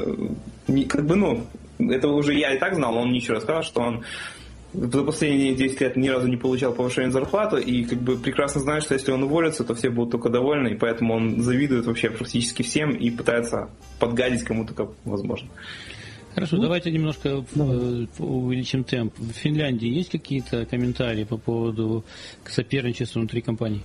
это уже я и так знал, он мне еще рассказал, что он за последние 10 лет ни разу не получал повышения зарплаты, и прекрасно знает, что если он уволится, то все будут только довольны, и поэтому он завидует вообще практически всем и пытается подгадить кому-то как возможно. Хорошо, давайте немножко увеличим темп. В Финляндии есть какие-то комментарии по поводу соперничества внутри компании?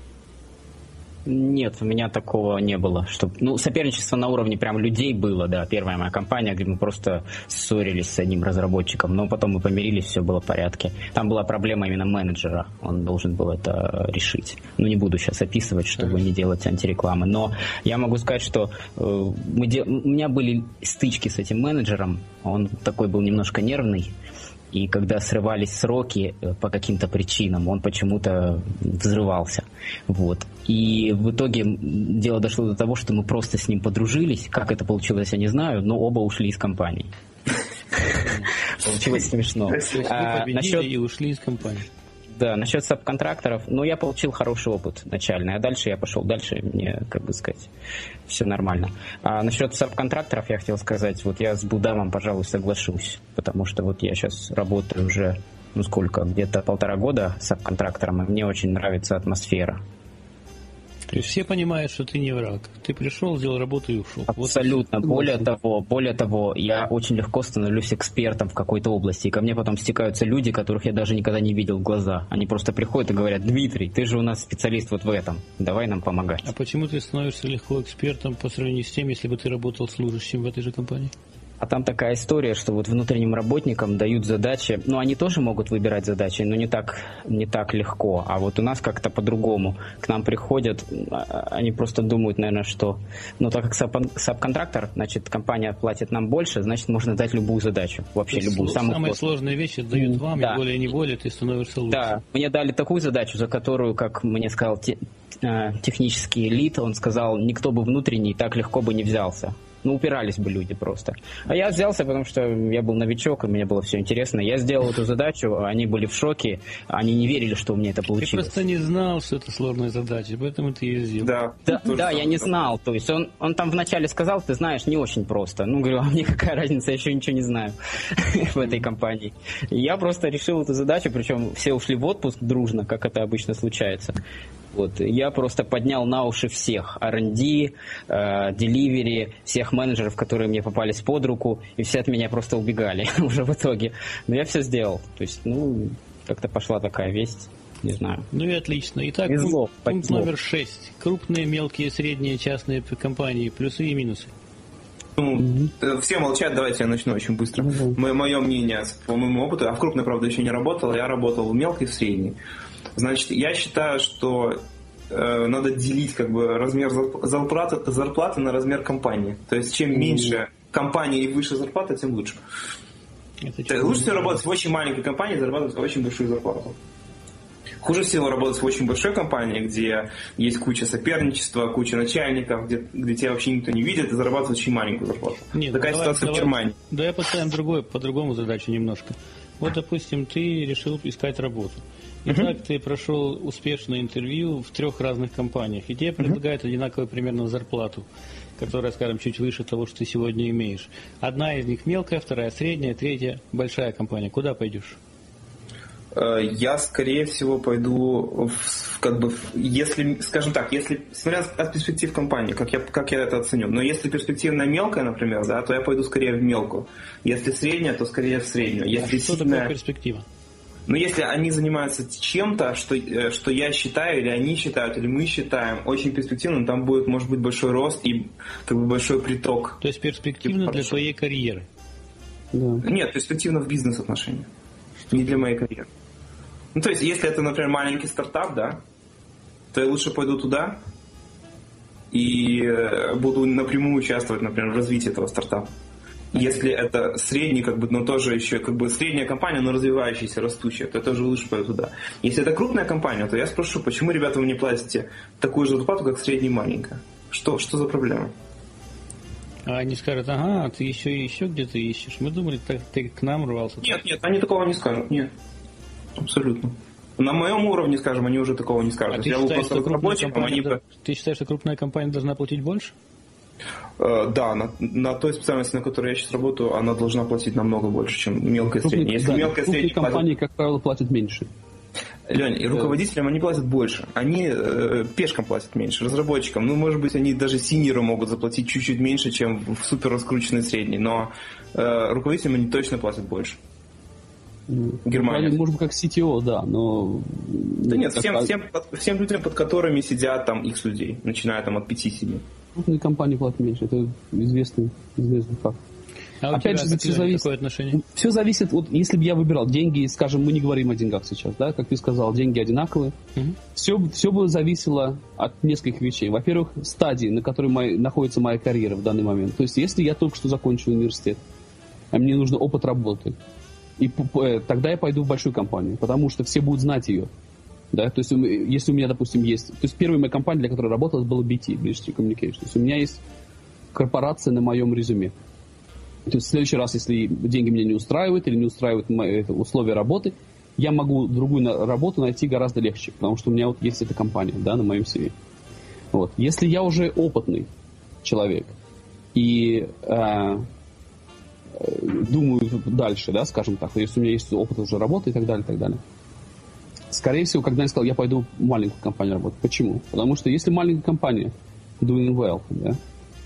Нет, у меня такого не было. Соперничество на уровне прям людей было, да. Первая моя компания, где мы просто ссорились с одним разработчиком, но потом мы помирились, все было в порядке. Там была проблема именно менеджера, он должен был это решить. Не буду сейчас описывать, чтобы не делать антирекламы, но я могу сказать, что у меня были стычки с этим менеджером, он такой был немножко нервный. И когда срывались сроки по каким-то причинам, он почему-то взрывался. Вот. И в итоге дело дошло до того, что мы просто с ним подружились. Как это получилось, я не знаю, но оба ушли из компании. Получилось смешно. Вы победили и ушли из компании. Да, насчет сабконтракторов, я получил хороший опыт начальный, а дальше я пошел дальше, мне, все нормально. А насчет сабконтракторов я хотел сказать, я с Будамом, пожалуй, соглашусь, потому что я сейчас работаю уже, где-то 1,5 года сабконтрактором, и мне очень нравится атмосфера. То есть все понимают, что ты не враг. Ты пришел, сделал работу и ушел. Абсолютно. Более того, я очень легко становлюсь экспертом в какой-то области. И ко мне потом стекаются люди, которых я даже никогда не видел в глаза. Они просто приходят и говорят: Дмитрий, ты же у нас специалист в этом. Давай нам помогать. А почему ты становишься легко экспертом по сравнению с тем, если бы ты работал служащим в этой же компании? А там такая история, что внутренним работникам дают задачи, они тоже могут выбирать задачи, но не так легко. А у нас как-то по-другому. К нам приходят, они просто думают, наверное, что, так как сабконтрактор, значит, компания платит нам больше, значит, можно дать любую задачу, вообще любую. Самые сложные вещи дают вам, да. И волей-неволей ты становишься лучше. Да, мне дали такую задачу, за которую, как мне сказал технический лид, он сказал, никто бы внутренний так легко бы не взялся. Упирались бы люди просто. А я взялся, потому что я был новичок, и мне было все интересно. Я сделал эту задачу, они были в шоке, они не верили, что у меня это получилось. Ты просто не знал, что это сложная задача, поэтому ты ее сделал. Да, я не знал. То есть он там вначале сказал, ты знаешь, не очень просто. Говорю, а мне какая разница, я еще ничего не знаю в этой компании. И я просто решил эту задачу, причем все ушли в отпуск дружно, как это обычно случается. Я просто поднял на уши всех R&D, delivery, всех менеджеров, которые мне попались под руку, и все от меня просто убегали уже в итоге. Но я все сделал. То есть, как-то пошла такая весть. Не знаю. И отлично. Итак, пункт номер 6. Крупные, мелкие, средние частные компании. Плюсы и минусы. Все молчат, давайте я начну очень быстро. Мое мнение по моему опыту, в крупной, правда, еще не работал, я работал в мелкой и в средней. Значит, я считаю, что надо делить размер зарплаты на размер компании. То есть, чем меньше компания и выше зарплата, тем лучше. Лучше всего работать в очень маленькой компании и зарабатывать очень большую зарплату. Хуже всего работать в очень большой компании, где есть куча соперничества, куча начальников, где тебя вообще никто не видит, и зарабатывать очень маленькую зарплату. Такая ситуация в Германии. Да, я поставим по-другому задачу немножко. Допустим, ты решил искать работу. Итак, ты прошел успешное интервью в 3 разных компаниях, и тебе предлагают одинаковую примерно зарплату, которая, скажем, чуть выше того, что ты сегодня имеешь. Одна из них мелкая, вторая средняя, третья большая компания. Куда пойдешь? Я, скорее всего, пойду если, скажем так, смотря от перспектив компании, как я это оценю. Но если перспективная мелкая, например, то я пойду скорее в мелкую. Если средняя, то скорее в среднюю. Если что такое перспектива? Если они занимаются чем-то, что я считаю, или они считают, или мы считаем очень перспективным, там будет, может быть, большой рост и большой приток. То есть перспективно для твоей карьеры? Да. Нет, перспективно в бизнес-отношениях. Не для моей карьеры. То есть, если это, например, маленький стартап, то я лучше пойду туда и буду напрямую участвовать, например, в развитии этого стартапа. Если это средний, но тоже еще средняя компания, но развивающаяся, растущая, то я тоже лучше пойду туда. Если это крупная компания, то я спрошу, почему, ребята, вы не платите такую же зарплату, как средняя и маленькая? Что за проблема? А они скажут, ты еще где-то ищешь. Мы думали, ты к нам рвался. Нет, они такого не скажут, нет. Абсолютно. На моем уровне, скажем, они уже такого не скажут. Ты считаешь, что ты считаешь, что крупная компания должна платить больше? Да, на той специальности, на которой я сейчас работаю, она должна платить намного больше, чем мелкая и средняя. Если мелкая и средняя компании, как правило, платят меньше. Лень, и руководителям они платят больше. Они пешкам платят меньше, разработчикам. Ну, может быть, они даже синьору могут заплатить чуть-чуть меньше, чем в супер раскрученной средней, но руководителям они точно платят больше. Германия. Может быть, как CTO, да, но... Да нет, всем людям, под которыми сидят там X людей, начиная там от 5-7. Крупные компании платят меньше, это известный факт. А опять же, все зависит, какое отношение? Все зависит от, если бы я выбирал деньги, скажем, мы не говорим о деньгах сейчас, да, как ты сказал, деньги одинаковые. Все бы зависело от нескольких вещей. Во-первых, стадии, на которой находится моя карьера в данный момент. То есть, если я только что закончил университет, а мне нужен опыт работы, и тогда я пойду в большую компанию, потому что все будут знать ее. Да? То есть, если у меня, допустим, есть... То есть, первая моя компания, для которой я работал, это была BT, British Communications. То есть, у меня есть корпорация на моем резюме. То есть, в следующий раз, если деньги меня не устраивают или не устраивают условия работы, я могу другую работу найти гораздо легче, потому что у меня вот есть эта компания, да, на моем CV. Вот. Если я уже опытный человек и думаю дальше, да, скажем так, если у меня есть опыт уже работы и так далее, скорее всего, когда я сказал, я пойду в маленькую компанию работать. Почему? Потому что если маленькая компания doing well, да,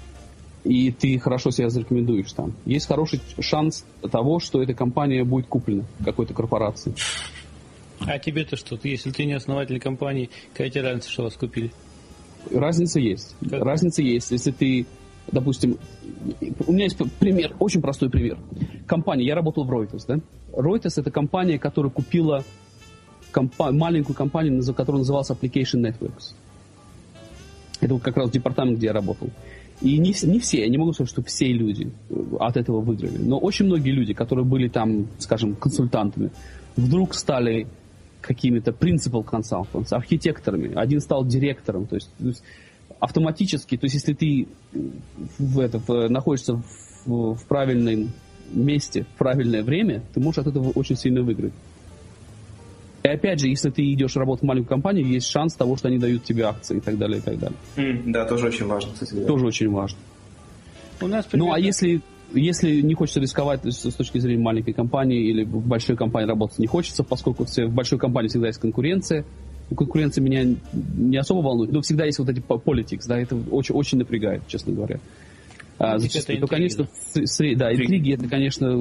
и ты хорошо себя зарекомендуешь там, есть хороший шанс того, что эта компания будет куплена какой-то корпорацией. А тебе-то что? Если ты не основатель компании, какая тебе разница, что вас купили? Разница есть. Как? Разница есть. Если ты, допустим, у меня есть пример, очень простой пример. Компания, я работал в Reuters, да? Reuters — это компания, которая купила маленькую компанию, которая называлась Application Networks. Это вот как раз департамент, где я работал. И не все, я не могу сказать, что все люди от этого выиграли, но очень многие люди, которые были там, скажем, консультантами, вдруг стали какими-то principal consultants, архитекторами, один стал директором, то есть автоматически, то есть если ты находишься в правильном месте, в правильное время, ты можешь от этого очень сильно выиграть. И опять же, если ты идешь работать в маленькую компанию, есть шанс того, что они дают тебе акции и так далее, и так далее. Да, тоже очень важно, кстати. Да. Тоже очень важно. У нас примерно... Ну, а если не хочется рисковать с точки зрения маленькой компании или в большой компании работать не хочется, поскольку в большой компании всегда есть конкуренция. Конкуренция меня не особо волнует, но всегда есть вот эти politics, да, это очень, очень напрягает, честно говоря. Зачастую. То, конечно, интриги, это, конечно,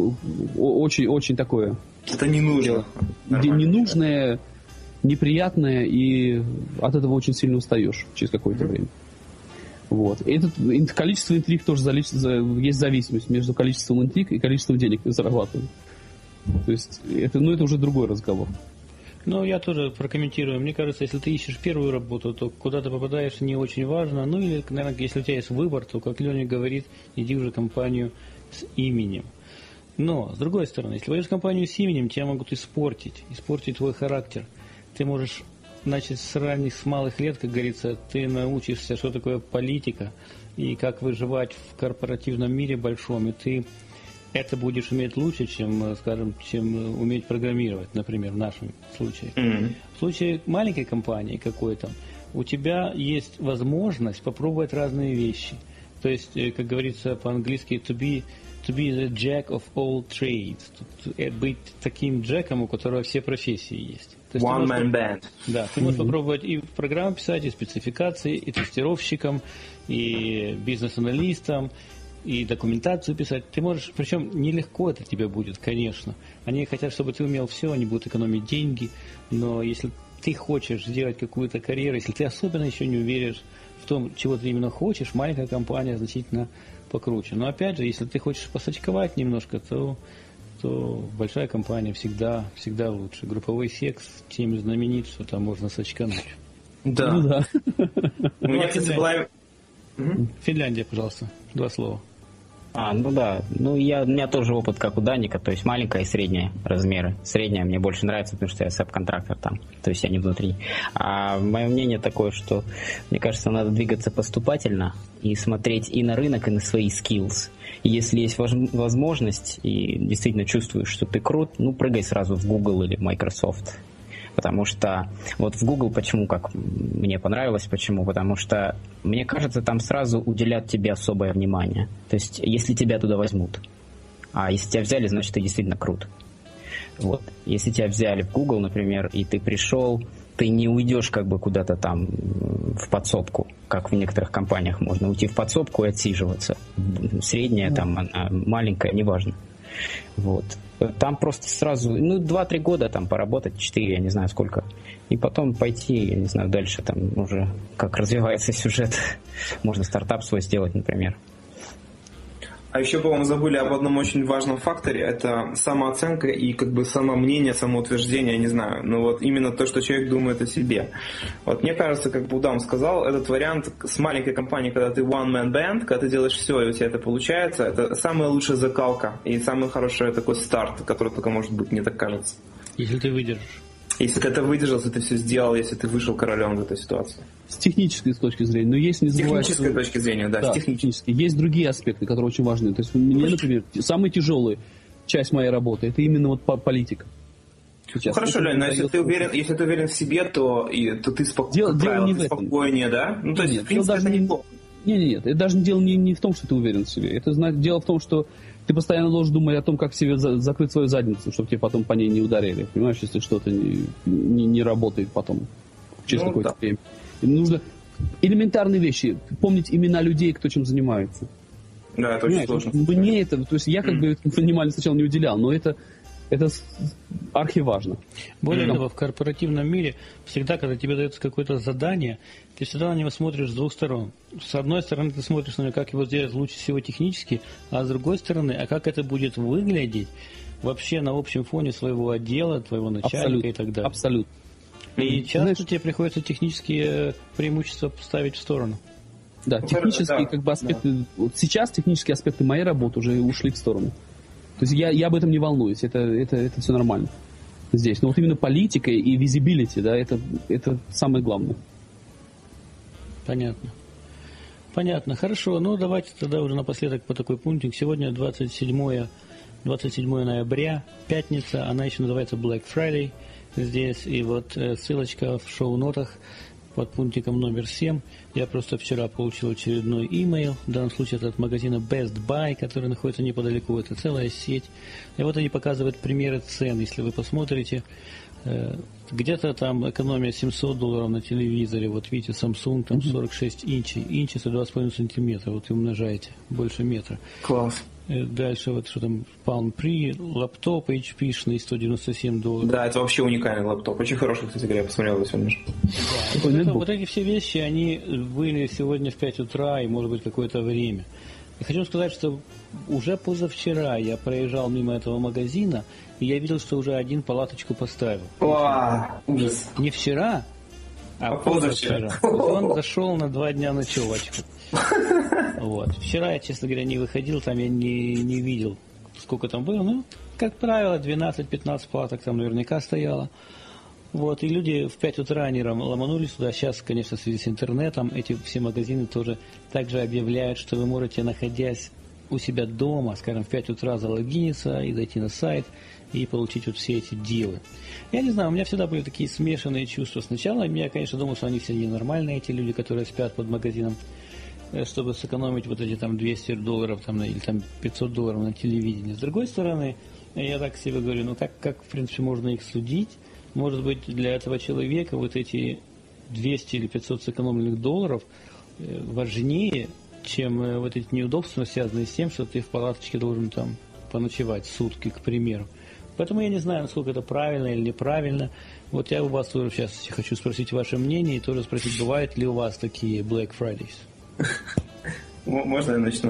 очень такое... Это не нужно. Ненужное, неприятное, и от этого очень сильно устаешь через какое-то время. Вот. И количество интриг тоже есть зависимость между количеством интриг и количеством денег ты зарабатываешь. То есть это уже другой разговор. Ну, я тоже прокомментирую. Мне кажется, если ты ищешь первую работу, то куда ты попадаешь не очень важно. Ну, или, наверное, если у тебя есть выбор, то, как Леня говорит, иди уже в компанию с именем. Но, с другой стороны, если войдешь в компанию с именем, тебя могут испортить твой характер. Ты можешь начать с малых лет, как говорится, ты научишься, что такое политика и как выживать в корпоративном мире большом, и ты это будешь уметь лучше, чем, скажем, чем уметь программировать, например, в нашем случае. В случае маленькой компании какой-то, у тебя есть возможность попробовать разные вещи. То есть, как говорится по-английски, to be the jack of all trades. Быть таким джеком, у которого все профессии есть. One man band. Да, ты можешь попробовать и программу писать, и спецификации, и тестировщиком, и бизнес-аналистом, и документацию писать. Ты можешь, причем нелегко это тебе будет, конечно. Они хотят, чтобы ты умел все, они будут экономить деньги, но если ты хочешь сделать какую-то карьеру, если ты особенно еще не уверен в том, чего ты именно хочешь, маленькая компания значительно покруче. Но опять же, если ты хочешь посачковать немножко, то большая компания всегда лучше. Групповой секс тем знаменит, что там можно сачкануть. Да. Ну, да. У меня, кстати, была... Финляндия, пожалуйста, 2 слова. Ну да. Ну, у меня тоже опыт, как у Даника, то есть маленькая и средняя размеры. Средняя мне больше нравится, потому что я саб-контрактор там, то есть я не внутри. А мое мнение такое, что, мне кажется, надо двигаться поступательно и смотреть и на рынок, и на свои skills. И если есть возможность, и действительно чувствуешь, что ты крут, ну, прыгай сразу в Google или Microsoft. Потому что вот в Google почему, как мне понравилось, почему? Потому что, мне кажется, там сразу уделят тебе особое внимание. То есть, если тебя туда возьмут. А если тебя взяли, значит, ты действительно крут. Вот. Если тебя взяли в Google, например, и ты пришел, ты не уйдешь как бы куда-то там в подсобку, как в некоторых компаниях можно уйти в подсобку и отсиживаться. Средняя, там, она маленькая, неважно. Вот. Там просто сразу, 2-3 года там поработать, 4, я не знаю сколько. И потом пойти, я не знаю, дальше там уже как развивается сюжет. Можно стартап свой сделать, например. А еще, по-моему, забыли об одном очень важном факторе. Это самооценка и как бы самомнение, самоутверждение, я не знаю. Но вот именно то, что человек думает о себе. Вот мне кажется, как Будам сказал, этот вариант с маленькой компанией, когда ты one-man band, когда ты делаешь все, и у тебя это получается, это самая лучшая закалка и самый хороший такой старт, который только может быть, мне так кажется. Если ты выдержишь. Если ты это выдержал, если ты все сделал, если ты вышел королем в этой ситуации. С технической точки зрения. Но есть, не забывайте, с технической точки зрения, да. Да, с технической. Есть другие аспекты, которые очень важны. То есть мне, например, самая тяжелая часть моей работы, это именно вот политика. Сейчас. Ну хорошо, Лень, но если ты уверен в себе, то ты спокойнее, да? Ну, то есть, в принципе, это неплохо. Нет, это даже дело не в том, что ты уверен в себе. Это дело в том, что ты постоянно должен думать о том, как себе закрыть свою задницу, чтобы тебе потом по ней не ударили. Понимаешь, если что-то не работает потом через какое-то время. И нужно элементарные вещи. Помнить имена людей, кто чем занимается. Да, это очень сложно. Мне это, то есть я как бы внимания сначала не уделял, но это архиважно. Более того, в корпоративном мире всегда, когда тебе дается какое-то задание, ты всегда на него смотришь с двух сторон. С одной стороны, ты смотришь на него, как его сделать лучше всего технически, а с другой стороны, а как это будет выглядеть вообще на общем фоне своего отдела, твоего начальника и так далее. Абсолютно. И часто тебе приходится технические преимущества поставить в сторону. Да, технические как бы аспекты. Да. Вот сейчас технические аспекты моей работы уже ушли в сторону. То есть я об этом не волнуюсь, это все нормально здесь. Но вот именно политика и visibility, да, это самое главное. Понятно. Хорошо, давайте тогда уже напоследок по такой пунктик. Сегодня 27 ноября, пятница, она еще называется Black Friday здесь. И вот ссылочка в шоу-нотах под пунктиком номер 7. Я просто вчера получил очередной имейл, в данном случае это от магазина Best Buy, который находится неподалеку, это целая сеть. И вот они показывают примеры цен, если вы посмотрите, где-то там экономия $700 на телевизоре, вот видите, Samsung там 46 инчей, инчи 2,5 сантиметра, вот и умножаете, больше метра. Класс. Дальше вот что там, Palm Pre, лаптоп HP-шный, $197. Да, это вообще уникальный лаптоп. Очень хороший, кстати говоря, я посмотрел его сегодня. Да, вот эти все вещи, они были сегодня в 5 утра и, может быть, какое-то время. И хочу сказать, что уже позавчера я проезжал мимо этого магазина, и я видел, что уже один палаточку поставил. Ужас. Не вчера, а позавчера. Он зашел на 2 дня ночевочку. Вот. Вчера я, честно говоря, не выходил, там я не видел, сколько там было. Ну, как правило, 12-15 палаток там наверняка стояло. Вот. И люди в 5 утра они ломанулись туда. Сейчас, конечно, в связи с интернетом, эти все магазины тоже также объявляют, что вы можете, находясь у себя дома, скажем, в 5 утра залогиниться и зайти на сайт и получить вот все эти дилы. Я не знаю, у меня всегда были такие смешанные чувства. Сначала я, конечно, думал, что они все ненормальные, эти люди, которые спят под магазином, чтобы сэкономить вот эти там $200 там, или там $500 на телевидении. С другой стороны, я так себе говорю, как в принципе можно их судить? Может быть, для этого человека вот эти 200 или 500 сэкономленных долларов важнее, чем вот эти неудобства, связанные с тем, что ты в палаточке должен там поночевать сутки, к примеру. Поэтому я не знаю, насколько это правильно или неправильно. Вот я у вас тоже сейчас хочу спросить ваше мнение и тоже спросить, бывают ли у вас такие Black Fridays? Можно я начну?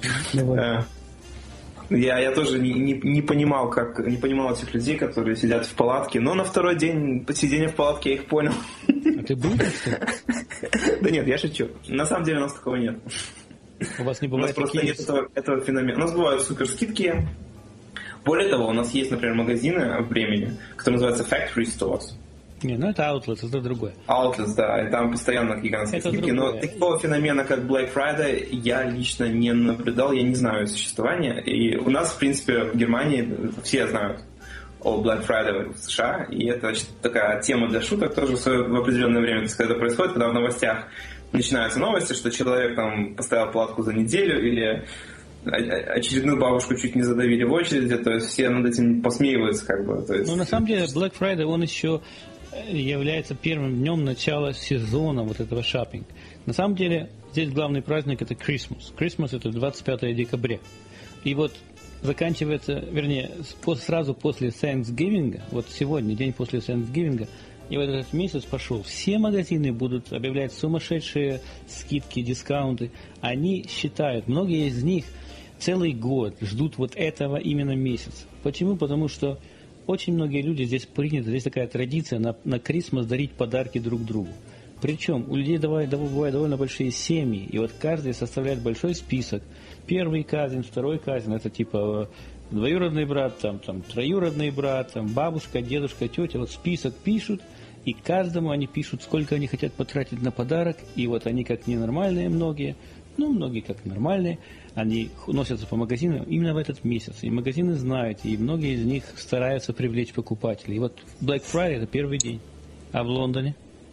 Я тоже не понимал этих людей, которые сидят в палатке, но на второй день сидения в палатке я их понял. А ты был так? Да нет, я шучу. На самом деле у нас такого нет. У вас не У нас бывает просто такие... нет этого феномена. У нас бывают суперскидки. Более того, у нас есть, например, магазины в Бремени, которые называются Factory Stores. Не, ну это Outlets, это другое. Outlets, да, и там постоянно гигантские скидки. Но такого феномена, как Black Friday, я лично не наблюдал, я не знаю о существовании. И у нас, в принципе, в Германии все знают о Black Friday в США, и это такая тема для шуток тоже в определенное время, когда это происходит, когда в новостях начинаются новости, что человек там поставил палатку за неделю, или очередную бабушку чуть не задавили в очереди, то есть все над этим посмеиваются, как бы. То есть... Ну, на самом деле, Black Friday, он еще является первым днем начала сезона вот этого шоппинга. На самом деле, здесь главный праздник – это Christmas. Christmas – это 25 декабря. И вот заканчивается, вернее, сразу после Thanksgiving, вот сегодня, день после Thanksgiving, и вот этот месяц пошел, все магазины будут объявлять сумасшедшие скидки, дискаунты. Они считают, многие из них целый год ждут вот этого именно месяца. Почему? Потому что очень многие люди здесь принято, здесь такая традиция на Крисмас дарить подарки друг другу. Причем у людей бывают довольно большие семьи, и вот каждый составляет большой список. Первый казин, второй казин, это типа двоюродный брат, там троюродный брат, там бабушка, дедушка, тетя. Вот список пишут, и каждому они пишут, сколько они хотят потратить на подарок. И вот они как ненормальные многие, многие как нормальные, они носятся по магазинам именно в этот месяц. И магазины знают, и многие из них стараются привлечь покупателей. И вот Black Friday – это первый день. А в Лондоне?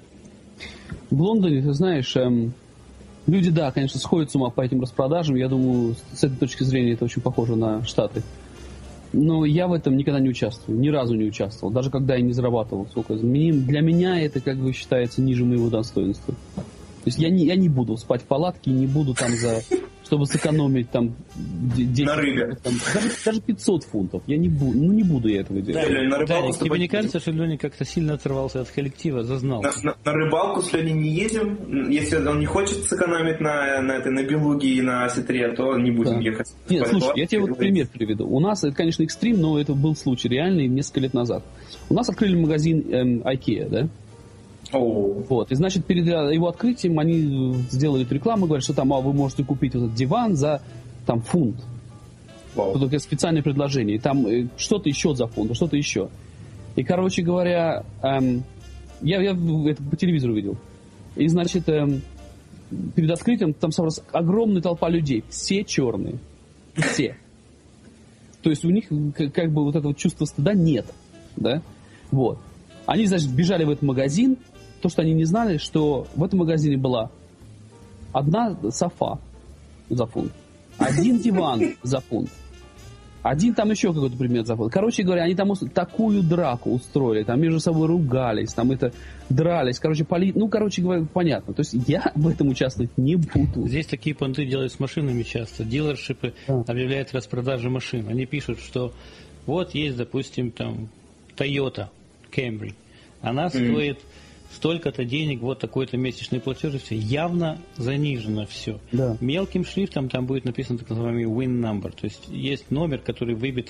В Лондоне, ты знаешь, люди, да, конечно, сходят с ума по этим распродажам. Я думаю, с этой точки зрения это очень похоже на Штаты. Но я в этом никогда не участвую, ни разу не участвовал, даже когда я не зарабатывал сколько. Для меня это, как бы, считается ниже моего достоинства. То есть я не буду спать в палатке, не буду там чтобы сэкономить там 10, на рыбе. Там, даже 500 фунтов. Я не буду я этого делать. Да, на рыбалку тебе не кажется, что Леня как-то сильно оторвался от коллектива, зазнал? На рыбалку с Леней не едем. Если он не хочет сэкономить на белуге и на осетре, то не будем ехать. Нет, слушай, я тебе вот пример приведу. У нас, это, конечно, экстрим, но это был случай реальный несколько лет назад. У нас открыли магазин IKEA, да? Вот, и значит, перед его открытием они сделали рекламу, говорят, что там вы можете купить вот этот диван за там фунт. Только специальное предложение. И там что-то еще за фунт, что-то еще. И, короче говоря, я это по телевизору видел. И, значит, перед открытием там собралась огромная толпа людей. Все черные. Все. То есть у них как бы вот этого чувства стыда нет. Да? Вот. Они, значит, бежали в этот магазин. То, что они не знали, что в этом магазине была одна софа за фунт, один диван за фунт, один там еще какой-то предмет за фунт. Короче говоря, они там такую драку устроили, там между собой ругались, там дрались, короче говоря, понятно. То есть я в этом участвовать не буду. Здесь такие понты делают с машинами часто. Дилершипы объявляют распродажи машин. Они пишут, что вот есть, допустим, там Toyota Camry. Она стоит столько-то денег, вот такой-то месячный платеж, и все. Явно занижено все. Да. Мелким шрифтом там будет написан так называемый win number. То есть есть номер, который выбит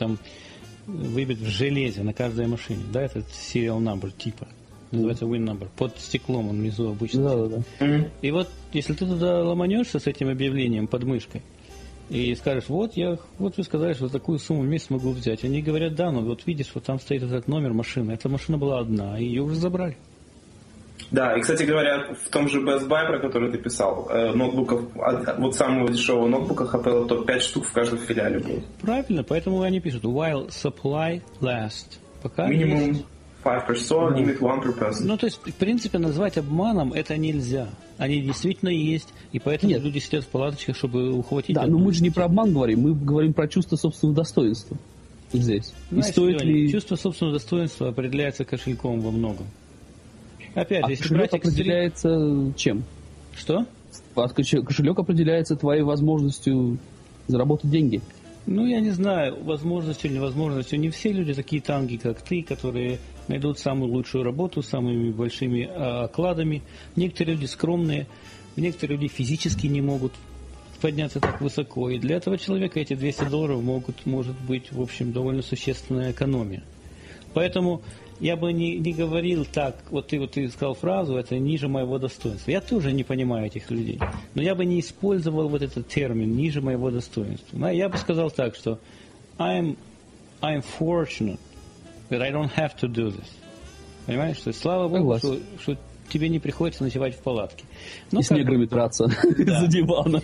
в железе на каждой машине. Да, это serial number типа. Называется win number. Под стеклом он внизу обычно. Да. И вот, если ты туда ломанешься с этим объявлением под мышкой, и скажешь, вот вы сказали, что такую сумму в месяц могу взять. Они говорят, да, но вот видишь, вот там стоит этот номер машины. Эта машина была одна, и ее уже забрали. Да, и, кстати говоря, в том же Best Buy, про который ты писал, ноутбуков, вот самого дешевого ноутбука HP, то 5 штук в каждом филиале будет. Правильно, поэтому они пишут while supply lasts. Пока минимум 5 per store, limit 1 per person. Ну, то есть, в принципе, назвать обманом это нельзя. Они действительно есть, и поэтому люди сидят в палаточках, чтобы ухватить. Да, но мы же не про обман говорим, мы говорим про чувство собственного достоинства здесь. Знаешь, и стоит ли... Чувство собственного достоинства определяется кошельком во многом. Опять, если кошелек определяется чем? Что? Кошелек определяется твоей возможностью заработать деньги. Ну, я не знаю, возможностью или невозможностью. Не все люди такие танки, как ты, которые найдут самую лучшую работу с самыми большими окладами. Некоторые люди скромные, некоторые люди физически не могут подняться так высоко. И для этого человека эти $200 может быть, в общем, довольно существенная экономия. Поэтому я бы не говорил так, вот ты сказал фразу, это ниже моего достоинства. Я тоже не понимаю этих людей. Но я бы не использовал вот этот термин ниже моего достоинства. Я бы сказал так, что I'm fortunate that I don't have to do this. Понимаешь? То есть, слава Богу, что тебе не приходится ночевать в палатке. И с неграми драться за дивана.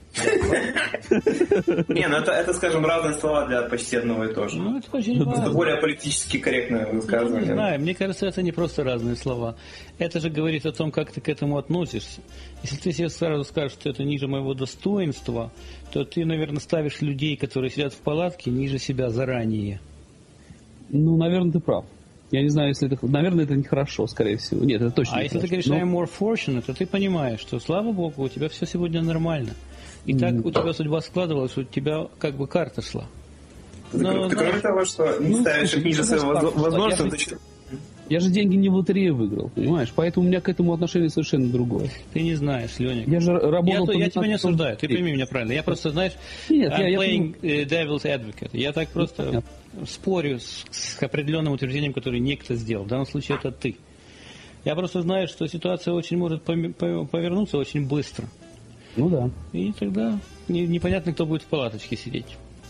Не, ну это, скажем, разные слова для почти одного и того же. Ну, это очень важно. Это более политически корректное высказывание. Не знаю, мне кажется, это не просто разные слова. Это же говорит о том, как ты к этому относишься. Если ты себе сразу скажешь, что это ниже моего достоинства, то ты, наверное, ставишь людей, которые сидят в палатке, ниже себя заранее. Ну, наверное, ты прав. Я не знаю, если это... Наверное, это нехорошо, скорее всего. Нет, это точно не если ты говоришь, I'm more fortunate, то ты понимаешь, что, слава Богу, у тебя все сегодня нормально. И так у тебя судьба складывалась, что у тебя как бы карта шла. Ты кроме того, что не ставишь их ниже своего возможности... Я же деньги не в лотерее выиграл, понимаешь? Поэтому у меня к этому отношение совершенно другое. Ты не знаешь, Леня. Я же работал... Я тебя не осуждаю, ты пойми меня правильно. Я просто, знаешь, I'm playing devil's advocate. Я так просто спорю с определенным утверждением, которое некто сделал. В данном случае это ты. Я просто знаю, что ситуация очень может повернуться очень быстро. Ну да. И тогда непонятно, кто будет в палаточке сидеть.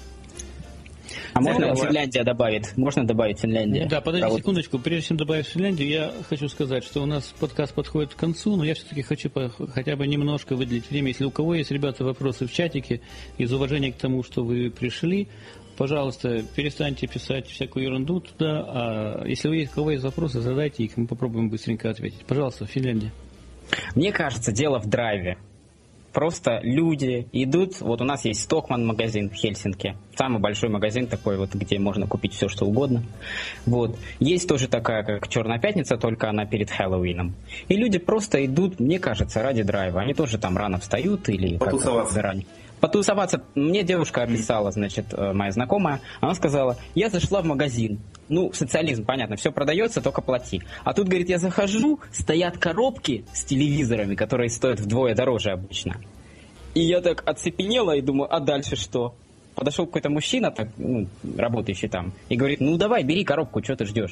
А можно Финляндия добавить? Можно добавить Финляндию? Да, подожди секундочку. Прежде чем добавить Финляндию, я хочу сказать, что у нас подкаст подходит к концу, но я все-таки хочу хотя бы немножко выделить время. Если у кого есть, ребята, вопросы в чатике, из уважения к тому, что вы пришли, пожалуйста, перестаньте писать всякую ерунду туда. А если у кого есть вопросы, задайте их, мы попробуем быстренько ответить. Пожалуйста, Финляндия. Мне кажется, дело в драйве. Просто люди идут, вот у нас есть Стокман магазин в Хельсинки, самый большой магазин такой вот, где можно купить все, что угодно. Вот. Есть тоже такая, как Черная пятница, только она перед Хэллоуином. И люди просто идут, мне кажется, ради драйва. Они тоже там рано встают или как-то заранее. Потусоваться. Мне девушка описала, значит, моя знакомая, она сказала, я зашла в магазин. Ну, социализм, понятно, все продается, только плати. А тут, говорит, я захожу, стоят коробки с телевизорами, которые стоят вдвое дороже обычно. И я так оцепенела и думаю, а дальше что? Подошел какой-то мужчина, так, работающий там, и говорит, ну давай, бери коробку, что ты ждешь?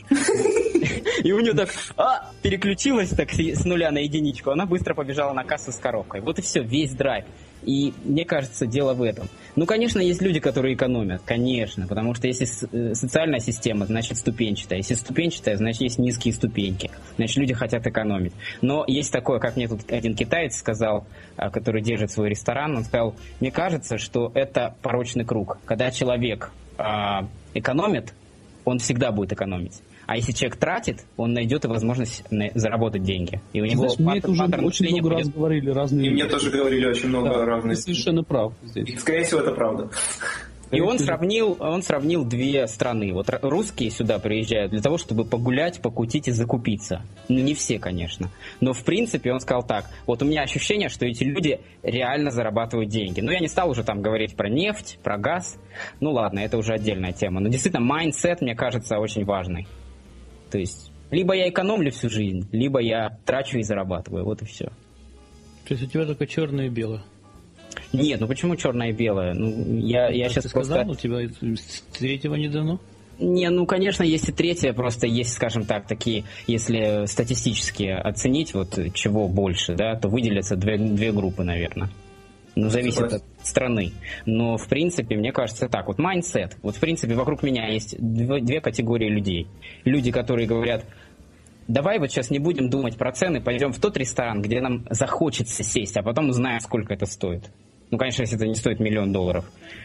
И у нее так, переключилась так с нуля на единичку, она быстро побежала на кассу с коробкой. Вот и все, весь драйв. И мне кажется, дело в этом. Ну, конечно, есть люди, которые экономят, конечно, потому что если социальная система, значит ступенчатая. Если ступенчатая, значит есть низкие ступеньки. Значит, люди хотят экономить. Но есть такое, как мне тут один китаец сказал, который держит свой ресторан, он сказал, мне кажется, что это порочный круг. Когда человек экономит, он всегда будет экономить. А если человек тратит, он найдет и возможность заработать деньги. И у него мне это уже очень много раз говорили разные... И мне тоже говорили очень много разных... Ты совершенно прав здесь. И, скорее всего, это правда. И он сравнил две страны. Вот русские сюда приезжают для того, чтобы погулять, покутить и закупиться. Ну, не все, конечно. Но, в принципе, он сказал так. Вот у меня ощущение, что эти люди реально зарабатывают деньги. Ну, я не стал уже там говорить про нефть, про газ. Ну, ладно, это уже отдельная тема. Но, действительно, майндсет, мне кажется, очень важный. То есть, либо я экономлю всю жизнь, либо я трачу и зарабатываю. Вот и все. То есть у тебя только черное и белое? Нет, ну почему черное и белое? Ну, я сейчас ты просто... сказал, у тебя третьего не дано? Не, ну, конечно, есть и третье, просто есть, скажем так, такие, если статистически оценить, вот чего больше, да, то выделятся две группы, наверное. Ну, зависит от страны. Но, в принципе, мне кажется так. Вот майндсет. Вот, в принципе, вокруг меня есть две категории людей. Люди, которые говорят, давай вот сейчас не будем думать про цены, пойдем в тот ресторан, где нам захочется сесть, а потом узнаем, сколько это стоит. Ну, конечно, если это не стоит $1 миллион,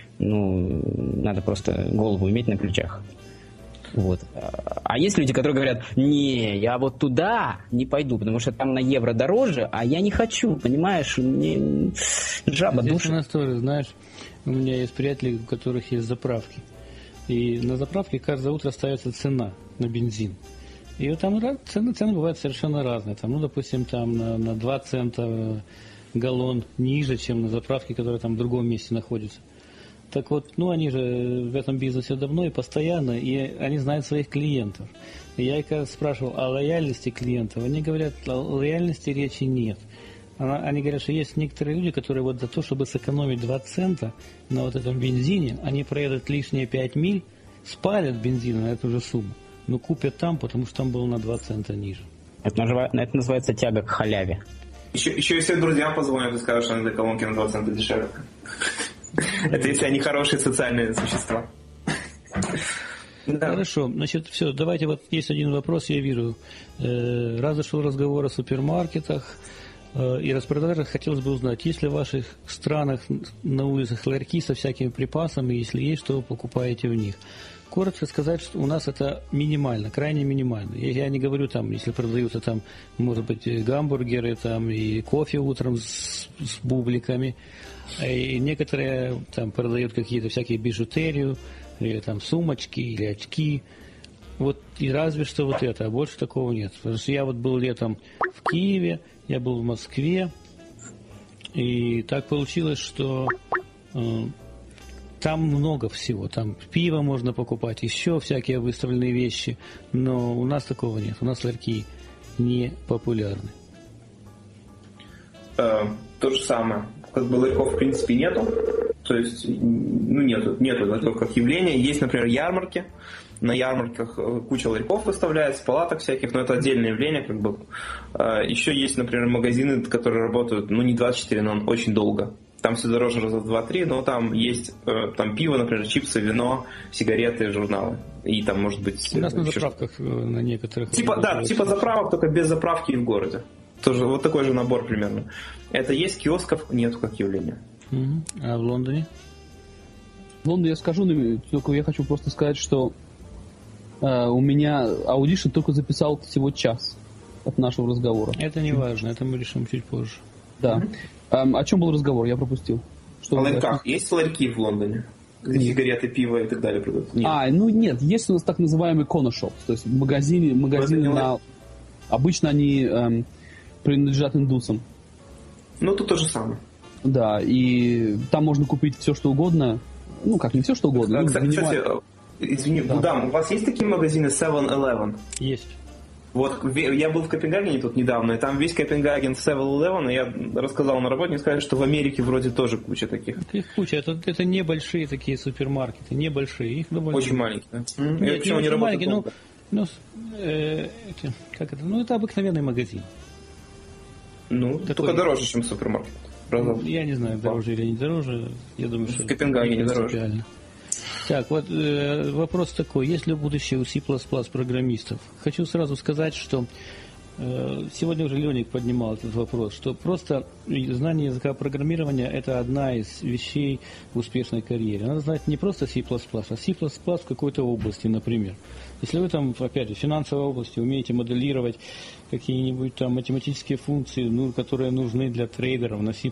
ну, надо просто голову иметь на плечах. Вот. А есть люди, которые говорят, не, я вот туда не пойду, потому что там на евро дороже, а я не хочу, понимаешь, мне жаба душит. У нас тоже, знаешь, у меня есть приятели, у которых есть заправки. И на заправке каждое утро ставится цена на бензин. И вот там цены бывают совершенно разные. Там, ну, допустим, там на 2 цента галлон ниже, чем на заправке, которая там в другом месте находится. Так вот, ну, они же в этом бизнесе давно и постоянно, и они знают своих клиентов. И я их спрашивал о лояльности клиентов. Они говорят, о лояльности речи нет. Они говорят, что есть некоторые люди, которые вот за то, чтобы сэкономить 2 цента на вот этом бензине, они проедут лишние 5 миль, спалят бензин на эту же сумму. но купят там, потому что там было на 2 цента ниже. Это называется тяга к халяве. Еще если друзьям позвонят и скажут, что они для колонки на 2 цента дешевле. Это если они хорошие социальные существа. Хорошо, значит, все, давайте, вот есть один вопрос, я вижу. Раз зашел разговор о супермаркетах и распродажах, хотелось бы узнать, есть ли в ваших странах на улицах ларьки со всякими припасами, если есть, что вы покупаете в них? Коротко сказать, что у нас это минимально, крайне минимально. Я не говорю там, если продаются там, может быть, гамбургеры там и кофе утром с бубликами, и некоторые там продают какие-то всякие бижутерию, или там сумочки, или очки. Вот и разве что вот это, а больше такого нет. Потому что я вот был летом в Киеве, я был в Москве, и так получилось, что там много всего. Там пиво можно покупать, еще всякие выставленные вещи, но у нас такого нет. У нас ларьки не популярны. То же самое. Как бы ларьков в принципе нету. То есть, нету ларьков как явления. Есть, например, ярмарки. На ярмарках куча ларьков выставляется, палаток всяких, но это отдельное явление, как бы. Еще есть, например, магазины, которые работают, не 24, но очень долго. Там все дороже раза в 2-3, но там есть там пиво, например, чипсы, вино, сигареты, журналы. И там, может быть... У нас на заправках на некоторых... Типа заправок, только без заправки и в городе. Тоже вот такой же набор примерно. Это есть, киосков нету как явление. А в Лондоне? В Лондоне я скажу, только я хочу просто сказать, что у меня Audition только записал всего час от нашего разговора. Это не важно, это мы решим чуть позже. Да. О чем был разговор? Я пропустил. О ларьках. Есть ларьки в Лондоне? Где сигареты, пиво и так далее продают? Нет. Нет. Есть у нас так называемые corner shops. То есть магазины на... Обычно они принадлежат индусам. Тут то же самое. Да, и там можно купить все, что угодно. Как не все, что угодно. Кстати, извини, Будам, у вас есть такие магазины 7-Eleven? Есть. Вот, я был в Копенгагене тут недавно, и там весь Копенгаген 7-Eleven, и я рассказал на работе, сказали, что в Америке вроде тоже куча таких. Их куча, это небольшие такие супермаркеты, небольшие, их довольно... Очень маленькие, да? Нет, не очень маленькие, это обыкновенный магазин. Только дороже, чем супермаркет. Я не знаю, дороже или не дороже, я думаю, что... В Копенгагене дороже. Так, вот вопрос такой. Есть ли будущее у C++ программистов? Хочу сразу сказать, что сегодня уже Леник поднимал этот вопрос, что просто знание языка программирования – это одна из вещей в успешной карьере. Надо знать не просто C++, а C++ в какой-то области, например. Если вы там, опять же, в финансовой области умеете моделировать какие-нибудь там математические функции, которые нужны для трейдеров на C++,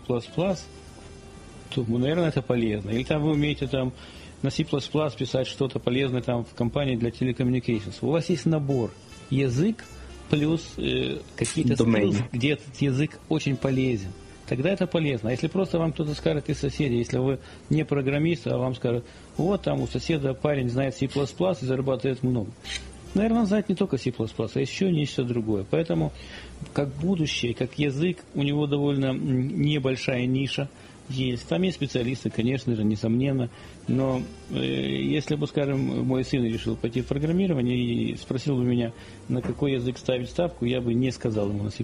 то, наверное, это полезно. Или там вы умеете там на C++ писать что-то полезное там в компании для telecommunications. У вас есть набор язык плюс какие-то skills, где этот язык очень полезен. Тогда это полезно. А если просто вам кто-то скажет из соседей, если вы не программист, а вам скажут, вот там у соседа парень знает C++ и зарабатывает много. Наверное, он знает не только C++, а еще нечто другое. Поэтому как будущее, как язык, у него довольно небольшая ниша есть. Там есть специалисты, конечно же, несомненно. Но если бы, скажем, мой сын решил пойти в программирование и спросил бы меня, на какой язык ставить ставку, я бы не сказал ему на C++.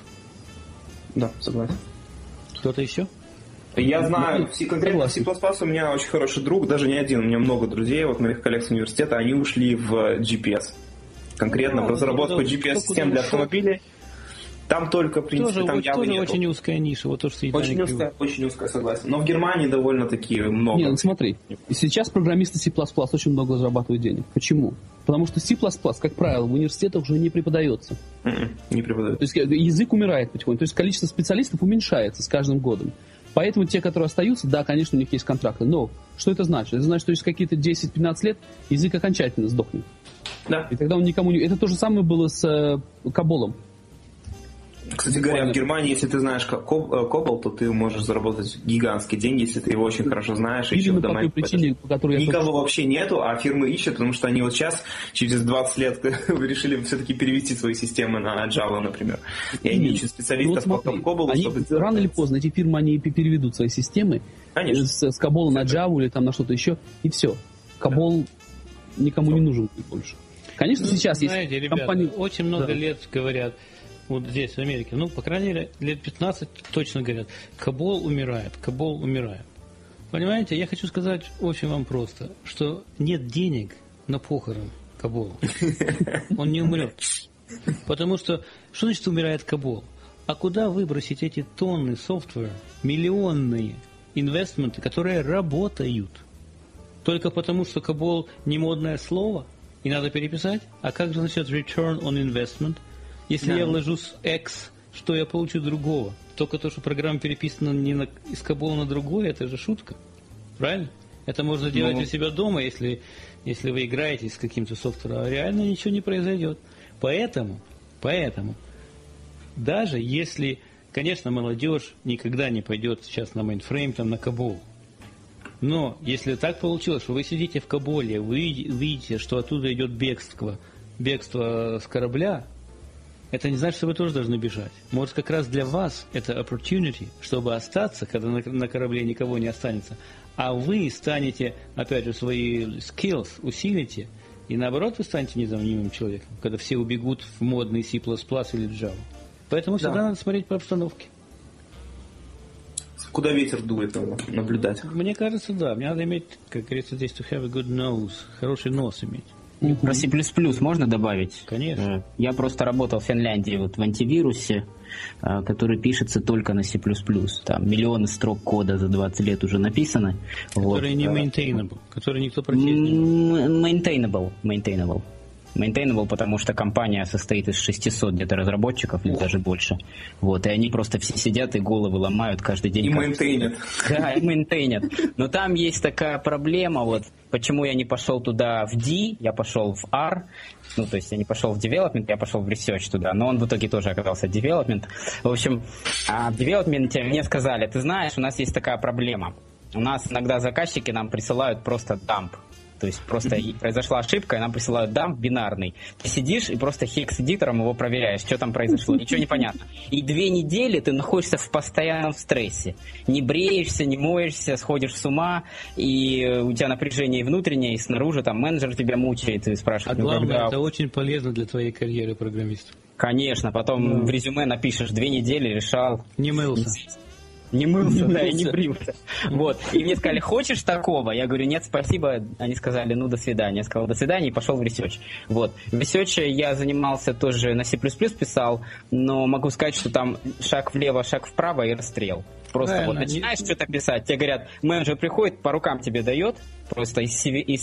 Да, согласен. Кто-то еще? Я знаю, конкретно в C++ у меня очень хороший друг, даже не один, у меня много друзей, вот моих коллег с университета, они ушли в GPS. Конкретно в разработку GPS-систем для автомобилей. Там только, в принципе, тоже, там явно тоже нету. Очень узкая ниша, вот то, что очень узкая, согласен. Но в Германии довольно-таки много. Нет, смотри, сейчас программисты C++ очень много зарабатывают денег. Почему? Потому что C++, как правило, в университетах уже не преподается. Не преподают. То есть язык умирает потихоньку, то есть количество специалистов уменьшается с каждым годом. Поэтому те, которые остаются, да, конечно, у них есть контракты. Но что это значит? Это значит, что через какие-то 10-15 лет язык окончательно сдохнет. Да. И тогда он никому не... Это то же самое было с Коболом. Кстати говоря, в Германии, если ты знаешь Кобол, то ты можешь заработать гигантские деньги, если ты его очень хорошо знаешь. Именно по той причине, по которой никого вообще нету, а фирмы ищут, потому что они вот сейчас, через 20 лет, решили все-таки перевести свои системы на Java, например. И они ищут специалистов по Коболу. Рано или поздно эти фирмы, они переведут свои системы с Кобола на Java или там на что-то еще, и все. Кобол никому не нужен больше. Конечно, сейчас знаете, есть ребята, компании... очень много лет говорят, вот здесь, в Америке, ну, по крайней мере, лет 15 точно говорят, COBOL умирает. Понимаете, я хочу сказать очень вам просто, что нет денег на похорон COBOL. Он не умрет. Потому что значит умирает COBOL? А куда выбросить эти тонны софтвера, миллионные инвестменты, которые работают? Только потому, что COBOL не модное слово, и надо переписать? А как же насчет return on investment? Если я вложу с X, что я получу другого? Только то, что программа переписана из COBOL на другое, это же шутка. Правильно? Это можно делать у себя дома, если вы играете с каким-то софтвером, а реально ничего не произойдет. Поэтому, даже если, конечно, молодежь никогда не пойдет сейчас на мейнфрейм, там, на COBOL, но если так получилось, что вы сидите в COBOL, вы видите, что оттуда идет бегство с корабля, это не значит, что вы тоже должны бежать. Может, как раз для вас это opportunity, чтобы остаться, когда на корабле никого не останется, а вы станете, опять же, свои skills усилите, и наоборот вы станете незаменимым человеком, когда все убегут в модный C++ или Java. Поэтому всегда надо смотреть по обстановке. Куда ветер дует, надо наблюдать. Мне кажется, да. Мне надо иметь, как говорится здесь, to have a good nose, хороший нос иметь. Про C++ можно добавить? Конечно. Я просто работал в Финляндии в антивирусе, который пишется только на C++. Там миллионы строк кода за 20 лет уже написаны. Который не maintainable, который никто прочесть не может. Maintainable, потому что компания состоит из 600 где-то разработчиков, или даже больше. И они просто все сидят и головы ломают каждый день. И мейнтейнят. Да, и мейнтейнят. Но там есть такая проблема, почему я не пошел туда в D, я пошел в R, то есть я не пошел в development, я пошел в research туда, но он в итоге тоже оказался development. В общем, в development мне сказали, ты знаешь, у нас есть такая проблема. У нас иногда заказчики нам присылают просто dump. То есть просто произошла ошибка, и нам присылают дамп бинарный. Ты сидишь и просто хекс-эдитором его проверяешь, что там произошло. Ничего не понятно. И 2 недели ты находишься в постоянном стрессе. Не бреешься, не моешься, сходишь с ума, и у тебя напряжение и внутреннее, и снаружи там менеджер тебя мучает и спрашивает. А главное, это очень полезно для твоей карьеры программиста. Конечно, потом в резюме напишешь, 2 недели решал. Не мылся. Не мылся, да, и не брился. И мне сказали, хочешь такого? Я говорю, нет, спасибо. Они сказали, до свидания. Я сказал, до свидания, и пошел в research. В research я занимался тоже, на C++ писал, но могу сказать, что там шаг влево, шаг вправо и расстрел. Просто начинаешь что-то писать, тебе говорят, менеджер приходит, по рукам тебе дает, просто из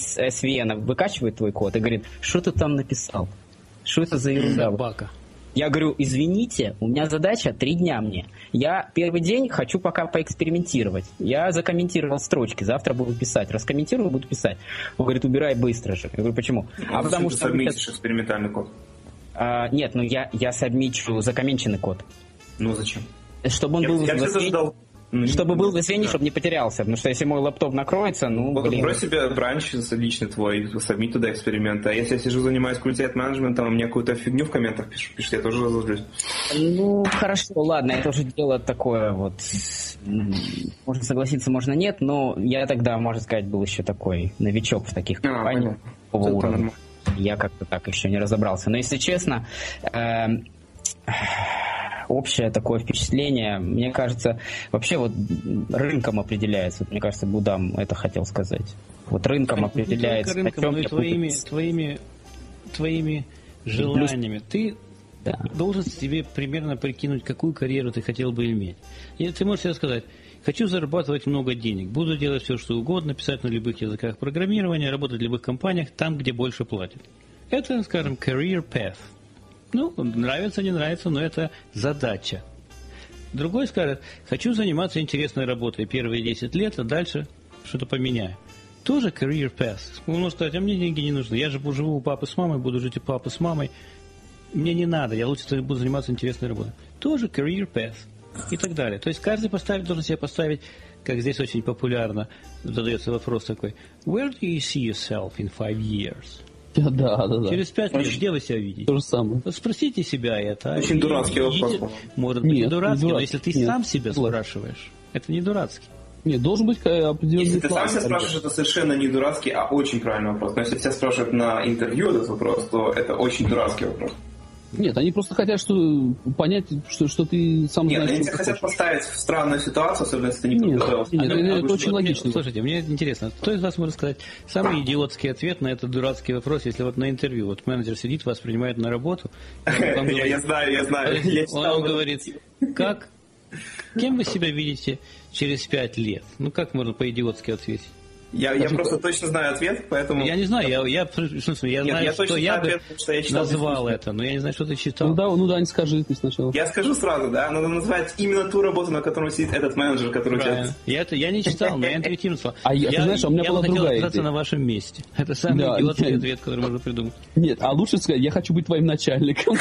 SVN выкачивает твой код и говорит, что ты там написал? Что это за ерунда? Собака. Я говорю, извините, у меня задача 3 дня мне. Я первый день хочу пока поэкспериментировать. Я закомментировал строчки, завтра буду писать. Раскомментирую, буду писать. Он говорит, убирай быстро же. Я говорю, почему? Потому что ты сабмитишь экспериментальный код. Нет, я сабмичу закомменченный код. Зачем? Чтобы он был... Чтобы был в SVN, чтобы не потерялся. Потому что если мой лаптоп накроется, Открой себе бранч личный твой, сабмить туда эксперименты. А если я сижу, занимаюсь квалитет-менеджментом, а мне какую-то фигню в комментах пишут, я тоже разозлюсь. Хорошо, ладно, это уже дело такое можно согласиться, можно нет, но я тогда, можно сказать, был еще такой новичок в таких компаниях. Такого уровня. Я как-то так еще не разобрался. Но если честно... общее такое впечатление, мне кажется, вообще рынком определяется. Мне кажется, Будам это хотел сказать. Рынком определяется. Не только рынком, но и твоими желаниями. Ты должен себе примерно прикинуть, какую карьеру ты хотел бы иметь. И ты можешь себе сказать, хочу зарабатывать много денег, буду делать все, что угодно, писать на любых языках программирования, работать в любых компаниях, там, где больше платят. Это, скажем, career path. Нравится, не нравится, но это задача. Другой скажет, хочу заниматься интересной работой первые 10 лет, а дальше что-то поменяю. Тоже career path. Он может сказать, а мне деньги не нужны. Я же живу у папы с мамой, буду жить у папы с мамой. Мне не надо, я лучше буду заниматься интересной работой. Тоже career path. И так далее. То есть каждый должен себе поставить, как здесь очень популярно задается вопрос такой, where do you see yourself in 5 years? Да. Через 5 лет, где вы себя видите? То же самое. Спросите себя это. Очень дурацкий вопрос. Может быть, не дурацкий, но если ты сам себя спрашиваешь, это не дурацкий. Нет, должен быть определенный Если ты сам себя спрашиваешь, это совершенно не дурацкий, а очень правильный вопрос. Но если тебя спрашивают на интервью этот вопрос, то это очень дурацкий вопрос. Нет, они просто хотят понять, что ты сам знаешь. Нет, они тебя хотят поставить в странную ситуацию, особенно если ты не подготовился. Нет, это очень логично. Слушайте, мне интересно, кто из вас может сказать самый идиотский ответ на этот дурацкий вопрос, если вот на интервью, вот менеджер сидит, вас принимает на работу. Я знаю. Он говорит, кем вы себя видите через 5 лет? Ну, как можно по-идиотски ответить? Я просто точно знаю ответ, поэтому... Я не знаю, я знаю, что я бы назвал это, но я не знаю, что ты читал. Ну да, не скажи ты сначала. Я скажу сразу, да, надо назвать именно ту работу, на которой сидит этот менеджер, который участвует. Я не читал, но я интуитивно сказал. Ты знаешь, у меня была другая идея. Я бы хотел оказаться на вашем месте. Это самый идиотский ответ, который можно придумать. Нет, а лучше сказать, я хочу быть твоим начальником.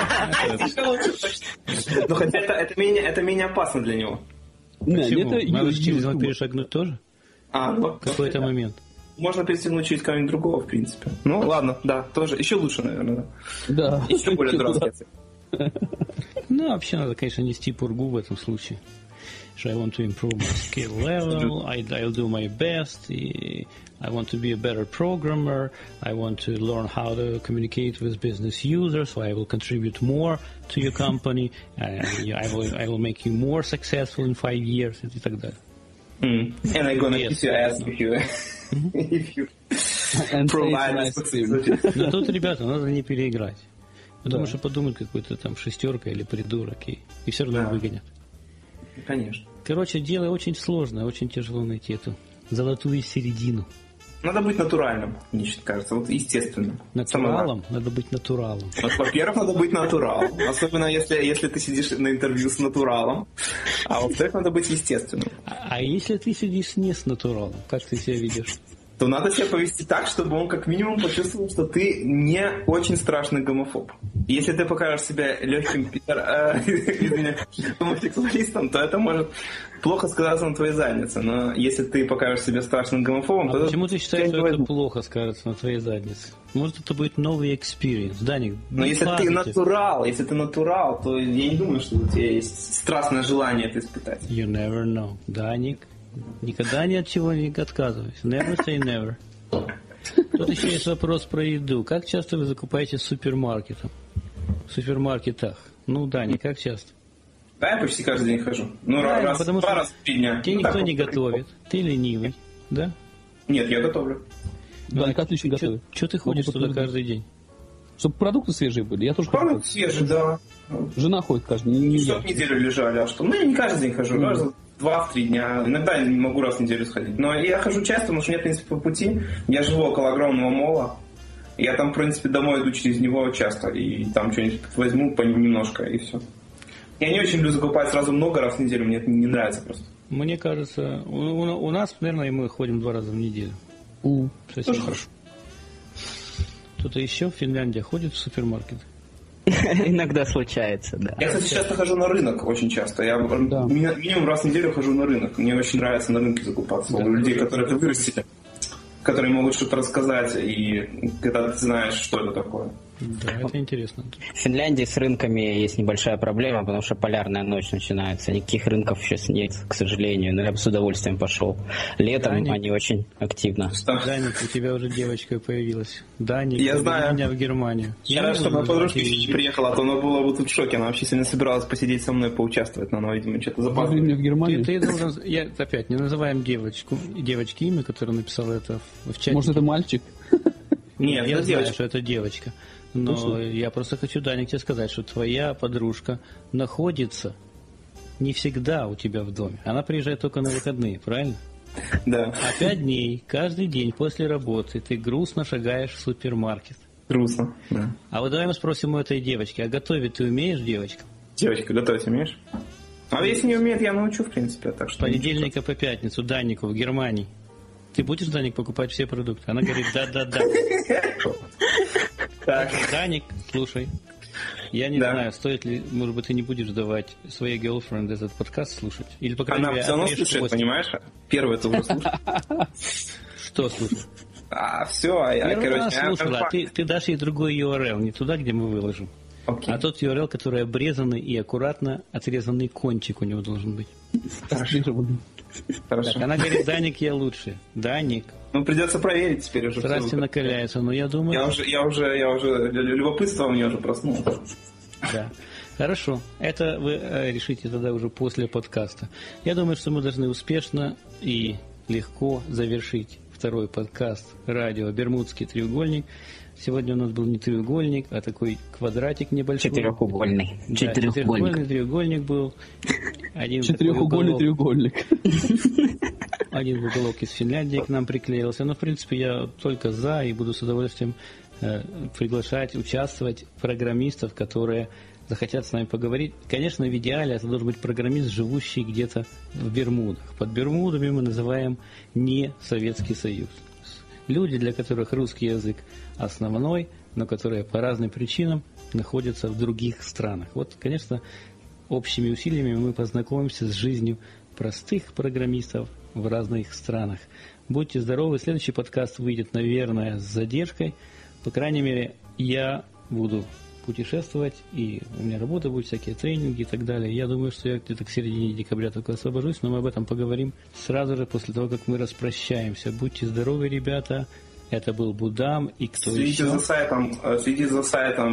Но хотя это менее опасно для него. Почему? Надо через него перешагнуть тоже? В какой-то момент. Можно перестегнуть через кого-нибудь другого, в принципе. Ну, ладно, да, тоже. Еще лучше, наверное. Да. Еще более дурацкий ответ. Ну, вообще надо, конечно, нести пургу в этом случае. I want to improve my skill level, I'll do my best, I want to be a better programmer, I want to learn how to communicate with business users, so I will contribute more to your company, I will make you more successful in 5 years, и так далее. And I'm gonna kiss your ass if you provide this. Но тут, ребята, надо не переиграть. Потому что подумают, какой-то там шестерка или придурок, и все равно выгонят. Конечно. Короче, дело очень сложное, очень тяжело найти эту золотую середину. Надо быть натуральным, мне кажется, вот естественным. Натуралом? Надо быть натуралом. Вот, во-первых, надо быть натуралом. Особенно если ты сидишь на интервью с натуралом. А во-вторых, надо быть естественным. А если ты сидишь не с натуралом, как ты себя ведешь? То надо себя повести так, чтобы он как минимум почувствовал, что ты не очень страшный гомофоб. И если ты покажешь себя легким гомосексуалистом, то это может плохо сказаться на твоей заднице. Но если ты покажешь себя страшным гомофобом, то... Почему ты считаешь, что это плохо скажется на твоей заднице? Может, это будет новый экспириенс, Даник? Но если ты натурал, то я не думаю, что у тебя есть страстное желание это испытать. You never know, Даник. Никогда ни от чего не отказывайся. Never say never. Тут еще есть вопрос про еду. Как часто вы закупаете в супермаркетах? Ну, Дани, как часто? Да, я почти каждый день хожу. Ну, два раза в 3 дня. Тебе никто не готовит. Ты ленивый, да? Нет, я готовлю. Даник отлично готовит. Что ты ходишь туда каждый день? Чтобы продукты свежие были. Я тоже продукты свежие, да. Жена ходит каждый день. Чтобы неделю лежали, а что? Ну, я не каждый день хожу. Раз 2-3 дня. Иногда я не могу раз в неделю сходить. Но я хожу часто, потому что мне, в принципе, по пути. Я живу около огромного мола. Я там, в принципе, домой иду через него часто. И там что-нибудь возьму немножко, и все. Я не очень люблю закупать сразу много раз в неделю. Мне это не нравится просто. Мне кажется, у нас, наверное, мы ходим 2 раза в неделю. Тоже хорошо. Кто-то еще в Финляндии ходит в супермаркет? Иногда случается, да. Я, кстати, часто хожу на рынок, очень часто. Я минимум раз в неделю хожу на рынок. Мне очень нравится на рынке закупаться. У людей, которые это вырастили, которые могут что-то рассказать, и когда ты знаешь, что это такое. Да, это интересно. В Финляндии с рынками есть небольшая проблема, потому что полярная ночь начинается. Никаких рынков сейчас нет, к сожалению. Но я бы с удовольствием пошел. Летом они очень активно. Даник, у тебя уже девочка появилась. Даник, я знаю. Меня в Германию. Я рад, что моя подружка приехала, а то она была бы тут в шоке. Она вообще сегодня собиралась посидеть со мной, поучаствовать, но она, видимо, что-то запаздывает. Мне в Германию. Ты должен... Опять, не называем девочке имя, которая написала это в чате. Может, это мальчик? Нет, я знаю, что это девочка. Но я просто хочу, Даник, тебе сказать, что твоя подружка находится не всегда у тебя в доме. Она приезжает только на выходные, правильно? Да. А 5 дней, каждый день после работы ты грустно шагаешь в супермаркет. Грустно, да. А вот давай мы спросим у этой девочки, а готовить ты умеешь, девочка? Девочка, готовить умеешь? А если не умеет, я научу, в принципе. Так что понедельника по пятницу Данику в Германии. Ты будешь, Даник, покупать все продукты? Она говорит, да. Так. Даник, слушай, я не знаю, стоит ли, может быть, ты не будешь давать своей girlfriend этот подкаст слушать? Или, по крайней мере, она все равно слушает, понимаешь? Первый это уже слушает. Что слушает? Все, короче... слушала, ты дашь ей другой URL, не туда, где мы выложим. Окей. А тот URL, который обрезанный и аккуратно отрезанный кончик у него должен быть. Хорошо. Так, она говорит, Даник, я лучше. Даник. Ну, придется проверить теперь уже. Страсти накаляются, но я думаю... Я уже любопытство у меня уже проснулось. Да. Хорошо. Это вы решите тогда уже после подкаста. Я думаю, что мы должны успешно и легко завершить второй подкаст радио «Бермудский треугольник». Сегодня у нас был не треугольник, а такой квадратик небольшой. Четырехугольный. Да, четырехугольный треугольник был. Четырехугольный треугольник. Один уголок из Финляндии к нам приклеился. Но, в принципе, я только за и буду с удовольствием приглашать, участвовать программистов, которые захотят с нами поговорить. Конечно, в идеале это должен быть программист, живущий где-то в Бермудах. Под Бермудами мы называем не Советский Союз. Люди, для которых русский язык основной, но которые по разным причинам находятся в других странах. Вот, конечно, общими усилиями мы познакомимся с жизнью простых программистов в разных странах. Будьте здоровы. Следующий подкаст выйдет, наверное, с задержкой. По крайней мере, я буду путешествовать, и у меня работа будет, всякие тренинги и так далее. Я думаю, что я где-то к середине декабря только освобожусь, но мы об этом поговорим сразу же после того, как мы распрощаемся. Будьте здоровы, ребята. Это был Будам и кто следите еще? Следите за сайтом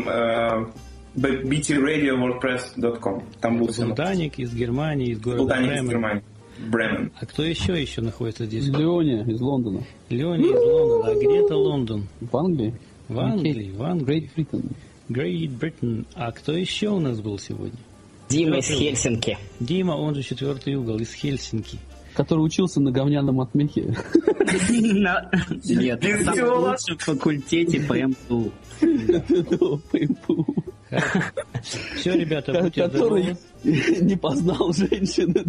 btradiowordpress.com. Там будет был Даник из Германии, из города Бремен. А кто еще находится здесь? Леони из Лондона. Леони из Лондона. А где это Лондон? В Англии. В Англии. Great Britain. Great Britain. А кто еще у нас был сегодня? Дима из Хельсинки. Дима, он же четвертый угол, из Хельсинки. Который учился на говняном отмехе. Нет, на самом лучшем факультете по МТУ. Все, ребята, будьте здоровы. Который не познал женщины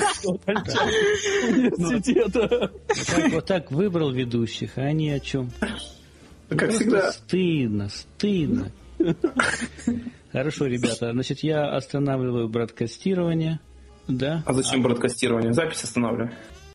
университета. Вот так выбрал ведущих, а они о чем? Как всегда. Стыдно. Хорошо, ребята, значит, я останавливаю бродкастирование. Да. А зачем бродкастирование? Запись останавливаю.